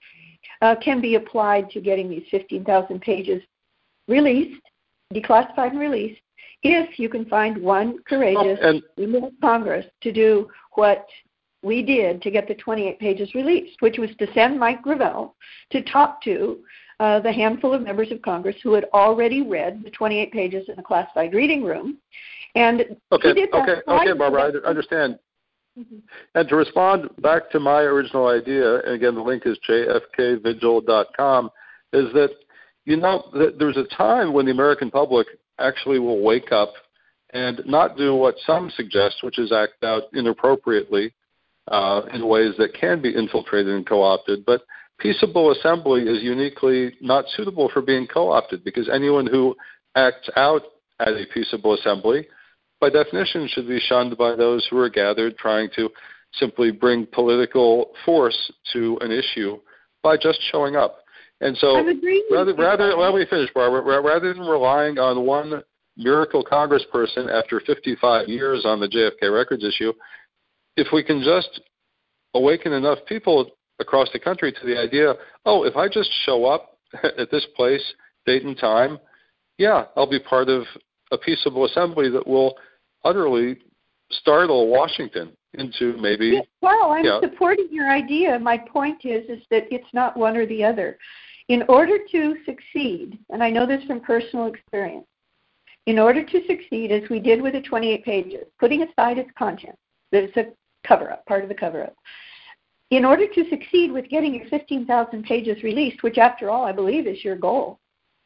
uh, can be applied to getting these fifteen thousand pages released, declassified and released, if you can find one courageous oh, member of Congress to do what we did to get the twenty-eight pages released, which was to send Mike Gravel to talk to uh, the handful of members of Congress who had already read the twenty-eight pages in the classified reading room. And okay, he did that okay, okay, Barbara, I understand. Mm-hmm. And to respond back to my original idea, and again, the link is j f k vigil dot com, is that, you know, that there's a time when the American public actually will wake up and not do what some suggest, which is act out inappropriately uh, in ways that can be infiltrated and co-opted. But peaceable assembly is uniquely not suitable for being co-opted, because anyone who acts out at a peaceable assembly, by definition, should be shunned by those who are gathered trying to simply bring political force to an issue by just showing up. And so, rather, rather, let me finish, Barbara. Rather than relying on one miracle congressperson after fifty-five years on the J F K records issue, if we can just awaken enough people across the country to the idea, oh, if I just show up at this place, date and time, yeah, I'll be part of a peaceable assembly that will utterly startle Washington into maybe. Yeah, well, I'm yeah. supporting your idea. My point is, is that it's not one or the other. In order to succeed, and I know this from personal experience, in order to succeed, as we did with the twenty-eight pages, putting aside its content, that it's a cover-up, part of the cover-up, in order to succeed with getting your fifteen thousand pages released, which after all I believe is your goal,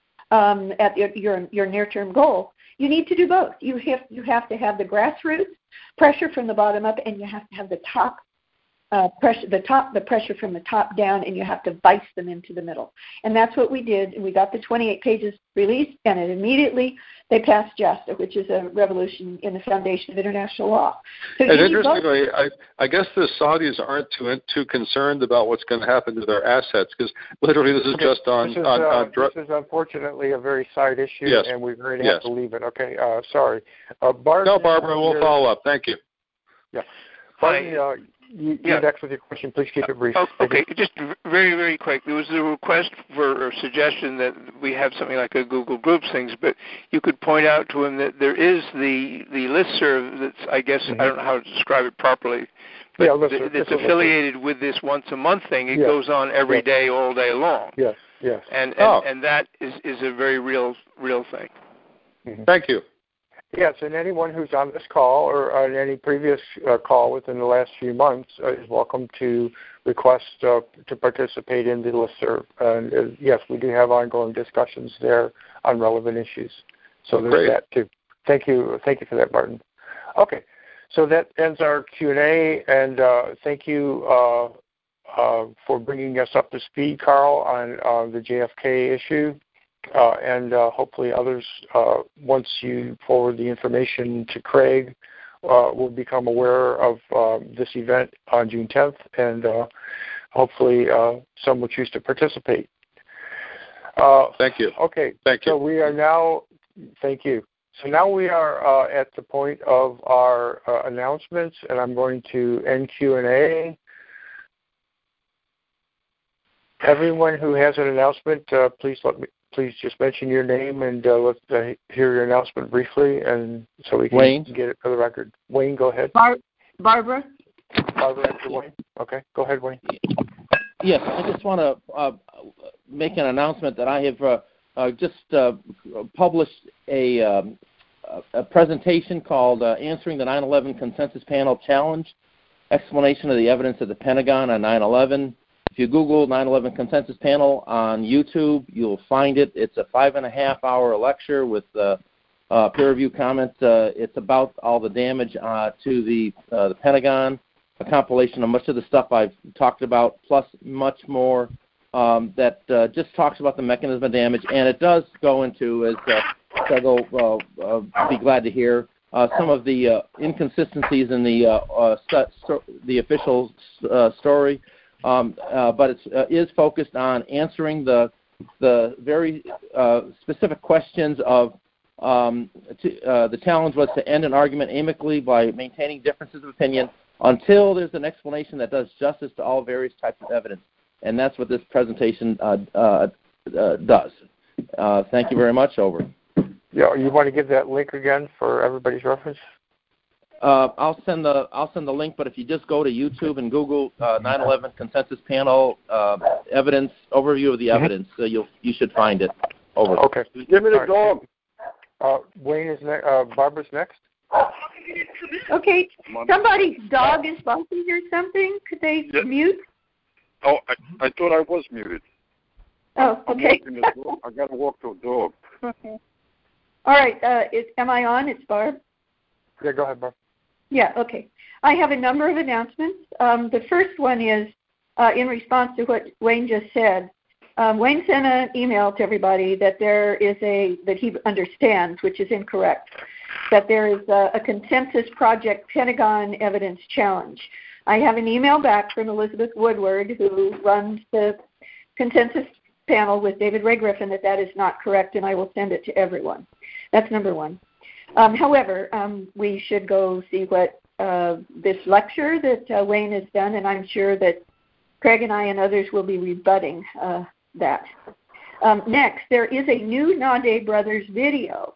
um, at your, your, your near-term goal, you need to do both. You have, you have to have the grassroots pressure from the bottom up, and you have to have the top Uh, pressure, the top, the pressure from the top down, and you have to vice them into the middle. And that's what we did. We got the twenty-eight pages released, and it immediately they passed JASTA, which is a revolution in the foundation of international law. So and interestingly, I, I guess the Saudis aren't too too concerned about what's going to happen to their assets, because literally this is okay. just on this is, on, uh, on dr- this is unfortunately a very side issue, yes. and we're going to yes. have to leave it. Okay, uh, sorry. Uh, Bart, no, Barbara, we'll follow up. Thank you. Yeah. Barton, uh, You, yeah. you're next with your question. Please keep it brief. Uh, okay, just very, very quick. There was a request for a suggestion that we have something like a Google Groups things, but you could point out to him that there is the, the listserv that's, I guess, mm-hmm. I don't know how to describe it properly, but yeah, listserv, that's it's affiliated with this once-a-month thing. It yes. goes on every yes. day, all day long. Yes, yes. And, and, oh. and that is, is a very real, real thing. Mm-hmm. Thank you. Yes, and anyone who's on this call or on any previous uh, call within the last few months uh, is welcome to request uh, to participate in the listserv. And uh, yes, we do have ongoing discussions there on relevant issues. So there's Great. that too. Thank you, thank you for that, Barton. Okay, so that ends our Q and A, and uh, thank you uh, uh, for bringing us up to speed, Carl, on uh, the J F K issue. Uh, and uh, hopefully others, uh, once you forward the information to Craig, uh, will become aware of uh, this event on June tenth, and uh, hopefully uh, some will choose to participate. Uh, thank you. Okay. Thank you. So we are now, thank you. So now we are uh, at the point of our uh, announcements, and I'm going to end Q and A. Everyone who has an announcement, uh, please let me. Please just mention your name and uh, let's uh, hear your announcement briefly, and so we can Wayne? get it for the record. Wayne, go ahead. Bar- Barbara? Barbara after Wayne. Okay, go ahead, Wayne. Yes, I just want to uh, make an announcement that I have uh, uh, just uh, published a, um, a presentation called uh, Answering the nine eleven Consensus Panel Challenge, Explanation of the Evidence of the Pentagon on nine eleven. If you Google nine eleven Consensus Panel on YouTube, you'll find it. It's a five and a half hour lecture with uh, uh, peer review comments. Uh, it's about all the damage uh, to the uh, the Pentagon, a compilation of much of the stuff I've talked about, plus much more um, that uh, just talks about the mechanism of damage. And it does go into, as uh, Doug will uh, uh, be glad to hear, uh, some of the uh, inconsistencies in the uh, uh, st- the official uh, story. Um, uh, but it uh, is focused on answering the the very uh, specific questions of um, to, uh, the challenge was to end an argument amicably by maintaining differences of opinion until there's an explanation that does justice to all various types of evidence, and that's what this presentation uh, uh, uh, does. Uh, thank you very much. Over. Yeah, you want to give that link again for everybody's reference? Uh, I'll send the I'll send the link, but if you just go to YouTube and Google uh, nine eleven Consensus Panel uh, evidence overview of the evidence, mm-hmm. uh, you'll you should find it. Over. Okay. Give me the dog. Uh, Wayne is next. Uh, Barbara's next. Okay. Somebody's dog is barking or something. Could they yeah. mute? Oh, I, I thought I was muted. Oh, okay. I got to walk the dog. Okay. All right. Uh, is, am I on? It's Barb. Yeah, go ahead, Barb. Yeah, okay. I have a number of announcements. Um, the first one is uh, in response to what Wayne just said. Um, Wayne sent an email to everybody that there is a, that he understands, which is incorrect, that there is a, a Consensus Project Pentagon Evidence Challenge. I have an email back from Elizabeth Woodward, who runs the Consensus panel with David Ray Griffin, that that is not correct, and I will send it to everyone. That's number one. Um, however, um, we should go see what uh, this lecture that uh, Wayne has done, and I'm sure that Craig and I and others will be rebutting uh, that. Um, next, there is a new Nade Brothers video.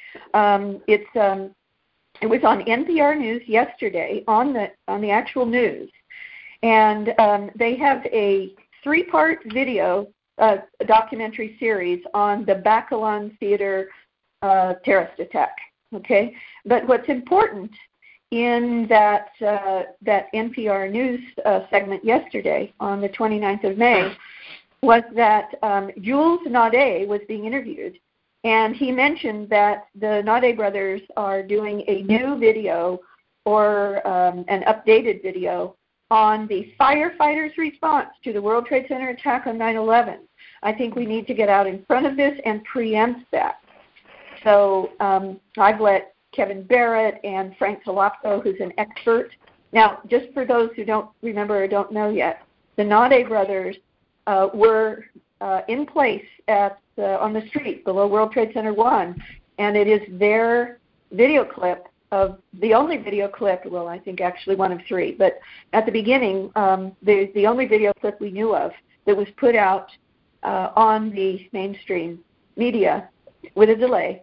Um, it's um, it was on N P R News yesterday on the on the actual news, and um, they have a three-part video uh, documentary series on the Bacolod Theater uh, terrorist attack. Okay, but what's important in that uh, that N P R News uh, segment yesterday on the twenty-ninth of May was that um, Jules Nade was being interviewed, and he mentioned that the Nade brothers are doing a new video or um, an updated video on the firefighters' response to the World Trade Center attack on nine eleven. I think we need to get out in front of this and preempt that. So um, I've let Kevin Barrett and Frank Talapko, who's an expert. Now, just for those who don't remember or don't know yet, the Nade brothers uh, were uh, in place at uh, on the street below World Trade Center one, and it is their video clip of the only video clip, well, I think actually one of three, but at the beginning, um, the, the only video clip we knew of that was put out uh, on the mainstream media with a delay,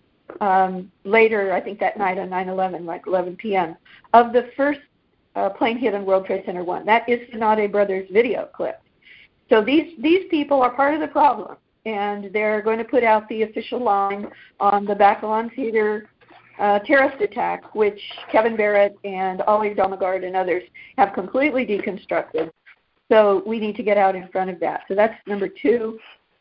um, later, I think that night on nine eleven, like eleven p.m., of the first uh, plane hit on World Trade Center one. That is the Nade brothers video clip. So these, these people are part of the problem, and they're going to put out the official line on the Bacolod Theater uh, terrorist attack, which Kevin Barrett and Ollie Domagard and others have completely deconstructed. So we need to get out in front of that. So that's number two.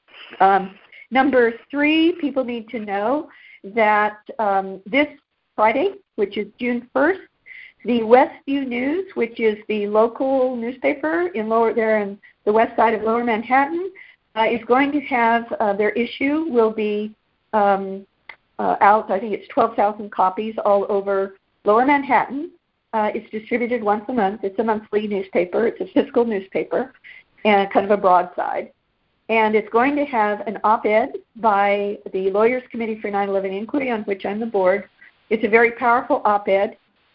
Um, number three, people need to know that um, this Friday, which is June first, the Westview News, which is the local newspaper in lower there in the west side of Lower Manhattan, uh, is going to have uh, their issue will be um, uh, out. I think it's twelve thousand copies all over Lower Manhattan. Uh, it's distributed once a month. It's a monthly newspaper. It's a fiscal newspaper, and kind of a broadside. And it's going to have an op-ed by the Lawyers Committee for nine eleven Inquiry, on which I'm the board. It's a very powerful op-ed.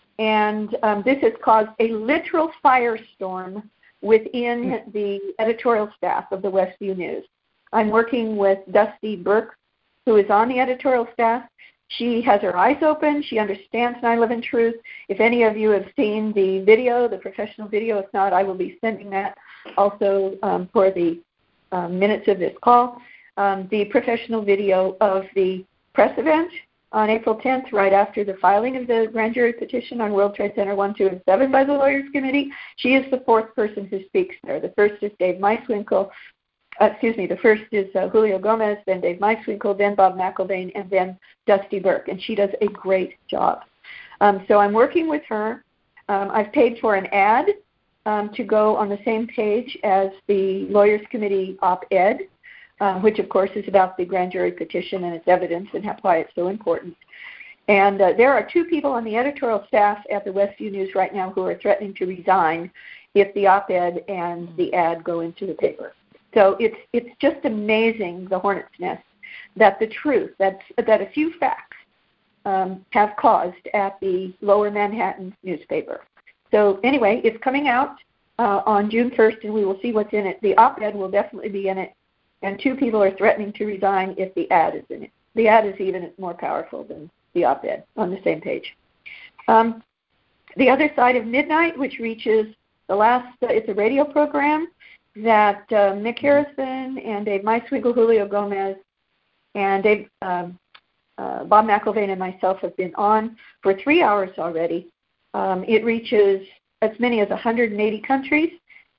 And um, this has caused a literal firestorm within the editorial staff of the Westview News. I'm working with Dusty Burke, who is on the editorial staff. She has her eyes open. She understands nine eleven Truth. If any of you have seen the video, the professional video, if not, I will be sending that also um, for the um, minutes of this call. Um, the professional video of the press event on April tenth, right after the filing of the grand jury petition on World Trade Center one, two, and seven by the Lawyers Committee. She is the fourth person who speaks there. The first is Dave Meiswinkle. Uh, excuse me, the first is uh, Julio Gomez, then Dave Meiswinkle, then Bob McElvain, and then Dusty Burke. And she does a great job. Um, so I'm working with her. Um, I've paid for an ad um, to go on the same page as the Lawyers Committee op-ed. Uh, which, of course, is about the grand jury petition and its evidence and how, why it's so important. And uh, there are two people on the editorial staff at the Westview News right now who are threatening to resign if the op-ed and the ad go into the paper. So it's it's just amazing, the hornet's nest, that the truth, that, that a few facts um, have caused at the Lower Manhattan newspaper. So anyway, it's coming out uh, on June first, and we will see what's in it. The op-ed will definitely be in it. And two people are threatening to resign if the ad is in it. The ad is even more powerful than the op-ed on the same page. Um, the Other Side of Midnight, which reaches the last, uh, it's a radio program that uh, Mick Harrison and Dave Meiswinkle, Julio Gomez, and Dave, um, uh, Bob McElvain and myself have been on for three hours already. Um, it reaches as many as one hundred eighty countries.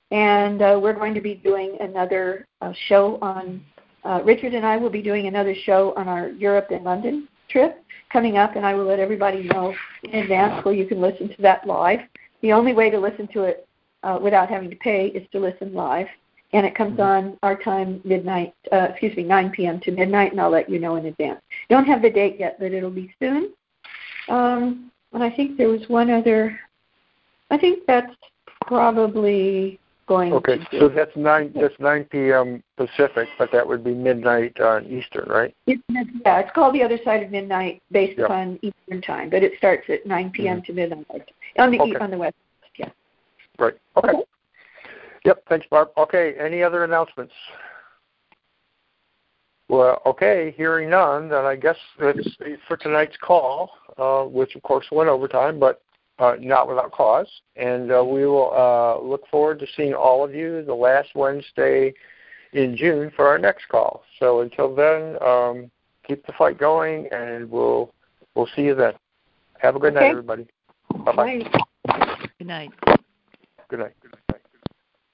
And uh, we're going to be doing another uh, show on, uh, Richard and I will be doing another show on our Europe and London trip coming up, and I will let everybody know in advance where you can listen to that live. The only way to listen to it uh, without having to pay is to listen live, and it comes mm-hmm. on our time, midnight, uh, excuse me, nine p.m. to midnight, and I'll let you know in advance. Don't have the date yet, but it'll be soon. Um, and I think there was one other, I think that's probably... Going okay, so that's nine. That's nine p.m. Pacific, but that would be midnight uh, Eastern, right? It's, yeah, it's called The Other Side of Midnight, based yep. upon Eastern time, but it starts at nine p.m. mm-hmm. to midnight on the okay. on the west. Yeah. Right. Okay. okay. Yep. Thanks, Barb. Okay. Any other announcements? Well, okay. Hearing none, then I guess that's for tonight's call, uh, which of course went overtime, but. Uh, not without cause, and uh, we will uh, look forward to seeing all of you the last Wednesday in June for our next call. So until then, um, keep the fight going, and we'll we'll see you then. Have a good okay. night, everybody. Bye-bye. Good night. Good night. Good night.